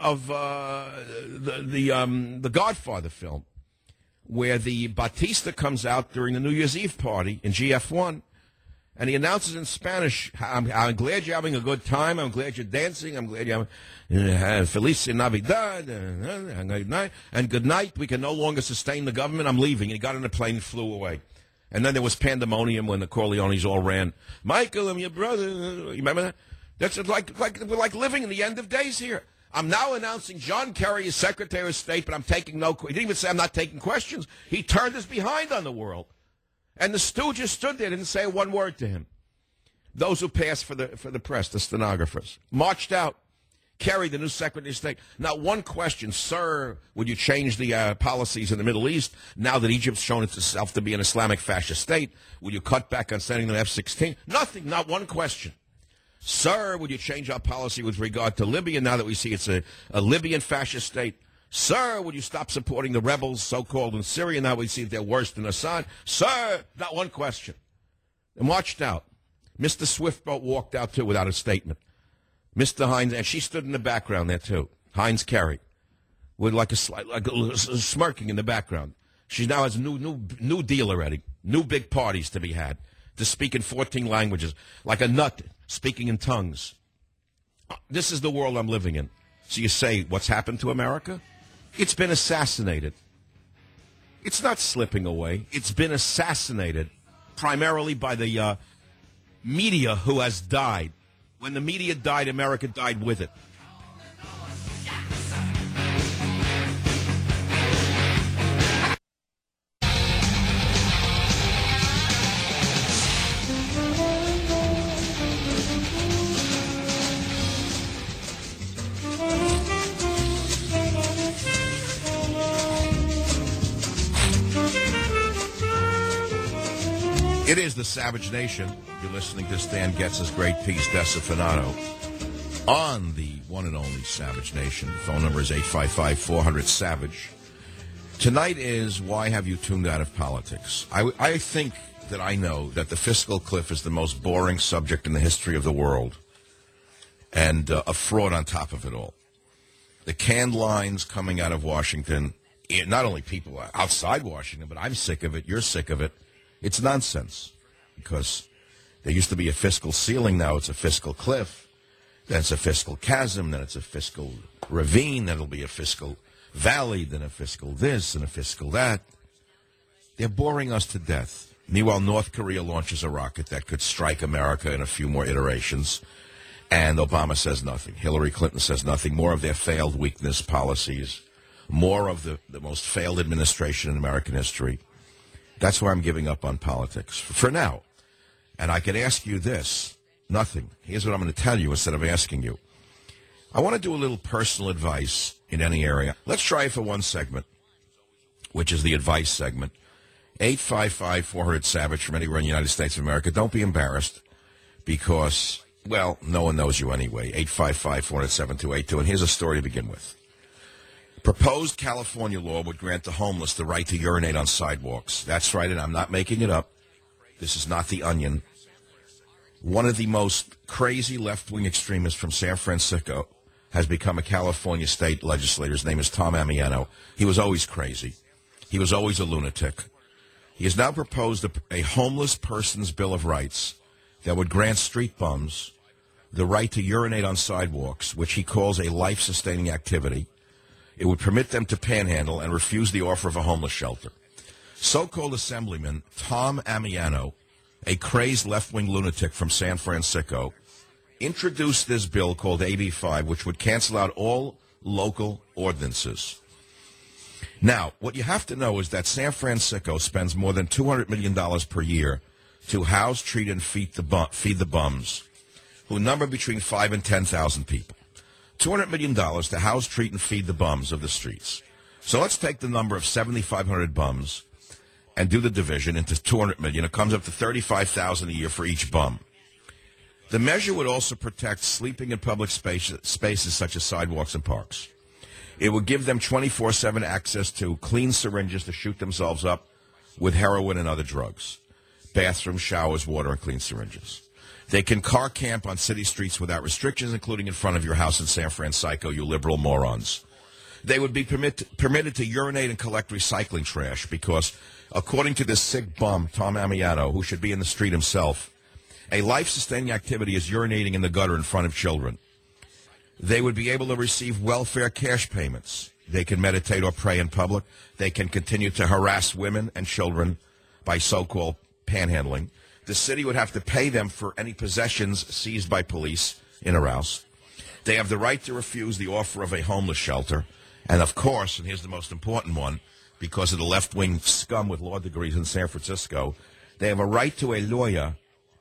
[SPEAKER 2] the Godfather film, where the Batista comes out during the New Year's Eve party in GF1, and he announces in Spanish, I'm glad you're having a good time. I'm glad you're dancing. I'm glad you're having Feliz Navidad and good night. We can no longer sustain the government. I'm leaving. And he got on a plane and flew away. And then there was pandemonium when the Corleones all ran. Michael, I'm your brother. You remember that? That's like we're like living in the end of days here. I'm now announcing John Kerry is Secretary of State, but I'm taking no. He didn't even say I'm not taking questions. He turned his behind on the world, and the stooges stood there, didn't say one word to him. Those who passed for the press, the stenographers, marched out. Kerry, the new Secretary of State, not one question, sir, would you change the policies in the Middle East now that Egypt's shown itself to be an Islamic fascist state? Would you cut back on sending them F-16? Nothing, not one question. Sir, would you change our policy with regard to Libya now that we see it's a Libyan fascist state? Sir, would you stop supporting the rebels, so-called, in Syria now we see that they're worse than Assad? Sir, not one question. They marched out. Mr. Swiftboat walked out, too, without a statement. Mr. Hines, and she stood in the background there, too. Hines Kerry, with like a smirking in the background. She now has a new deal already, new big parties to be had, to speak in 14 languages, like a nut speaking in tongues. This is the world I'm living in. So you say, what's happened to America? It's been assassinated. It's not slipping away. It's been assassinated primarily by the media who has died. When the media died, America died with it. It is the Savage Nation. You're listening to Stan Getz's great piece, Decifinato, on the one and only Savage Nation. Phone number is 855-400-SAVAGE. Tonight is Why Have You Tuned Out of Politics? I think that I know that the fiscal cliff is the most boring subject in the history of the world, and a fraud on top of it all. The canned lines coming out of Washington, not only people outside Washington, but I'm sick of it, you're sick of it. It's nonsense, because there used to be a fiscal ceiling, now it's a fiscal cliff, then it's a fiscal chasm, then it's a fiscal ravine, then it'll be a fiscal valley, then a fiscal this and a fiscal that. They're boring us to death. Meanwhile, North Korea launches a rocket that could strike America in a few more iterations, and Obama says nothing. Hillary Clinton says nothing. More of their failed weakness policies, more of the most failed administration in American history. That's why I'm giving up on politics for now. And I could ask you this. Nothing. Here's what I'm going to tell you instead of asking you. I want to do a little personal advice in any area. Let's try it for one segment, which is the advice segment. 855-400-SAVAGE from anywhere in the United States of America. Don't be embarrassed because, well, no one knows you anyway. 855-400-7282. And here's a story to begin with. Proposed California law would grant the homeless the right to urinate on sidewalks. That's right, and I'm not making it up. This is not The Onion. One of the most crazy left-wing extremists from San Francisco has become a California state legislator. His name is Tom Amiano. He was always crazy. He was always a lunatic. He has now proposed a homeless person's Bill of Rights that would grant street bums the right to urinate on sidewalks, which he calls a life-sustaining activity. It would permit them to panhandle and refuse the offer of a homeless shelter. So-called Assemblyman Tom Amiano, a crazed left-wing lunatic from San Francisco, introduced this bill called AB 5, which would cancel out all local ordinances. Now, what you have to know is that San Francisco spends more than $200 million per year to house, treat, and feed the bums, who number between 5,000 and 10,000 people. $200 million to house, treat, and feed the bums of the streets. So let's take the number of 7,500 bums and do the division into $200 million. It comes up to $35,000 a year for each bum. The measure would also protect sleeping in public spaces such as sidewalks and parks. It would give them 24/7 access to clean syringes to shoot themselves up with heroin and other drugs, bathrooms, showers, water, and clean syringes. They can car camp on city streets without restrictions, including in front of your house in San Francisco, you liberal morons. They would be permitted to urinate and collect recycling trash because, according to this sick bum, Tom Amiano, who should be in the street himself, a life-sustaining activity is urinating in the gutter in front of children. They would be able to receive welfare cash payments. They can meditate or pray in public. They can continue to harass women and children by so-called panhandling. The city would have to pay them for any possessions seized by police in a house. They have the right to refuse the offer of a homeless shelter. And, of course, and here's the most important one, because of the left-wing scum with law degrees in San Francisco, they have a right to a lawyer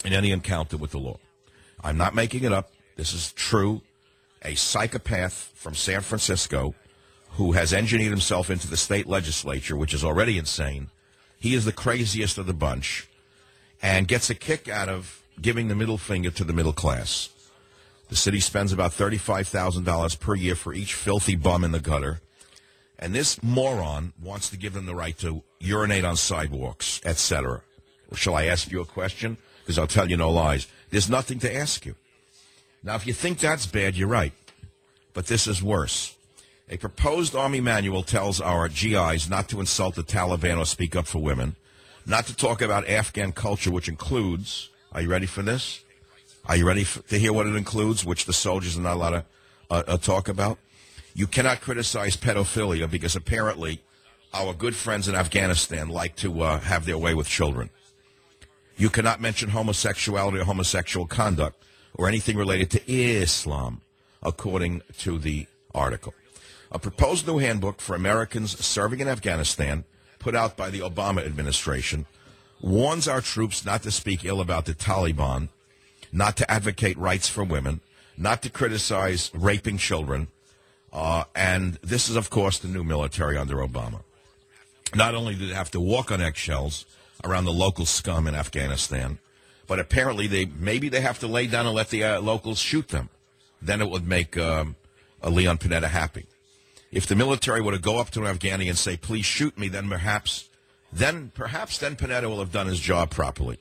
[SPEAKER 2] in any encounter with the law. I'm not making it up. This is true. A psychopath from San Francisco who has engineered himself into the state legislature, which is already insane. He is the craziest of the bunch and gets a kick out of giving the middle finger to the middle class. The city spends about $35,000 per year for each filthy bum in the gutter. And this moron wants to give them the right to urinate on sidewalks, etc. Well, shall I ask you a question? Because I'll tell you no lies. There's nothing to ask you. Now, if you think that's bad, you're right. But this is worse. A proposed Army manual tells our GIs not to insult the Taliban or speak up for women, not to talk about Afghan culture, which includes, are you ready for this? Are you ready to hear what it includes, which the soldiers are not allowed to talk about? You cannot criticize pedophilia because apparently our good friends in Afghanistan like to have their way with children. You cannot mention homosexuality or homosexual conduct or anything related to Islam, according to the article. A proposed new handbook for Americans serving in Afghanistan, put out by the Obama administration, warns our troops not to speak ill about the Taliban, not to advocate rights for women, not to criticize raping children, and this is, of course, the new military under Obama. Not only do they have to walk on eggshells around the local scum in Afghanistan, but apparently maybe they have to lay down and let the locals shoot them. Then it would make Leon Panetta happy. If the military were to go up to an Afghani and say, please shoot me, then perhaps Panetta will have done his job properly.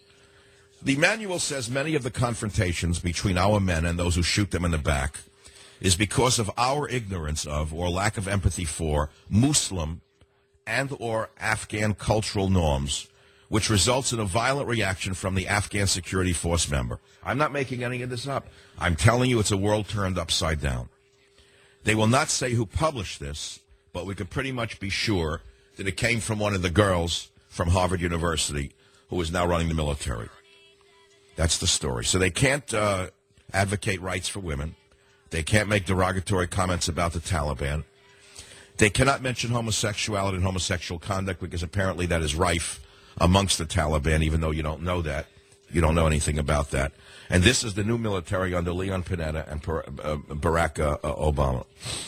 [SPEAKER 2] The manual says many of the confrontations between our men and those who shoot them in the back is because of our ignorance of or lack of empathy for Muslim and or Afghan cultural norms, which results in a violent reaction from the Afghan security force member. I'm not making any of this up. I'm telling you it's a world turned upside down. They will not say who published this, but we could pretty much be sure that it came from one of the girls from Harvard University who is now running the military. That's the story. So they can't advocate rights for women. They can't make derogatory comments about the Taliban. They cannot mention homosexuality and homosexual conduct because apparently that is rife amongst the Taliban, even though you don't know that. You don't know anything about that. And this is the new military under Leon Panetta and Barack Obama.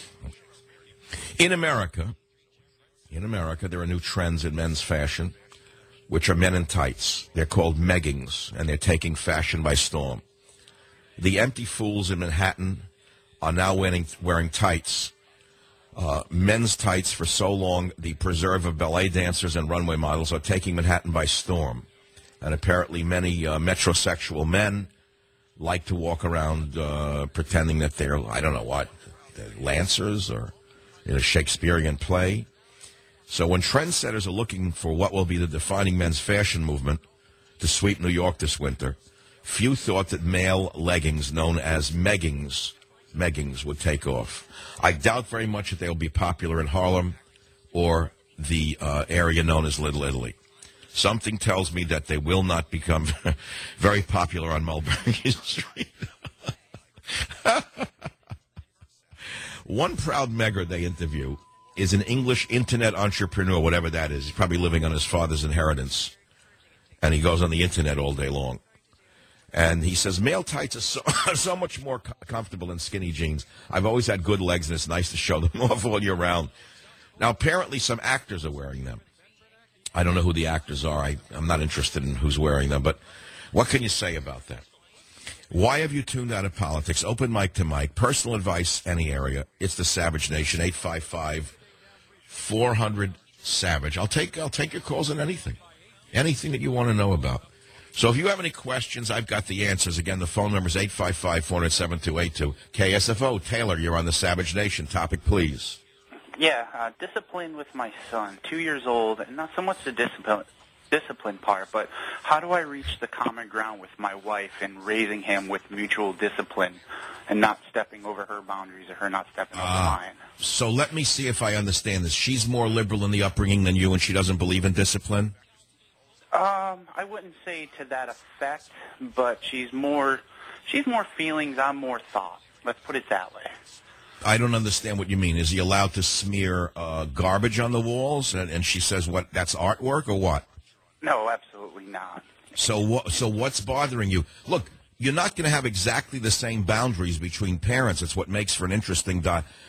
[SPEAKER 2] In America, there are new trends in men's fashion, which are men in tights. They're called meggings, and they're taking fashion by storm. The empty fools in Manhattan are now wearing tights, men's tights for so long. The preserve of ballet dancers and runway models are taking Manhattan by storm. And apparently many metrosexual men like to walk around pretending that they're, I don't know what, they're lancers or in a Shakespearean play. So when trendsetters are looking for what will be the defining men's fashion movement to sweep New York this winter, few thought that male leggings known as meggings would take off. I doubt very much that they'll be popular in Harlem or the area known as Little Italy. Something tells me that they will not become very popular on Mulberry Street. One proud megger they interview is an English internet entrepreneur, whatever that is. He's probably living on his father's inheritance, and he goes on the internet all day long. And he says, male tights are so much more comfortable than skinny jeans. I've always had good legs, and it's nice to show them off all year round. Now, apparently some actors are wearing them. I don't know who the actors are. I'm not interested in who's wearing them. But what can you say about that? Why have you tuned out of politics? Open mic to mic. Personal advice, any area. It's the Savage Nation, 855-400-SAVAGE. I'll take your calls on anything. Anything that you want to know about. So if you have any questions, I've got the answers. Again, the phone number is 855-400-7282. KSFO. Taylor, you're on the Savage Nation. Topic, please.
[SPEAKER 1] Yeah, discipline with my son, 2 years old, and not so much the discipline part, but how do I reach the common ground with my wife in raising him with mutual discipline and not stepping over her boundaries or her not stepping over mine?
[SPEAKER 2] So let me see if I understand this. She's more liberal in the upbringing than you, and she doesn't believe in discipline?
[SPEAKER 1] I wouldn't say to that effect, but she's more feelings, I'm more thought. Let's put it that way.
[SPEAKER 2] I don't understand what you mean. Is he allowed to smear garbage on the walls? And she says, what, that's artwork or what?
[SPEAKER 1] No, absolutely not.
[SPEAKER 2] So what's bothering you? Look, you're not going to have exactly the same boundaries between parents. It's what makes for an interesting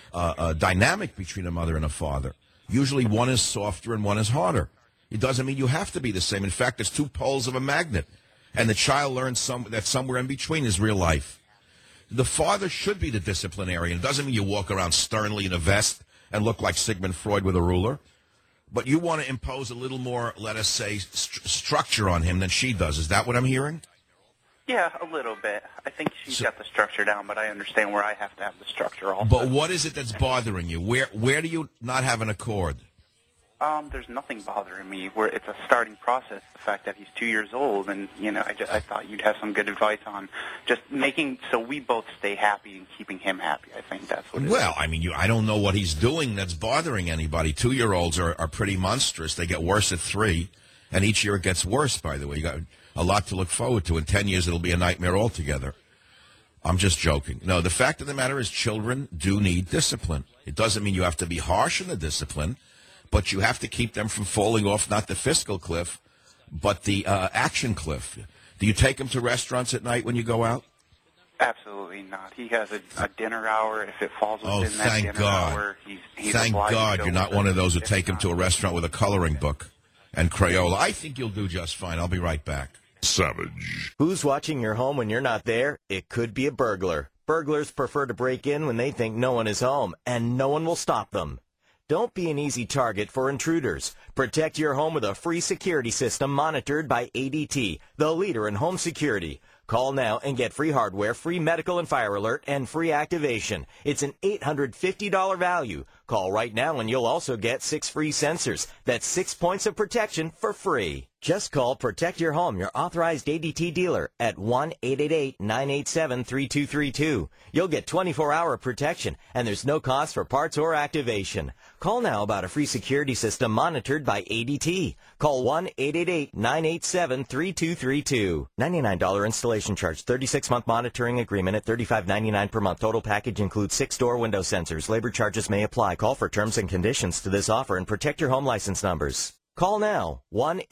[SPEAKER 2] dynamic between a mother and a father. Usually one is softer and one is harder. It doesn't mean you have to be the same. In fact, it's two poles of a magnet. And the child learns that somewhere in between is real life. The father should be the disciplinarian. It doesn't mean you walk around sternly in a vest and look like Sigmund Freud with a ruler. But you want to impose a little more, let us say, structure on him than she does. Is that what I'm hearing?
[SPEAKER 1] Yeah, a little bit. I think she's got the structure down, but I understand where I have to have the structure also.
[SPEAKER 2] But what is it that's bothering you? Where do you not have an accord?
[SPEAKER 1] There's nothing bothering me. It's a starting process. The fact that he's 2 years old, and I thought you'd have some good advice on just making so we both stay happy and keeping him happy. I think that's what.
[SPEAKER 2] Well, I mean, I don't know what he's doing that's bothering anybody. 2-year-olds are pretty monstrous. They get worse at 3, and each year it gets worse. By the way, you got a lot to look forward to. In 10 years, it'll be a nightmare altogether. I'm just joking. No, the fact of the matter is, children do need discipline. It doesn't mean you have to be harsh in the discipline. But you have to keep them from falling off not the fiscal cliff, but the action cliff. Do you take him to restaurants at night when you go out?
[SPEAKER 1] Absolutely not. He has a dinner hour. If it falls within that dinner hour, he's
[SPEAKER 2] Thank
[SPEAKER 1] obliged
[SPEAKER 2] God
[SPEAKER 1] to go
[SPEAKER 2] you're not
[SPEAKER 1] with
[SPEAKER 2] one
[SPEAKER 1] it.
[SPEAKER 2] of those who take him to a restaurant with a coloring book and Crayola. I think you'll do just fine. I'll be right back.
[SPEAKER 5] Savage.
[SPEAKER 4] Who's watching your home when you're not there? It could be a burglar. Burglars prefer to break in when they think no one is home, and no one will stop them. Don't be an easy target for intruders. Protect your home with a free security system monitored by ADT, the leader in home security. Call now and get free hardware, free medical and fire alert, and free activation. It's an $850 value. Call right now and you'll also get 6 free sensors. That's 6 points of protection for free. Just call Protect Your Home, your authorized ADT dealer, at 1-888-987-3232. You'll get 24-hour protection, and there's no cost for parts or activation. Call now about a free security system monitored by ADT. Call 1-888-987-3232. $99 installation charge, 36-month monitoring agreement at $35.99 per month. Total package includes 6 door window sensors. Labor charges may apply. Call for terms and conditions to this offer and protect your home license numbers. Call now,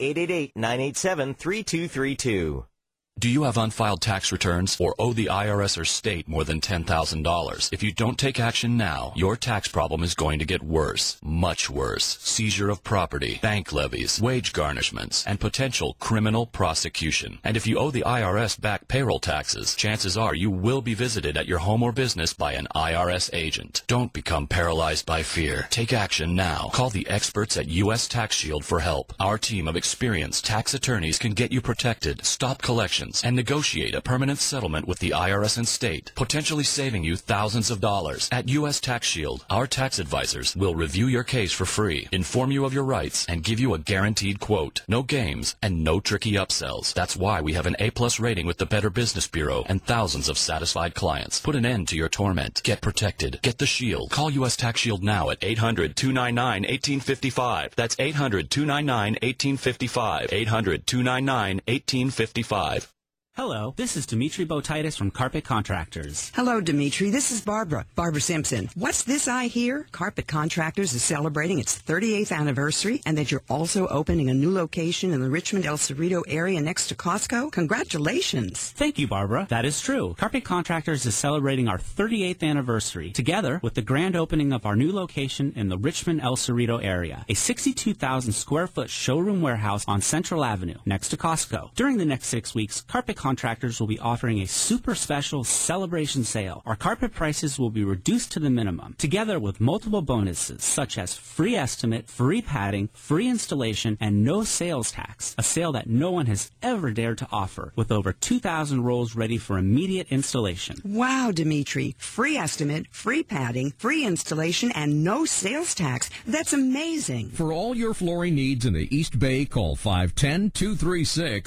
[SPEAKER 4] 1-888-987-3232.
[SPEAKER 13] Do you have unfiled tax returns or owe the IRS or state more than $10,000? If you don't take action now, your tax problem is going to get worse, much worse. Seizure of property, bank levies, wage garnishments, and potential criminal prosecution. And if you owe the IRS back payroll taxes, chances are you will be visited at your home or business by an IRS agent. Don't become paralyzed by fear. Take action now. Call the experts at U.S. Tax Shield for help. Our team of experienced tax attorneys can get you protected, stop collections, and negotiate a permanent settlement with the IRS and state, potentially saving you thousands of dollars. At U.S. Tax Shield, our tax advisors will review your case for free, inform you of your rights, and give you a guaranteed quote. No games and no tricky upsells. That's why we have an A+ rating with the Better Business Bureau and thousands of satisfied clients. Put an end to your torment. Get protected. Get the Shield. Call U.S. Tax Shield now at 800-299-1855. That's 800-299-1855. 800-299-1855.
[SPEAKER 14] Hello, this is Dimitri Botitis from Carpet Contractors.
[SPEAKER 21] Hello, Dimitri. This is Barbara Simpson. What's this I hear? Carpet Contractors is celebrating its 38th anniversary and that you're also opening a new location in the Richmond El Cerrito area next to Costco. Congratulations.
[SPEAKER 14] Thank you, Barbara. That is true. Carpet Contractors is celebrating our 38th anniversary together with the grand opening of our new location in the Richmond El Cerrito area, a 62,000 square foot showroom warehouse on Central Avenue next to Costco. During the next 6 weeks, Carpet Contractors will be offering a super special celebration sale. Our carpet prices will be reduced to the minimum, together with multiple bonuses such as free estimate, free padding, free installation, and no sales tax. A sale that no one has ever dared to offer, with over 2,000 rolls ready for immediate installation.
[SPEAKER 21] Wow, Dimitri. Free estimate, free padding, free installation, and no sales tax. That's amazing.
[SPEAKER 7] For all your flooring needs in the East Bay, call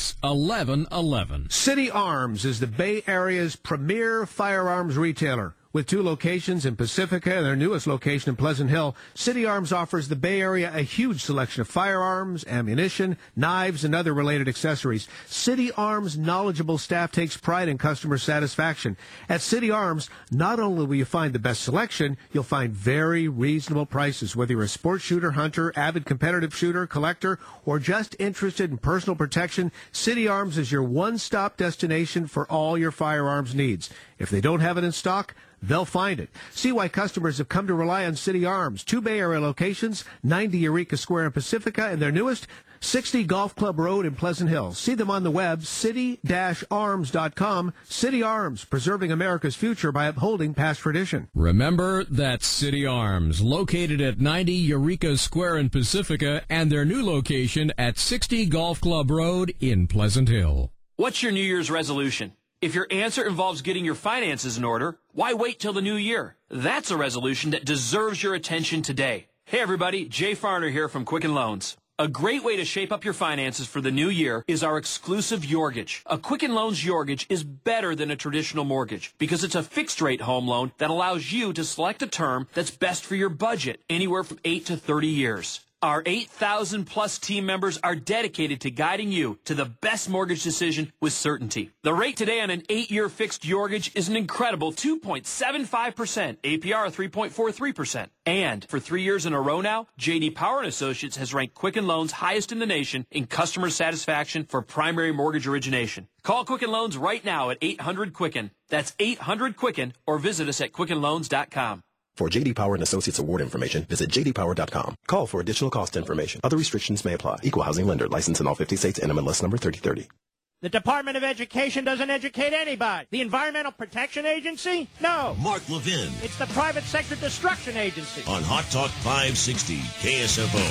[SPEAKER 7] 510-236-1111.
[SPEAKER 22] City Arms is the Bay Area's premier firearms retailer.
[SPEAKER 6] With 2 locations in Pacifica and their newest location in Pleasant Hill, City Arms offers the Bay Area a huge selection of firearms, ammunition, knives, and other related accessories. City Arms' knowledgeable staff takes pride in customer satisfaction. At City Arms, not only will you find the best selection, you'll find very reasonable prices. Whether you're a sports shooter, hunter, avid competitive shooter, collector, or just interested in personal protection, City Arms is your one-stop destination for all your firearms needs. If they don't have it in stock, they'll find it. See why customers have come to rely on City Arms. 2 Bay Area locations, 90 Eureka Square in Pacifica, and their newest, 60 Golf Club Road in Pleasant Hill. See them on the web, city-arms.com. City Arms, preserving America's future by upholding past tradition.
[SPEAKER 7] Remember, that's City Arms, located at 90 Eureka Square in Pacifica, and their new location at 60 Golf Club Road in Pleasant Hill.
[SPEAKER 8] What's your New Year's resolution? If your answer involves getting your finances in order, why wait till the new year? That's a resolution that deserves your attention today. Hey everybody, Jay Farner here from Quicken Loans. A great way to shape up your finances for the new year is our exclusive Yorgage. A Quicken Loans Yorgage is better than a traditional mortgage because it's a fixed-rate home loan that allows you to select a term that's best for your budget, anywhere from 8 to 30 years. Our 8,000-plus team members are dedicated to guiding you to the best mortgage decision with certainty. The rate today on an 8-year fixed Yorgage is an incredible 2.75%, APR 3.43%. And for 3 years in a row now, J.D. Power & Associates has ranked Quicken Loans highest in the nation in customer satisfaction for primary mortgage origination. Call Quicken Loans right now at 800-QUICKEN. That's 800-QUICKEN, or visit us at QuickenLoans.com.
[SPEAKER 9] For J.D. Power and Associates award information, visit jdpower.com. Call for additional cost information. Other restrictions may apply. Equal housing lender. License in all 50 states. NMLS number 3030.
[SPEAKER 19] The Department of Education doesn't educate anybody. The Environmental Protection Agency? No.
[SPEAKER 24] Mark Levin.
[SPEAKER 19] It's the Private Sector Destruction Agency.
[SPEAKER 24] On Hot Talk 560 KSFO.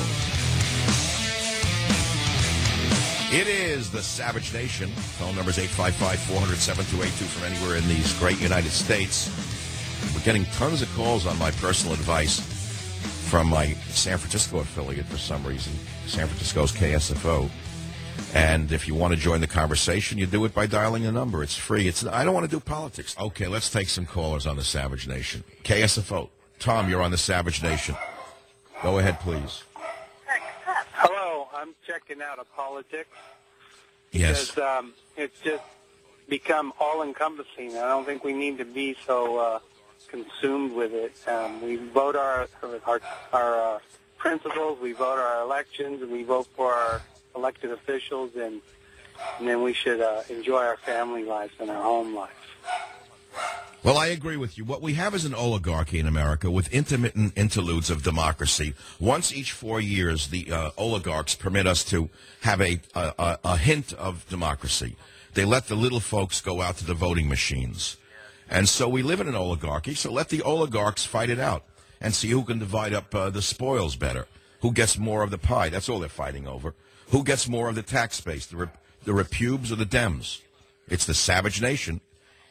[SPEAKER 2] It is the Savage Nation. Phone number is 855-400-7282 from anywhere in these great United States. We're getting tons of calls on my personal advice from my San Francisco affiliate for some reason, San Francisco's KSFO. And if you want to join the conversation, you do it by dialing a number. It's free. I don't want to do politics. Okay, let's take some callers on the Savage Nation. KSFO. Tom, you're on the Savage Nation. Go ahead, please.
[SPEAKER 22] Hello. I'm checking out of politics.
[SPEAKER 2] Yes.
[SPEAKER 22] Because it's just become all-encompassing. I don't think we need to be so consumed with it. We vote our principles, we vote our elections, and we vote for our elected officials, and then we should enjoy our family lives and our home life.
[SPEAKER 2] Well, I agree with you. What we have is an oligarchy in America with intermittent interludes of democracy. Once each 4 years, the oligarchs permit us to have a hint of democracy. They let the little folks go out to the voting machines. And so we live in an oligarchy, so let the oligarchs fight it out and see who can divide up the spoils better, who gets more of the pie. That's all they're fighting over. Who gets more of the tax base, the repubes or the Dems? It's the Savage Nation.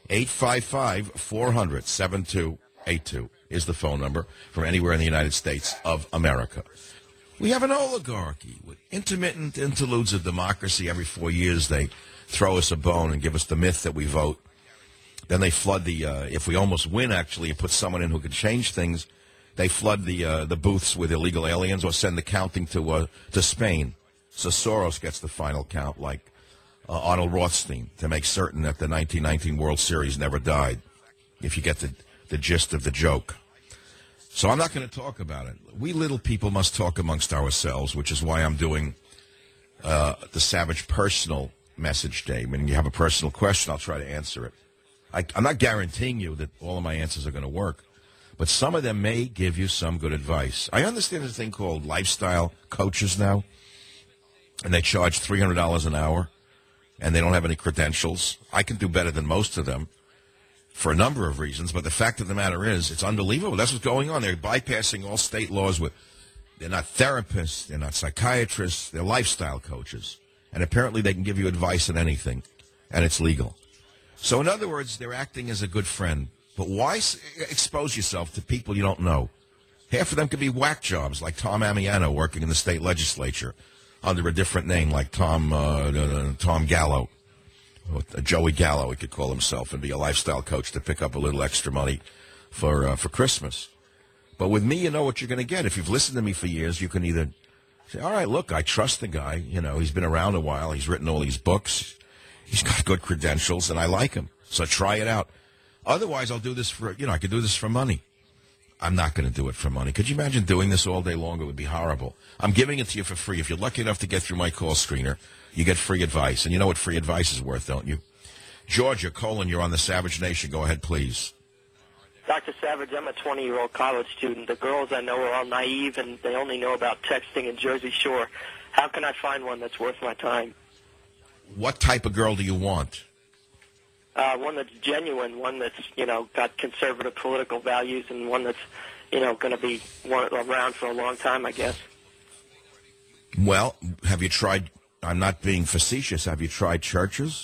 [SPEAKER 2] 855-400-7282 is the phone number from anywhere in the United States of America. We have an oligarchy with intermittent interludes of democracy. Every 4 years they throw us a bone and give us the myth that we vote. Then they flood if we almost win, actually, and put someone in who can change things, they flood the booths with illegal aliens or send the counting to Spain. So Soros gets the final count, like Arnold Rothstein, to make certain that the 1919 World Series never died, if you get the gist of the joke. So I'm not going to talk about it. We little people must talk amongst ourselves, which is why I'm doing the Savage Personal Message Day. When you have a personal question, I'll try to answer it. I'm not guaranteeing you that all of my answers are going to work, but some of them may give you some good advice. I understand there's a thing called lifestyle coaches now, and they charge $300 an hour, and they don't have any credentials. I can do better than most of them for a number of reasons, but the fact of the matter is it's unbelievable. That's what's going on. They're bypassing all state laws. They're not therapists, they're not psychiatrists, they're lifestyle coaches, and apparently they can give you advice on anything, and it's legal. So, in other words, they're acting as a good friend. But why expose yourself to people you don't know? Half of them could be whack jobs, like Tom Amiano working in the state legislature under a different name, like Tom Gallo, or Joey Gallo, he could call himself, and be a lifestyle coach to pick up a little extra money for Christmas. But with me, you know what you're going to get. If you've listened to me for years, you can either say, all right, look, I trust the guy. You know, he's been around a while. He's written all these books. He's got good credentials, and I like him. So try it out. Otherwise, I'll do this for, I could do this for money. I'm not going to do it for money. Could you imagine doing this all day long? It would be horrible. I'm giving it to you for free. If you're lucky enough to get through my call screener, you get free advice. And you know what free advice is worth, don't you? Georgia, Colin, you're on the Savage Nation. Go ahead, please.
[SPEAKER 3] Dr. Savage, I'm a 20-year-old college student. The girls I know are all naive, and they only know about texting and Jersey Shore. How can I find one that's worth my time?
[SPEAKER 2] What type of girl do you want?
[SPEAKER 3] One that's genuine, one that's, got conservative political values, and one that's, going to be around for a long time, I guess.
[SPEAKER 2] Well, have you tried, I'm not being facetious, have you tried churches?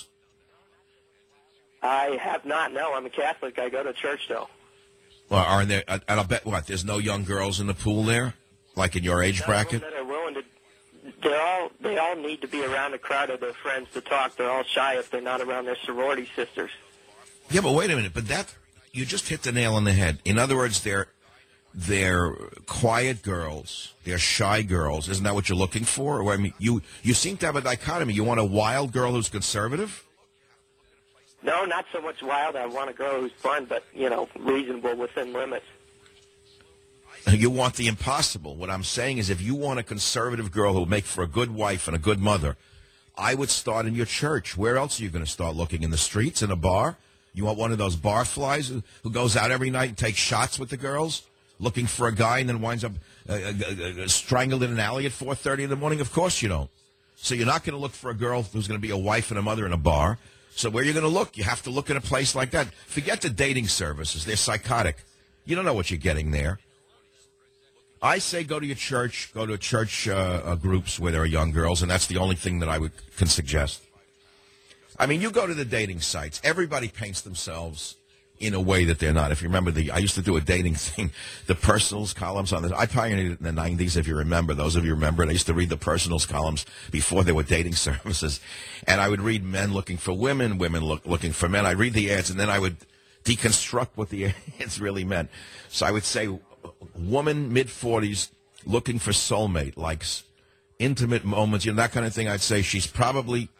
[SPEAKER 3] I have not, no. I'm a Catholic. I go to church, though.
[SPEAKER 2] Well, are there, and I'll bet, there's no young girls in the pool there? Like in your age bracket?
[SPEAKER 3] That are willing to, they all need to be around a crowd of their friends to talk. They're all shy if they're not around their sorority sisters.
[SPEAKER 2] Yeah, but wait a minute. But you just hit the nail on the head. In other words, they're quiet girls. They're shy girls. Isn't that what you're looking for? Or, I mean, you seem to have a dichotomy. You want a wild girl who's conservative?
[SPEAKER 3] No, not so much wild. I want a girl who's fun, but, reasonable within limits.
[SPEAKER 2] You want the impossible. What I'm saying is if you want a conservative girl who will make for a good wife and a good mother, I would start in your church. Where else are you going to start looking? In the streets, in a bar? You want one of those bar flies who goes out every night and takes shots with the girls, looking for a guy and then winds up strangled in an alley at 4:30 in the morning? Of course you don't. So you're not going to look for a girl who's going to be a wife and a mother in a bar. So where are you going to look? You have to look in a place like that. Forget the dating services. They're psychotic. You don't know what you're getting there. I say go to your church, go to church groups where there are young girls, and that's the only thing that I can suggest. I mean, you go to the dating sites. Everybody paints themselves in a way that they're not. If you remember, I used to do a dating thing, the personals columns on this. I pioneered it in the 90s, if you remember. Those of you remember it. I used to read the personals columns before there were dating services. And I would read men looking for women, women looking for men. I'd read the ads, and then I would deconstruct what the ads really meant. So I would say, woman, mid-40s, looking for soulmate, likes intimate moments, that kind of thing. I'd say she's probably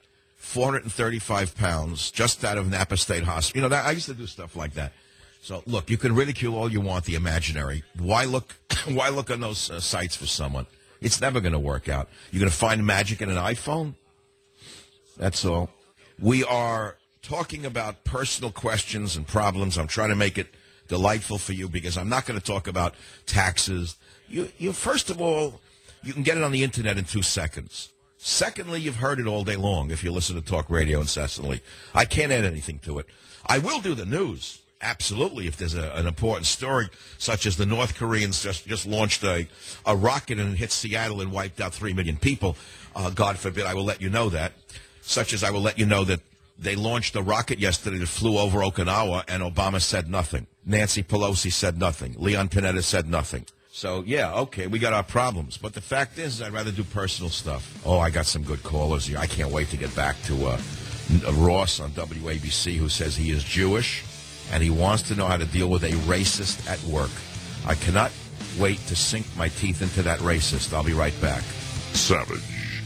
[SPEAKER 2] 435 pounds, just out of Napa State Hospital. I used to do stuff like that. So, look, you can ridicule all you want, the imaginary. Why look on those sites for someone? It's never going to work out. You're going to find magic in an iPhone? That's all. We are talking about personal questions and problems. I'm trying to make it delightful for you because I'm not going to talk about taxes. You first of all, you can get it on the Internet in 2 seconds. Secondly, you've heard it all day long if you listen to talk radio incessantly. I can't add anything to it. I will do the news, absolutely, if there's an important story, such as the North Koreans just launched a rocket and hit Seattle and wiped out 3 million people. God forbid, I will let you know that. Such as I will let you know that they launched a rocket yesterday that flew over Okinawa, and Obama said nothing. Nancy Pelosi said nothing. Leon Panetta said nothing. So, yeah, okay, we got our problems. But the fact is, I'd rather do personal stuff. Oh, I got some good callers here. I can't wait to get back to Ross on WABC, who says he is Jewish, and he wants to know how to deal with a racist at work. I cannot wait to sink my teeth into that racist. I'll be right back.
[SPEAKER 5] Savage.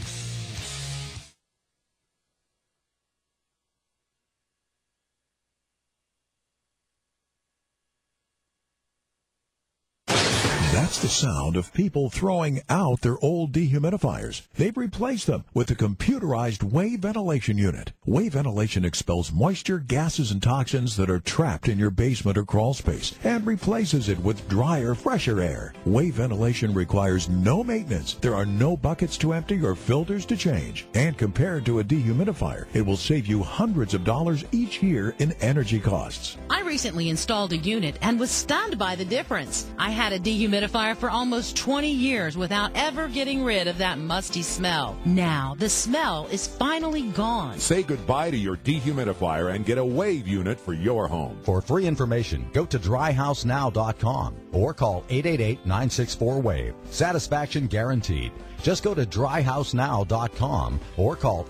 [SPEAKER 10] That's the sound of people throwing out their old dehumidifiers. They've replaced them with a computerized wave ventilation unit. Wave ventilation expels moisture, gases, and toxins that are trapped in your basement or crawl space and replaces it with drier, fresher air. Wave ventilation requires no maintenance. There are no buckets to empty or filters to change. And compared to a dehumidifier, it will save you hundreds of dollars each year in energy costs.
[SPEAKER 11] I recently installed a unit and was stunned by the difference. I had a dehumidifier for almost 20 years without ever getting rid of that musty smell. Now, the smell is finally gone.
[SPEAKER 12] Say goodbye to your dehumidifier and get a Wave unit for your home.
[SPEAKER 20] For free information, go to dryhousenow.com or call 888-964-WAVE. Satisfaction guaranteed. Just go to dryhousenow.com or call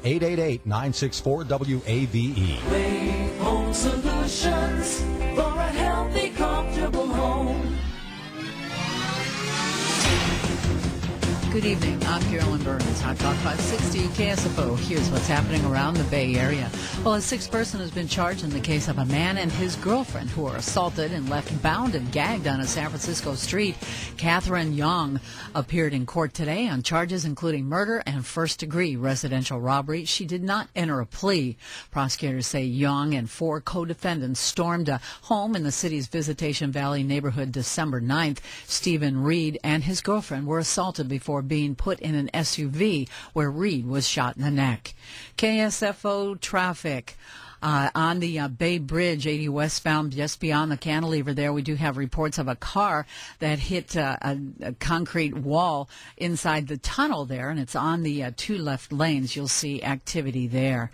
[SPEAKER 20] 888-964-WAVE.
[SPEAKER 23] Wave Home Solutions for a healthy, comfortable home.
[SPEAKER 15] Good evening. I'm Carolyn Burns. Hot Talk 560 KSFO. Here's what's happening around the Bay Area. Well, a sixth person has been charged in the case of a man and his girlfriend who were assaulted and left bound and gagged on a San Francisco street. Catherine Young appeared in court today on charges including murder and first-degree residential robbery. She did not enter a plea. Prosecutors say Young and 4 co-defendants stormed a home in the city's Visitation Valley neighborhood December 9th. Stephen Reed and his girlfriend were assaulted before being put in an SUV where Reed was shot in the neck. KSFO traffic. On the Bay Bridge, 80 westbound, just beyond the cantilever there, we do have reports of a car that hit a concrete wall inside the tunnel there, and it's on the 2 left lanes. You'll see activity there.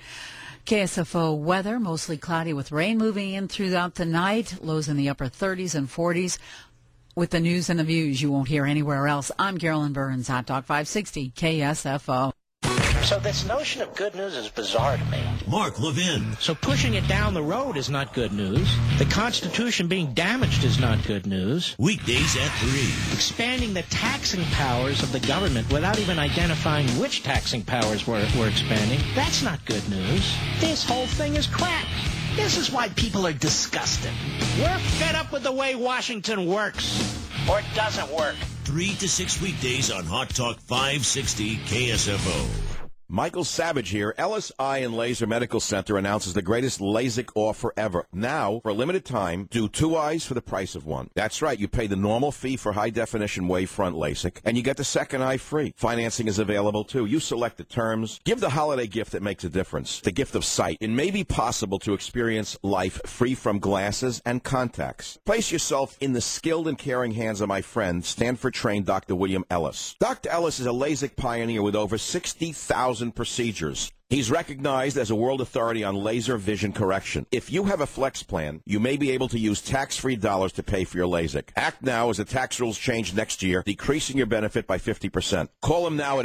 [SPEAKER 15] KSFO weather, mostly cloudy with rain moving in throughout the night, lows in the upper 30s and 40s. With the news and the views you won't hear anywhere else, I'm Carolyn Burns, Hot Talk 560 KSFO.
[SPEAKER 19] So this notion of good news is bizarre to me.
[SPEAKER 24] Mark Levin.
[SPEAKER 19] So pushing it down the road is not good news. The Constitution being damaged is not good news.
[SPEAKER 24] Weekdays at 3.
[SPEAKER 19] Expanding the taxing powers of the government without even identifying which taxing powers we're expanding, that's not good news. This whole thing is crap. This is why people are disgusted. We're fed up with the way Washington works. Or it doesn't work.
[SPEAKER 24] 3 to 6 weekdays on Hot Talk 560 KSFO.
[SPEAKER 2] Michael Savage here. Ellis Eye and Laser Medical Center announces the greatest LASIK offer ever. Now, for a limited time, do 2 eyes for the price of 1. That's right. You pay the normal fee for high-definition wavefront LASIK, and you get the second eye free. Financing is available, too. You select the terms. Give the holiday gift that makes a difference, the gift of sight. It may be possible to experience life free from glasses and contacts. Place yourself in the skilled and caring hands of my friend, Stanford-trained Dr. William Ellis. Dr. Ellis is a LASIK pioneer with over 60,000 procedures. He's recognized as a world authority on laser vision correction. If you have a flex plan, you may be able to use tax-free dollars to pay for your LASIK. Act now as the tax rules change next year, decreasing your benefit by 50%. Call him now at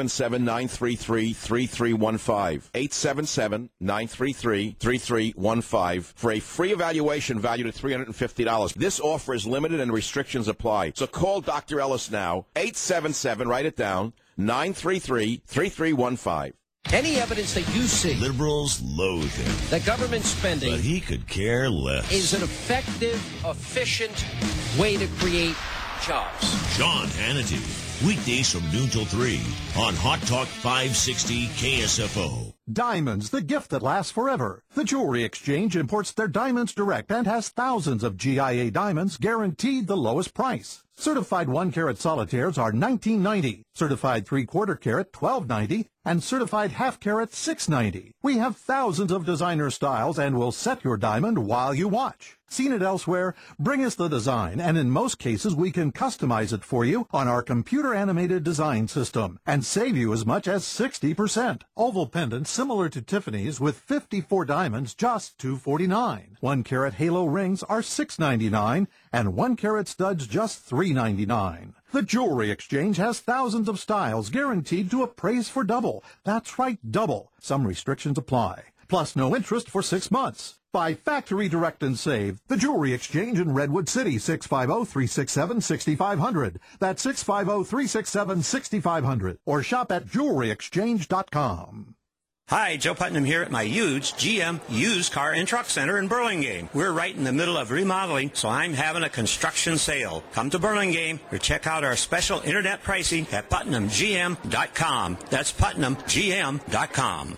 [SPEAKER 2] 877-933-3315. 877-933-3315 for a free evaluation valued at $350. This offer is limited and restrictions apply. So call Dr. Ellis now, 877, write it down, 933-3315.
[SPEAKER 16] Any evidence that you see
[SPEAKER 24] Liberals loathe him.
[SPEAKER 16] that government spending
[SPEAKER 24] But he could care less.
[SPEAKER 16] is an effective, efficient way to create jobs.
[SPEAKER 24] Sean Hannity. Weekdays from noon till 3 on Hot Talk 560 KSFO.
[SPEAKER 10] Diamonds, the gift that lasts forever. The Jewelry Exchange imports their diamonds direct and has thousands of GIA diamonds guaranteed the lowest price. Certified 1-carat solitaires are $19.90, certified 3/4 carat $12.90, and certified half-carat $6.90. We have thousands of designer styles and will set your diamond while you watch. Seen it elsewhere? Bring us the design, and in most cases we can customize it for you on our computer-animated design system and save you as much as 60%. Oval pendants similar to Tiffany's with 54 diamonds, just $249. 1-carat halo rings are $6.99, and 1-carat studs just $3.99. The Jewelry Exchange has thousands of styles guaranteed to appraise for double. That's right, double. Some restrictions apply. Plus no interest for 6 months. Buy Factory Direct and Save. The Jewelry Exchange in Redwood City, 650-367-6500. That's 650-367-6500. Or shop at jewelryexchange.com.
[SPEAKER 17] Hi, Joe Putnam here at my huge GM used car and truck center in Burlingame. We're right in the middle of remodeling, so I'm having a construction sale. Come to Burlingame or check out our special internet pricing at PutnamGM.com. That's PutnamGM.com.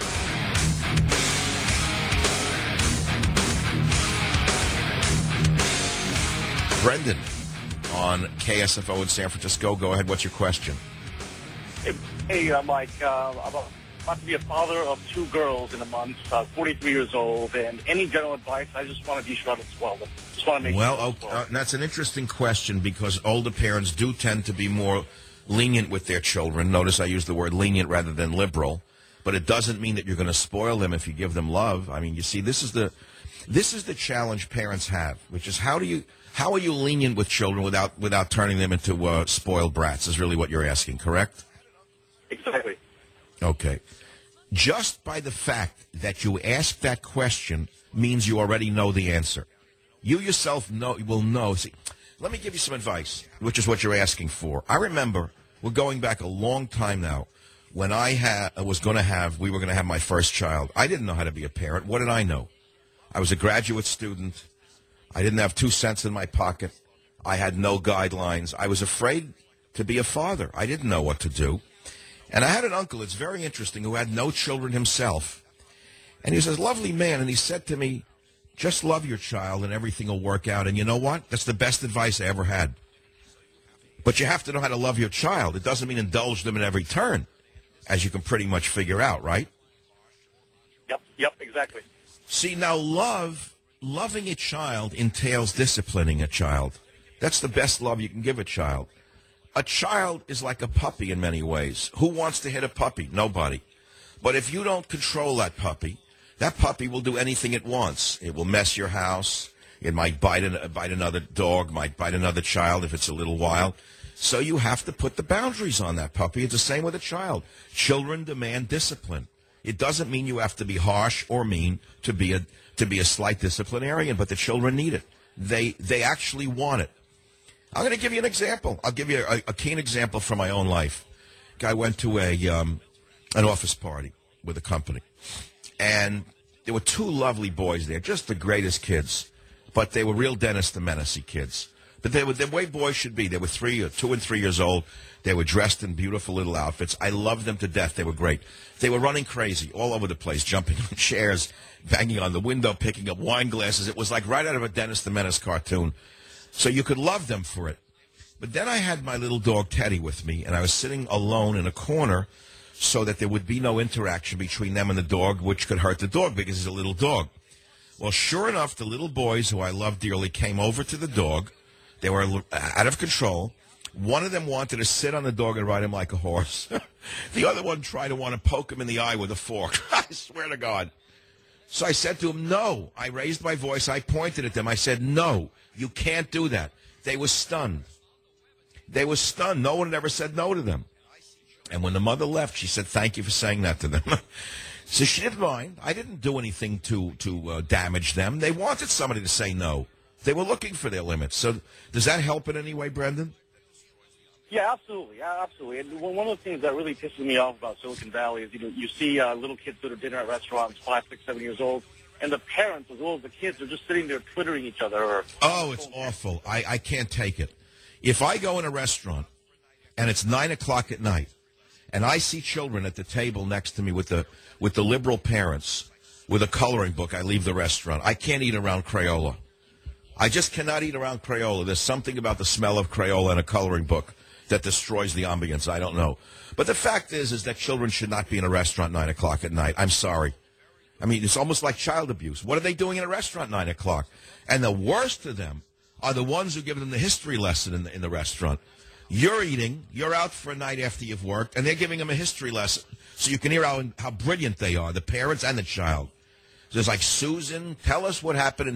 [SPEAKER 2] Brendan on KSFO in San Francisco. Go ahead. What's your question?
[SPEAKER 18] Hey, Mike. I'm about to be a father of 2 girls in a month, 43 years old, and any general advice, I just want to be sure as well. Just want to make
[SPEAKER 2] well, that's an interesting question because older parents do tend to be more lenient with their children. Notice I use the word lenient rather than liberal, but it doesn't mean that you're going to spoil them if you give them love. I mean, you see, this is the challenge parents have, which is how are you lenient with children without turning them into spoiled brats is really what you're asking, correct?
[SPEAKER 18] Exactly.
[SPEAKER 2] Okay. Just by the fact that you ask that question means you already know the answer. You yourself will know. See, let me give you some advice, which is what you're asking for. I remember We're going back a long time now. When we were going to have my first child, I didn't know how to be a parent. What did I know? I was a graduate student. I didn't have 2 cents in my pocket. I had no guidelines. I was afraid to be a father. I didn't know what to do. And I had an uncle, it's very interesting, who had no children himself. And he was a lovely man, and he said to me, just love your child and everything will work out. And you know what? That's the best advice I ever had. But you have to know how to love your child. It doesn't mean indulge them in every turn, as you can pretty much figure out, right?
[SPEAKER 18] Yep, exactly.
[SPEAKER 2] See, now loving a child entails disciplining a child. That's the best love you can give a child. A child is like a puppy in many ways. Who wants to hit a puppy? Nobody. But if you don't control that puppy will do anything it wants. It will mess your house. It might bite another dog, might bite another child if it's a little wild. So you have to put the boundaries on that puppy. It's the same with a child. Children demand discipline. It doesn't mean you have to be harsh or mean to be a slight disciplinarian, but the children need it. They actually want it. I'm going to give you an example. I'll give you a keen example from my own life. Guy went to an office party with a company, and there were 2 lovely boys there, just the greatest kids, but they were real Dennis the Menace kids. But they were the way boys should be. They were 2 and 3 years old. They were dressed in beautiful little outfits. I loved them to death. They were great. They were running crazy all over the place, jumping on chairs, banging on the window, picking up wine glasses. It was like right out of a Dennis the Menace cartoon. So you could love them for it. But then I had my little dog Teddy with me, and I was sitting alone in a corner so that there would be no interaction between them and the dog, which could hurt the dog because he's a little dog. Well, sure enough, the little boys who I love dearly came over to the dog. They were out of control. One of them wanted to sit on the dog and ride him like a horse. The other one tried to want to poke him in the eye with a fork. I swear to God. So I said to him, no. I raised my voice. I pointed at them. I said, no, you can't do that. They were stunned. They were stunned. No one had ever said no to them. And when the mother left, she said, thank you for saying that to them. So she didn't mind. I didn't do anything to damage them. They wanted somebody to say no. They were looking for their limits. So does that help in any way, Brendan?
[SPEAKER 18] Yeah, absolutely. And one of the things that really pisses me off about Silicon Valley is, you see little kids go to dinner at restaurants, 5, 6, 7 years old, and the parents, as well as the kids, are just sitting there twittering each other.
[SPEAKER 2] Oh, it's awful. I can't take it. If I go in a restaurant and it's 9 o'clock at night and I see children at the table next to me with the liberal parents with a coloring book, I leave the restaurant. I can't eat around Crayola. I just cannot eat around Crayola. There's something about the smell of Crayola and a coloring book that destroys the ambience. I don't know. But the fact is that children should not be in a restaurant 9 o'clock at night. I'm sorry. I mean, it's almost like child abuse. What are they doing in a restaurant 9 o'clock? And the worst of them are the ones who give them the history lesson in the restaurant. You're eating, you're out for a night after you've worked, and they're giving them a history lesson so you can hear how brilliant they are, the parents and the child. There's like, Susan, tell us what happened in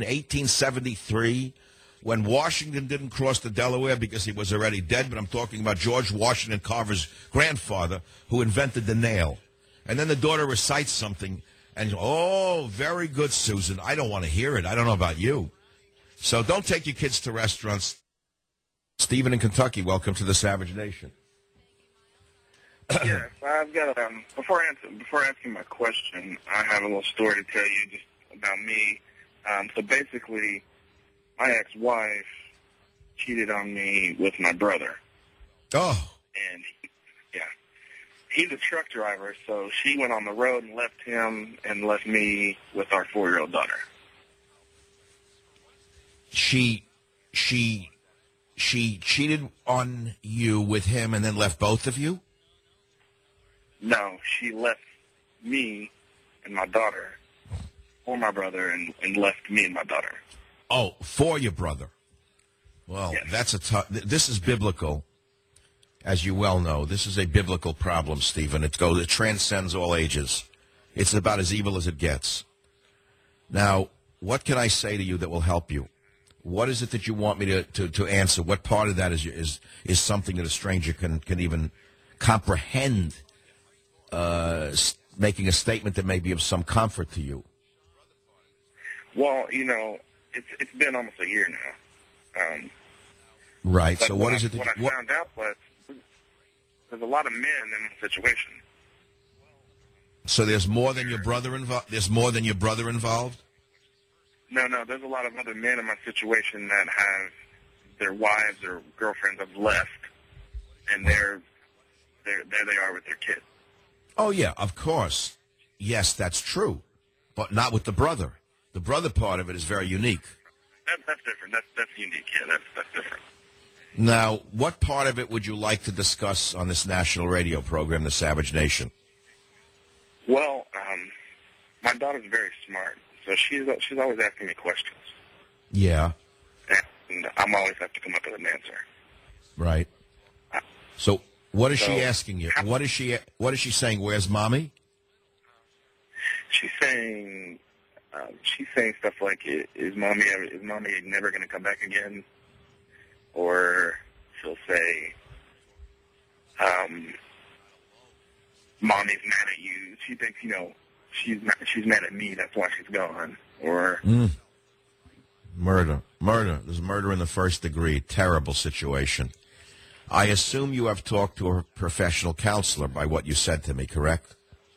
[SPEAKER 2] 1873 when Washington didn't cross the Delaware because he was already dead, but I'm talking about George Washington Carver's grandfather who invented the nail. And then the daughter recites something, and, oh, very good, Susan. I don't want to hear it. I don't know about you. So don't take your kids to restaurants. Stephen in Kentucky, welcome to the Savage Nation.
[SPEAKER 1] Yes, I've got before asking my question, I have a little story to tell you just about me. So basically, my ex-wife cheated on me with my brother.
[SPEAKER 2] Oh.
[SPEAKER 1] And he's a truck driver, so she went on the road and left him and left me with our 4-year-old daughter.
[SPEAKER 2] She cheated on you with him and then left both of you?
[SPEAKER 1] No, she left me and my daughter for my brother and left me and my daughter.
[SPEAKER 2] Oh, for your brother. Well, yes. That's a tough. This is biblical, as you well know. This is a biblical problem, Stephen. It transcends all ages. It's about as evil as it gets. Now, what can I say to you that will help you? What is it that you want me to answer? What part of that is something that a stranger can even comprehend? Making a statement that may be of some comfort to you.
[SPEAKER 1] Well, it's been almost a year now.
[SPEAKER 2] Right. So what is it?
[SPEAKER 1] What I found out was, there's a lot of men in the situation.
[SPEAKER 2] So there's more than your brother involved? There's more than your brother involved?
[SPEAKER 1] No, there's a lot of other men in my situation that have their wives or girlfriends have left, and there they are with their kids.
[SPEAKER 2] Oh, yeah, of course. Yes, that's true, but not with the brother. The brother part of it is very unique.
[SPEAKER 1] That's different. That's unique. Yeah, that's different.
[SPEAKER 2] Now, what part of it would you like to discuss on this national radio program, The Savage Nation?
[SPEAKER 1] Well, my daughter's very smart, so she's always asking me questions.
[SPEAKER 2] Yeah.
[SPEAKER 1] And I'm always have to come up with an answer.
[SPEAKER 2] Right. So what is she asking you? What is she saying? Where's Mommy?
[SPEAKER 1] She's saying stuff like, "Is mommy never going to come back again?" Or she'll say, "Mommy's mad at you. She thinks she's mad at me. That's why she's gone." Or
[SPEAKER 2] murder. There's murder in the first degree. Terrible situation. I assume you have talked to a professional counselor by what you said to me, correct?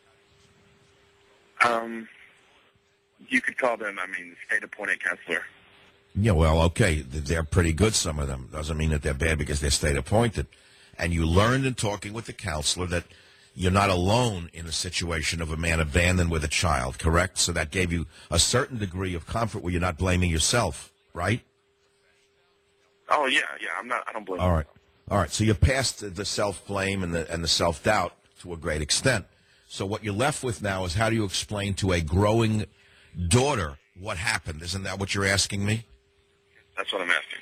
[SPEAKER 1] You could call them, state-appointed counselor.
[SPEAKER 2] Yeah, well, okay. They're pretty good, some of them. Doesn't mean that they're bad because they're state-appointed. And you learned in talking with the counselor that you're not alone in a situation of a man abandoned with a child, correct? So that gave you a certain degree of comfort where you're not blaming yourself, right?
[SPEAKER 1] Oh, yeah. I don't blame you.
[SPEAKER 2] All right. So you're past the self-blame and the self-doubt to a great extent. So what you're left with now is how do you explain to a growing daughter what happened? Isn't that what you're asking me?
[SPEAKER 1] That's what I'm asking.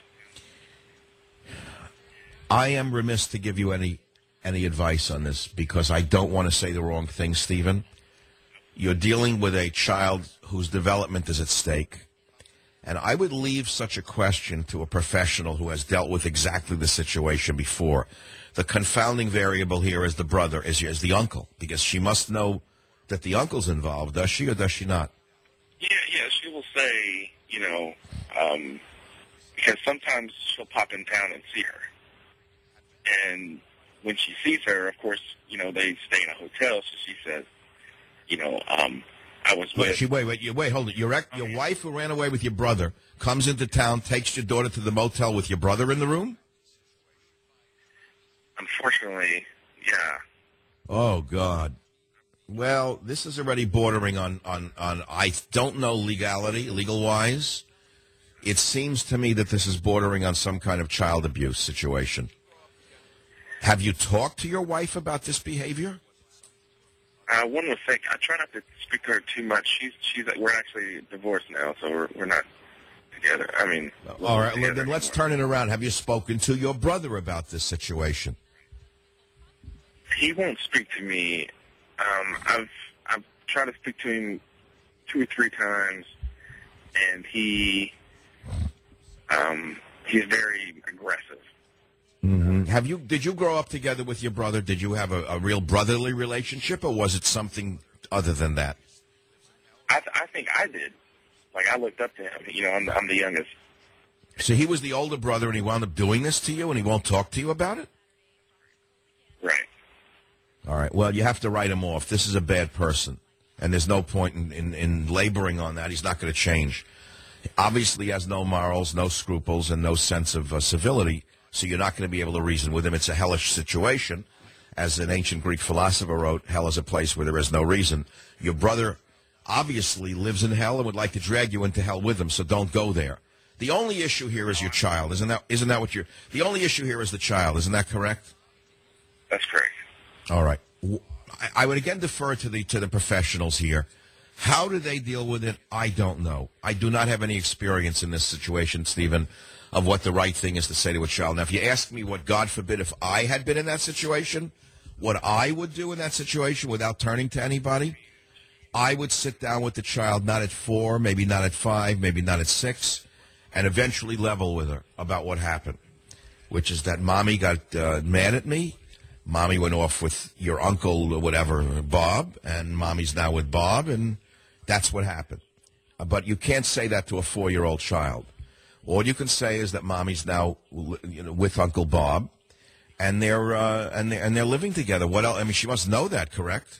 [SPEAKER 2] I am remiss to give you any advice on this because I don't want to say the wrong thing, Stephen. You're dealing with a child whose development is at stake. And I would leave such a question to a professional who has dealt with exactly the situation before. The confounding variable here is the brother, is the uncle, because she must know that the uncle's involved. Does she or does she not?
[SPEAKER 1] Yeah, she will say, because sometimes she'll pop in town and see her. And when she sees her, of course, they stay in a hotel, so she says, I was with...
[SPEAKER 2] Wait, hold it. Your wife who ran away with your brother comes into town, takes your daughter to the motel with your brother in the room?
[SPEAKER 1] Unfortunately, yeah.
[SPEAKER 2] Oh, God. Well, this is already bordering on I don't know legal-wise. It seems to me that this is bordering on some kind of child abuse situation. Have you talked to your wife about this behavior?
[SPEAKER 1] One would think. I try not to speak to her too much. We're actually divorced now, so we're not together.
[SPEAKER 2] All right, well, then let's turn it around. Have you spoken to your brother about this situation?
[SPEAKER 1] He won't speak to me. I've tried to speak to him 2 or 3 times, and he's very aggressive.
[SPEAKER 2] Mm-hmm. Did you grow up together with your brother? Did you have a real brotherly relationship, or was it something other than that?
[SPEAKER 1] I think I did. I looked up to him. I'm the youngest.
[SPEAKER 2] So he was the older brother, and he wound up doing this to you, and he won't talk to you about it?
[SPEAKER 1] Right.
[SPEAKER 2] All right. Well, you have to write him off. This is a bad person, and there's no point in laboring on that. He's not going to change. Obviously, he has no morals, no scruples, and no sense of civility, so you're not going to be able to reason with him. It's a hellish situation. As an ancient Greek philosopher wrote, hell is a place where there is no reason. Your brother obviously lives in hell and would like to drag you into hell with him, so don't go there. The only issue here is your child. Isn't that what you're... The only issue here is the child. Isn't that correct?
[SPEAKER 1] That's correct.
[SPEAKER 2] All right. I would again defer to the professionals here. How do they deal with it? I don't know. I do not have any experience in this situation, Stephen, of what the right thing is to say to a child. Now, if you ask me what, God forbid, if I had been in that situation, what I would do in that situation without turning to anybody, I would sit down with the child, not at 4, maybe not at 5, maybe not at 6, and eventually level with her about what happened, which is that Mommy got mad at me. Mommy went off with your uncle or whatever, Bob, and Mommy's now with Bob, and that's what happened. But you can't say that to a 4-year-old child. All you can say is that Mommy's now with Uncle Bob, and they're living together. What else? I mean, she must know that, correct?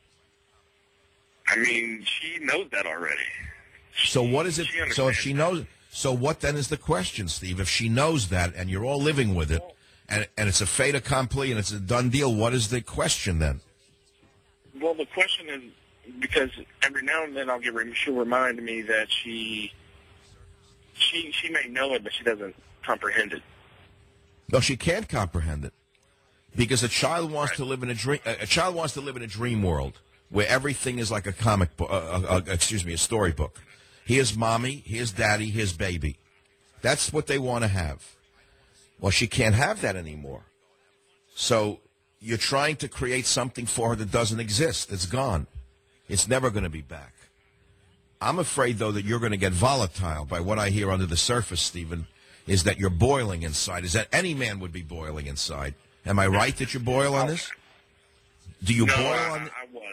[SPEAKER 1] I mean, she knows that already.
[SPEAKER 2] So what is it? So if she knows, so what then is the question, Steve? If she knows that, and you're all living with it, and it's a fait accompli, and it's a done deal, what is the question then?
[SPEAKER 1] Well, the question is, because every now and then she'll remind me that she may know it, but she doesn't comprehend it.
[SPEAKER 2] No, she can't comprehend it, because a child wants to live in a dream. A child wants to live in a dream world where everything is like a comic book. A storybook. Here's mommy. Here's daddy. Here's baby. That's what they want to have. Well, she can't have that anymore. So you're trying to create something for her that doesn't exist. It's gone. It's never going to be back. I'm afraid, though, that you're going to get volatile. By what I hear under the surface, Stephen, is that you're boiling inside. Is that any man would be boiling inside? Am I right that you boil on this? Do you boil on?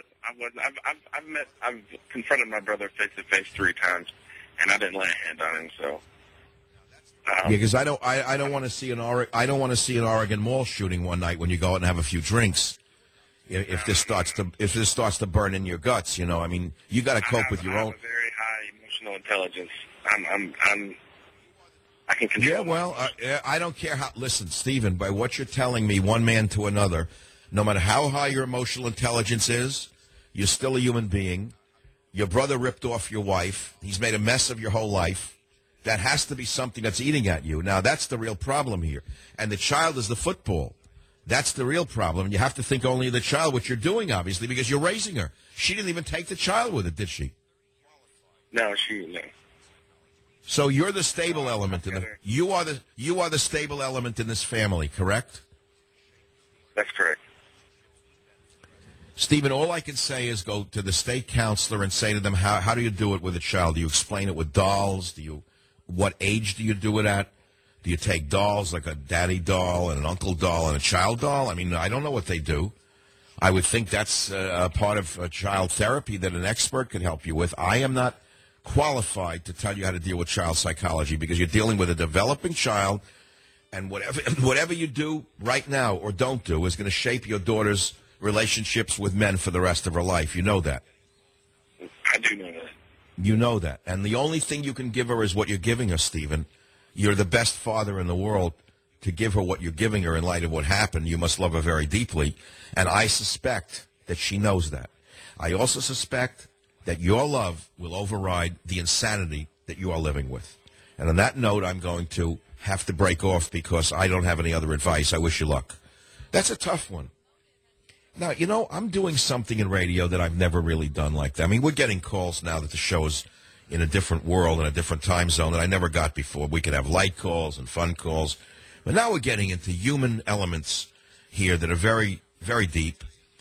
[SPEAKER 1] I've confronted my brother face to face 3 times, and I didn't lay a hand on him. So.
[SPEAKER 2] Because I don't want to see an Oregon Mall shooting one night when you go out and have a few drinks. If this starts to burn in your guts, you know, I mean, you got to cope with your own.
[SPEAKER 1] I have a very high emotional intelligence. I can control.
[SPEAKER 2] Yeah, well, I don't care how. Listen, Stephen, by what you're telling me, one man to another, no matter how high your emotional intelligence is, you're still a human being. Your brother ripped off your wife. He's made a mess of your whole life. That has to be something that's eating at you. Now, that's the real problem here. And the child is the football. That's the real problem. You have to think only of the child, which you're doing, obviously, because you're raising her. She didn't even take the child with it, did she?
[SPEAKER 1] No, she didn't.
[SPEAKER 2] So you're the stable element in you are the stable element in this family, correct?
[SPEAKER 1] That's correct.
[SPEAKER 2] Stephen, all I can say is go to the state counselor and say to them, how do you do it with a child? Do you explain it with dolls? What age do you do it at? Do you take dolls like a daddy doll and an uncle doll and a child doll? I mean, I don't know what they do. I would think that's a part of child therapy that an expert could help you with. I am not qualified to tell you how to deal with child psychology because you're dealing with a developing child, and whatever you do right now or don't do is going to shape your daughter's relationships with men for the rest of her life. You know that.
[SPEAKER 1] I do know that.
[SPEAKER 2] You know that. And the only thing you can give her is what you're giving her, Stephen. You're the best father in the world to give her what you're giving her in light of what happened. You must love her very deeply. And I suspect that she knows that. I also suspect that your love will override the insanity that you are living with. And on that note, I'm going to have to break off because I don't have any other advice. I wish you luck. That's a tough one. Now, you know, I'm doing something in radio that I've never really done like that. I mean, we're getting calls now that the show is in a different world, in a different time zone that I never got before. We could have light calls and fun calls. But now we're getting into human elements here that are very, very deep.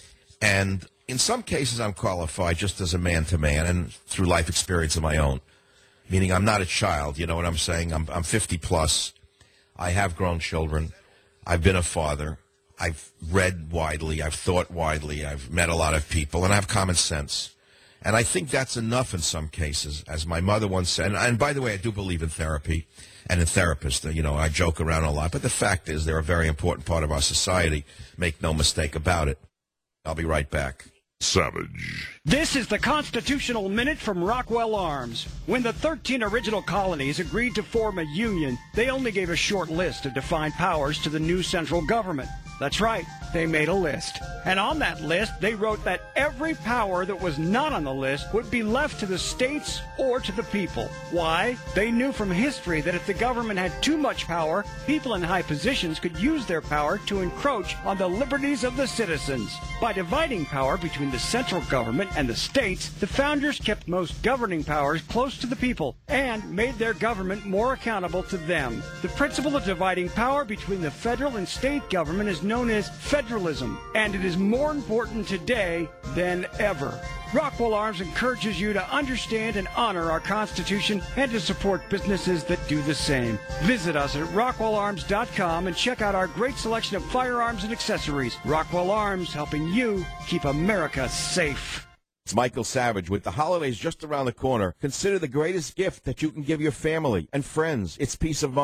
[SPEAKER 2] And in some cases, I'm qualified just as a man-to-man and through life experience of my own, meaning I'm not a child. You know what I'm saying? I'm 50-plus. I have grown children. I've been a father. I've read widely. I've thought widely. I've met a lot of people, and I have common sense. And I think that's enough in some cases, as my mother once said. And by the way, I do believe in therapy and in therapists. You know, I joke around a lot. But the fact is they're a very important part of our society. Make no mistake about it. I'll be right back.
[SPEAKER 5] Savage.
[SPEAKER 4] This is the Constitutional Minute from Rockwell Arms. When the 13 original colonies agreed to form a union, they only gave a short list of defined powers to the new central government. That's right, they made a list. And on that list, they wrote that every power that was not on the list would be left to the states or to the people. Why? They knew from history that if the government had too much power, people in high positions could use their power to encroach on the liberties of the citizens. By dividing power between the central government and the states, the founders kept most governing powers close to the people and made their government more accountable to them. The principle of dividing power between the federal and state government is known as federalism, and it is more important today than ever. Rockwell Arms encourages you to understand and honor our Constitution and to support businesses that do the same. Visit us at rockwellarms.com and check out our great selection of firearms and accessories. Rockwell Arms, helping you keep America safe.
[SPEAKER 2] It's Michael Savage. With the holidays just around the corner, consider the greatest gift that you can give your family and friends. It's peace of mind.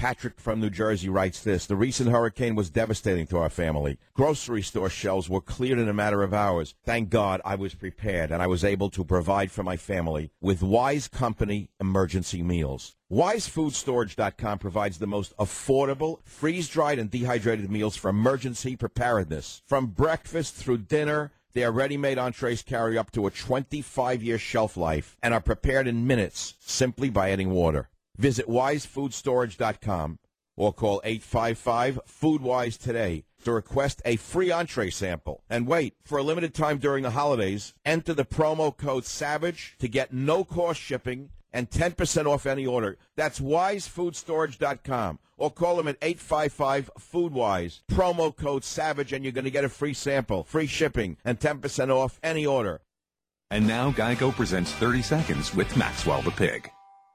[SPEAKER 2] Patrick from New Jersey writes this. The recent hurricane was devastating to our family. Grocery store shelves were cleared in a matter of hours. Thank God I was prepared, and I was able to provide for my family with Wise Company emergency meals. WiseFoodStorage.com provides the most affordable, freeze-dried and dehydrated meals for emergency preparedness. From breakfast through dinner, their ready-made entrees carry up to a 25-year shelf life and are prepared in minutes simply by adding water. Visit WiseFoodStorage.com or call 855-FoodWise today to request a free entree sample. And wait, for a limited time during the holidays, enter the promo code SAVAGE to get no-cost shipping and 10% off any order. That's WiseFoodStorage.com. Or call them at 855-FoodWise. Promo code SAVAGE, and you're going to get a free sample, free shipping, and 10% off any order.
[SPEAKER 13] And now Geico presents 30 Seconds with Maxwell the Pig.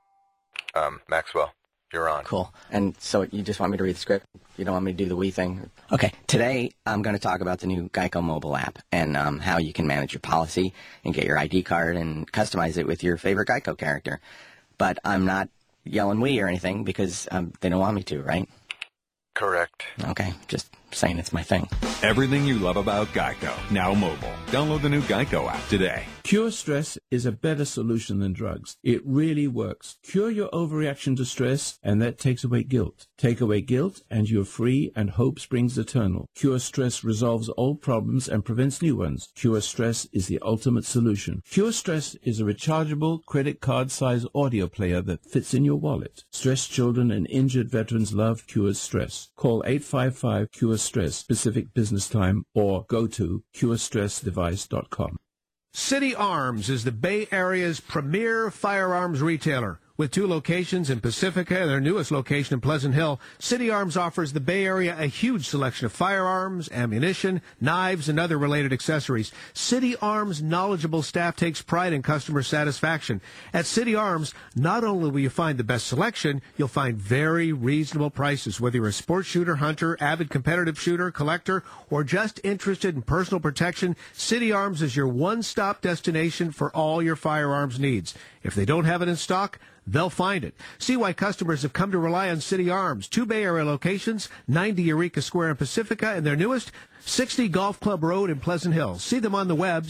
[SPEAKER 14] Maxwell, you're on.
[SPEAKER 21] Cool. And so you just want me to read the script? You don't want me to do the we thing? Okay. Today, I'm going to talk about the new Geico mobile app and how you can manage your policy and get your ID card and customize it with your favorite Geico character. But I'm not yelling we or anything because they don't want me to, right?
[SPEAKER 14] Correct.
[SPEAKER 21] Okay. Just saying it's my thing.
[SPEAKER 13] Everything you love about Geico, now mobile. Download the new Geico app today.
[SPEAKER 23] Cure Stress is a better solution than drugs. It really works. Cure your overreaction to stress, and that takes away guilt. Take away guilt, and you're free, and hope springs eternal. Cure Stress resolves old problems and prevents new ones. Cure Stress is the ultimate solution. Cure Stress is a rechargeable, credit card-size audio player that fits in your wallet. Stressed children and injured veterans love Cure Stress. Call 855-CURE-STRESS, Pacific Business Time, or go to curestressdevice.com.
[SPEAKER 6] City Arms is the Bay Area's premier firearms retailer. With 2 locations in Pacifica and their newest location in Pleasant Hill, City Arms offers the Bay Area a huge selection of firearms, ammunition, knives, and other related accessories. City Arms' knowledgeable staff takes pride in customer satisfaction. At City Arms, not only will you find the best selection, you'll find very reasonable prices. Whether you're a sports shooter, hunter, avid competitive shooter, collector, or just interested in personal protection, City Arms is your one-stop destination for all your firearms needs. If they don't have it in stock, they'll find it. See why customers have come to rely on City Arms. 2 Bay Area locations, 90 Eureka Square in Pacifica, and their newest, 60 Golf Club Road in Pleasant Hill. See them on the web,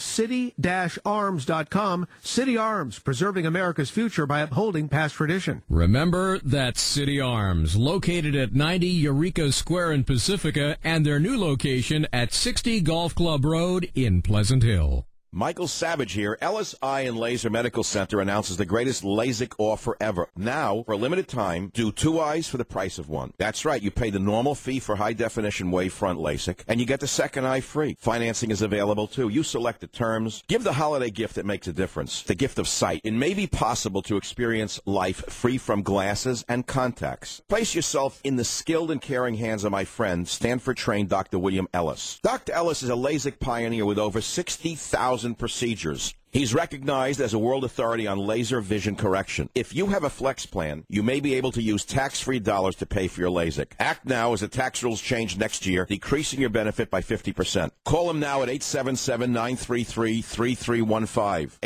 [SPEAKER 6] city-arms.com. City Arms, preserving America's future by upholding past tradition.
[SPEAKER 7] Remember, that's City Arms, located at 90 Eureka Square in Pacifica, and their new location at 60 Golf Club Road in Pleasant Hill.
[SPEAKER 2] Michael Savage here. Ellis Eye and Laser Medical Center announces the greatest LASIK offer ever. Now, for a limited time, do 2 eyes for the price of 1. That's right. You pay the normal fee for high-definition wavefront LASIK, and you get the second eye free. Financing is available, too. You select the terms. Give the holiday gift that makes a difference, the gift of sight. It may be possible to experience life free from glasses and contacts. Place yourself in the skilled and caring hands of my friend, Stanford-trained Dr. William Ellis. Dr. Ellis is a LASIK pioneer with over 60,000 procedures. He's recognized as a world authority on laser vision correction. If you have a flex plan, you may be able to use tax-free dollars to pay for your LASIK. Act now as the tax rules change next year, decreasing your benefit by 50%. Call him now at 877-933-3315.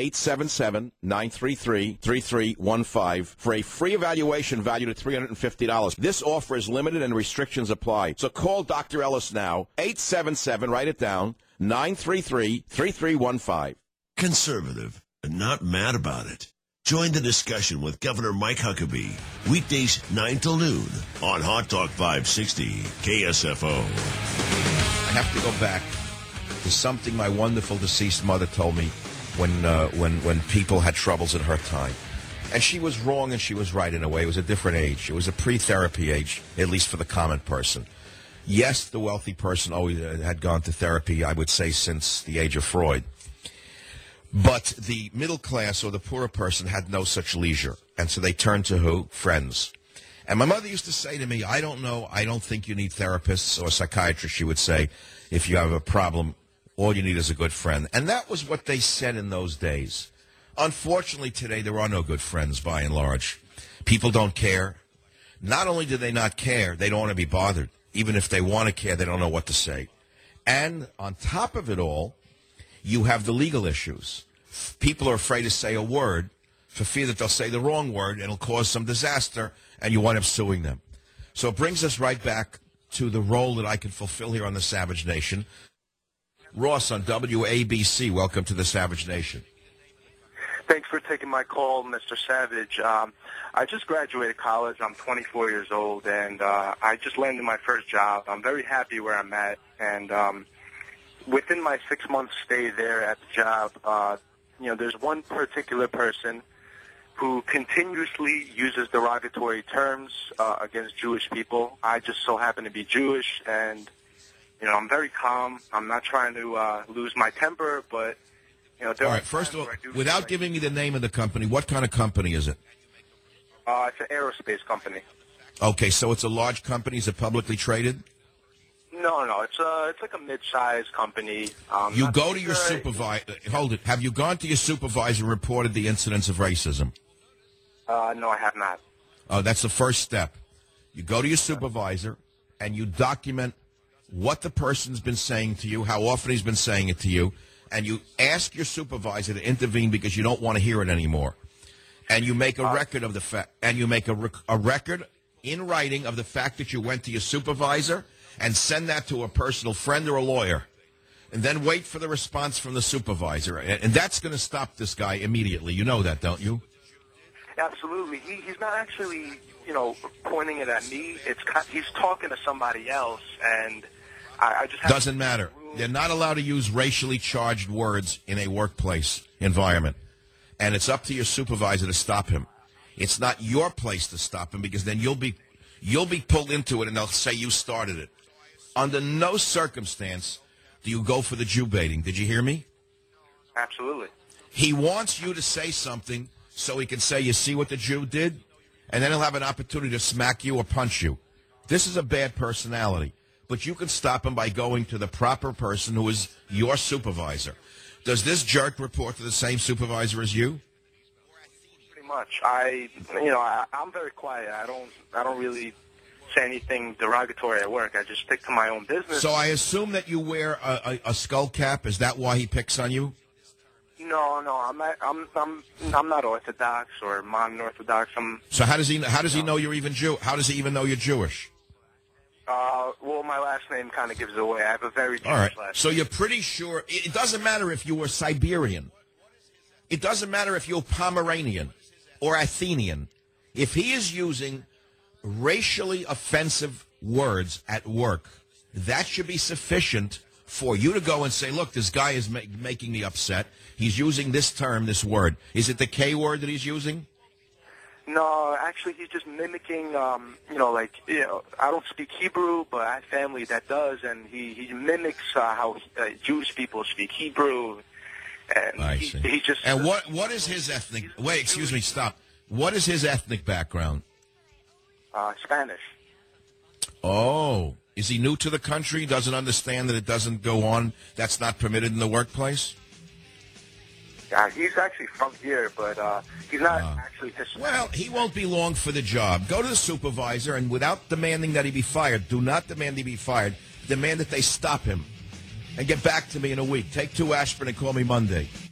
[SPEAKER 2] 877-933-3315 for a free evaluation valued at $350. This offer is limited and restrictions apply. So call Dr. Ellis now, 877, write it down, 933-3315.
[SPEAKER 24] Conservative, and not mad about it. Join the discussion with Governor Mike Huckabee. Weekdays 9 till noon on Hot Talk 560 KSFO.
[SPEAKER 2] I have to go back to something my wonderful deceased mother told me when people had troubles in her time. And she was wrong and she was right in a way. It was a different age. It was a pre-therapy age, at least for the common person. Yes, the wealthy person always had gone to therapy, I would say, since the age of Freud. But the middle class or the poorer person had no such leisure. And so they turned to who? Friends. And my mother used to say to me, I don't know, I don't think you need therapists or psychiatrists. She would say, if you have a problem, all you need is a good friend. And that was what they said in those days. Unfortunately, today, there are no good friends, by and large. People don't care. Not only do they not care, they don't want to be bothered. Even if they want to care, they don't know what to say. And on top of it all, you have the legal issues. People are afraid to say a word for fear that they'll say the wrong word and it'll cause some disaster, and you wind up suing them. So it brings us right back to the role that I can fulfill here on the Savage Nation. Ross on WABC, welcome to the Savage Nation.
[SPEAKER 3] Thanks for taking my call, Mr. Savage. I just graduated college. I'm 24 years old, and I just landed my first job. I'm very happy where I'm at, and within my 6-month stay there at the job, there's one particular person who continuously uses derogatory terms against Jewish people. I just so happen to be Jewish, and I'm very calm. I'm not trying to lose my temper, but
[SPEAKER 2] all right, first of all, without giving me the name of the company, what kind of company is it?
[SPEAKER 3] It's an aerospace company.
[SPEAKER 2] Okay, so it's a large company. Is it publicly traded?
[SPEAKER 3] No, it's like a mid-sized company.
[SPEAKER 2] You go to your supervisor. Hold it. Have you gone to your supervisor and reported the incidents of racism?
[SPEAKER 3] No, I have not.
[SPEAKER 2] That's the first step. You go to your supervisor and you document what the person's been saying to you, how often he's been saying it to you, and you ask your supervisor to intervene because you don't want to hear it anymore. And you make a record of the fact, and you make a record in writing of the fact that you went to your supervisor, and send that to a personal friend or a lawyer, and then wait for the response from the supervisor. And that's going to stop this guy immediately. You know that, don't you?
[SPEAKER 3] Absolutely. He's not actually, pointing it at me. He's talking to somebody else, and I just have
[SPEAKER 2] doesn't matter. They're not allowed to use racially charged words in a workplace environment, and it's up to your supervisor to stop him. It's not your place to stop him, because then you'll be pulled into it, and they'll say you started it. Under no circumstance do you go for the Jew baiting. Did you hear me?
[SPEAKER 3] Absolutely.
[SPEAKER 2] He wants you to say something so he can say, you see what the Jew did? And then he'll have an opportunity to smack you or punch you. This is a bad personality. But you can stop him by going to the proper person who is your supervisor. Does this jerk report to the same supervisor as you?
[SPEAKER 3] Pretty much. I'm very quiet. I don't really say anything derogatory at work. I just stick to my own business.
[SPEAKER 2] So I assume that you wear a skull cap. Is that why he picks on you?
[SPEAKER 3] No, I'm not Orthodox or non-Orthodox.
[SPEAKER 2] So how does he know you're even Jew? How does he even know you're Jewish?
[SPEAKER 3] Well, my last name kind of gives it away. I have a very Jewish last name.
[SPEAKER 2] So you're pretty sure. It doesn't matter if you were Siberian. It doesn't matter if you're Pomeranian or Athenian. If he is using racially offensive words at work, that should be sufficient for you to go and say, look, this guy is making me upset. He's using this term, this word. Is it the K word that he's using?
[SPEAKER 3] No, actually, he's just mimicking, I don't speak Hebrew, but I have family that does, and he mimics how Jewish people speak Hebrew. And
[SPEAKER 2] I see.
[SPEAKER 3] He just...
[SPEAKER 2] And what is his ethnic... Wait, excuse me, stop. What is his ethnic background?
[SPEAKER 3] Spanish.
[SPEAKER 2] Oh. Is he new to the country? Doesn't understand that it doesn't go on? That's not permitted in the workplace?
[SPEAKER 3] Yeah, he's actually from here, but he's not actually Hispanic.
[SPEAKER 2] Well, he won't be long for the job. Go to the supervisor, and without demanding that he be fired, do not demand he be fired. Demand that they stop him. And get back to me in a week. Take 2 aspirin and call me Monday.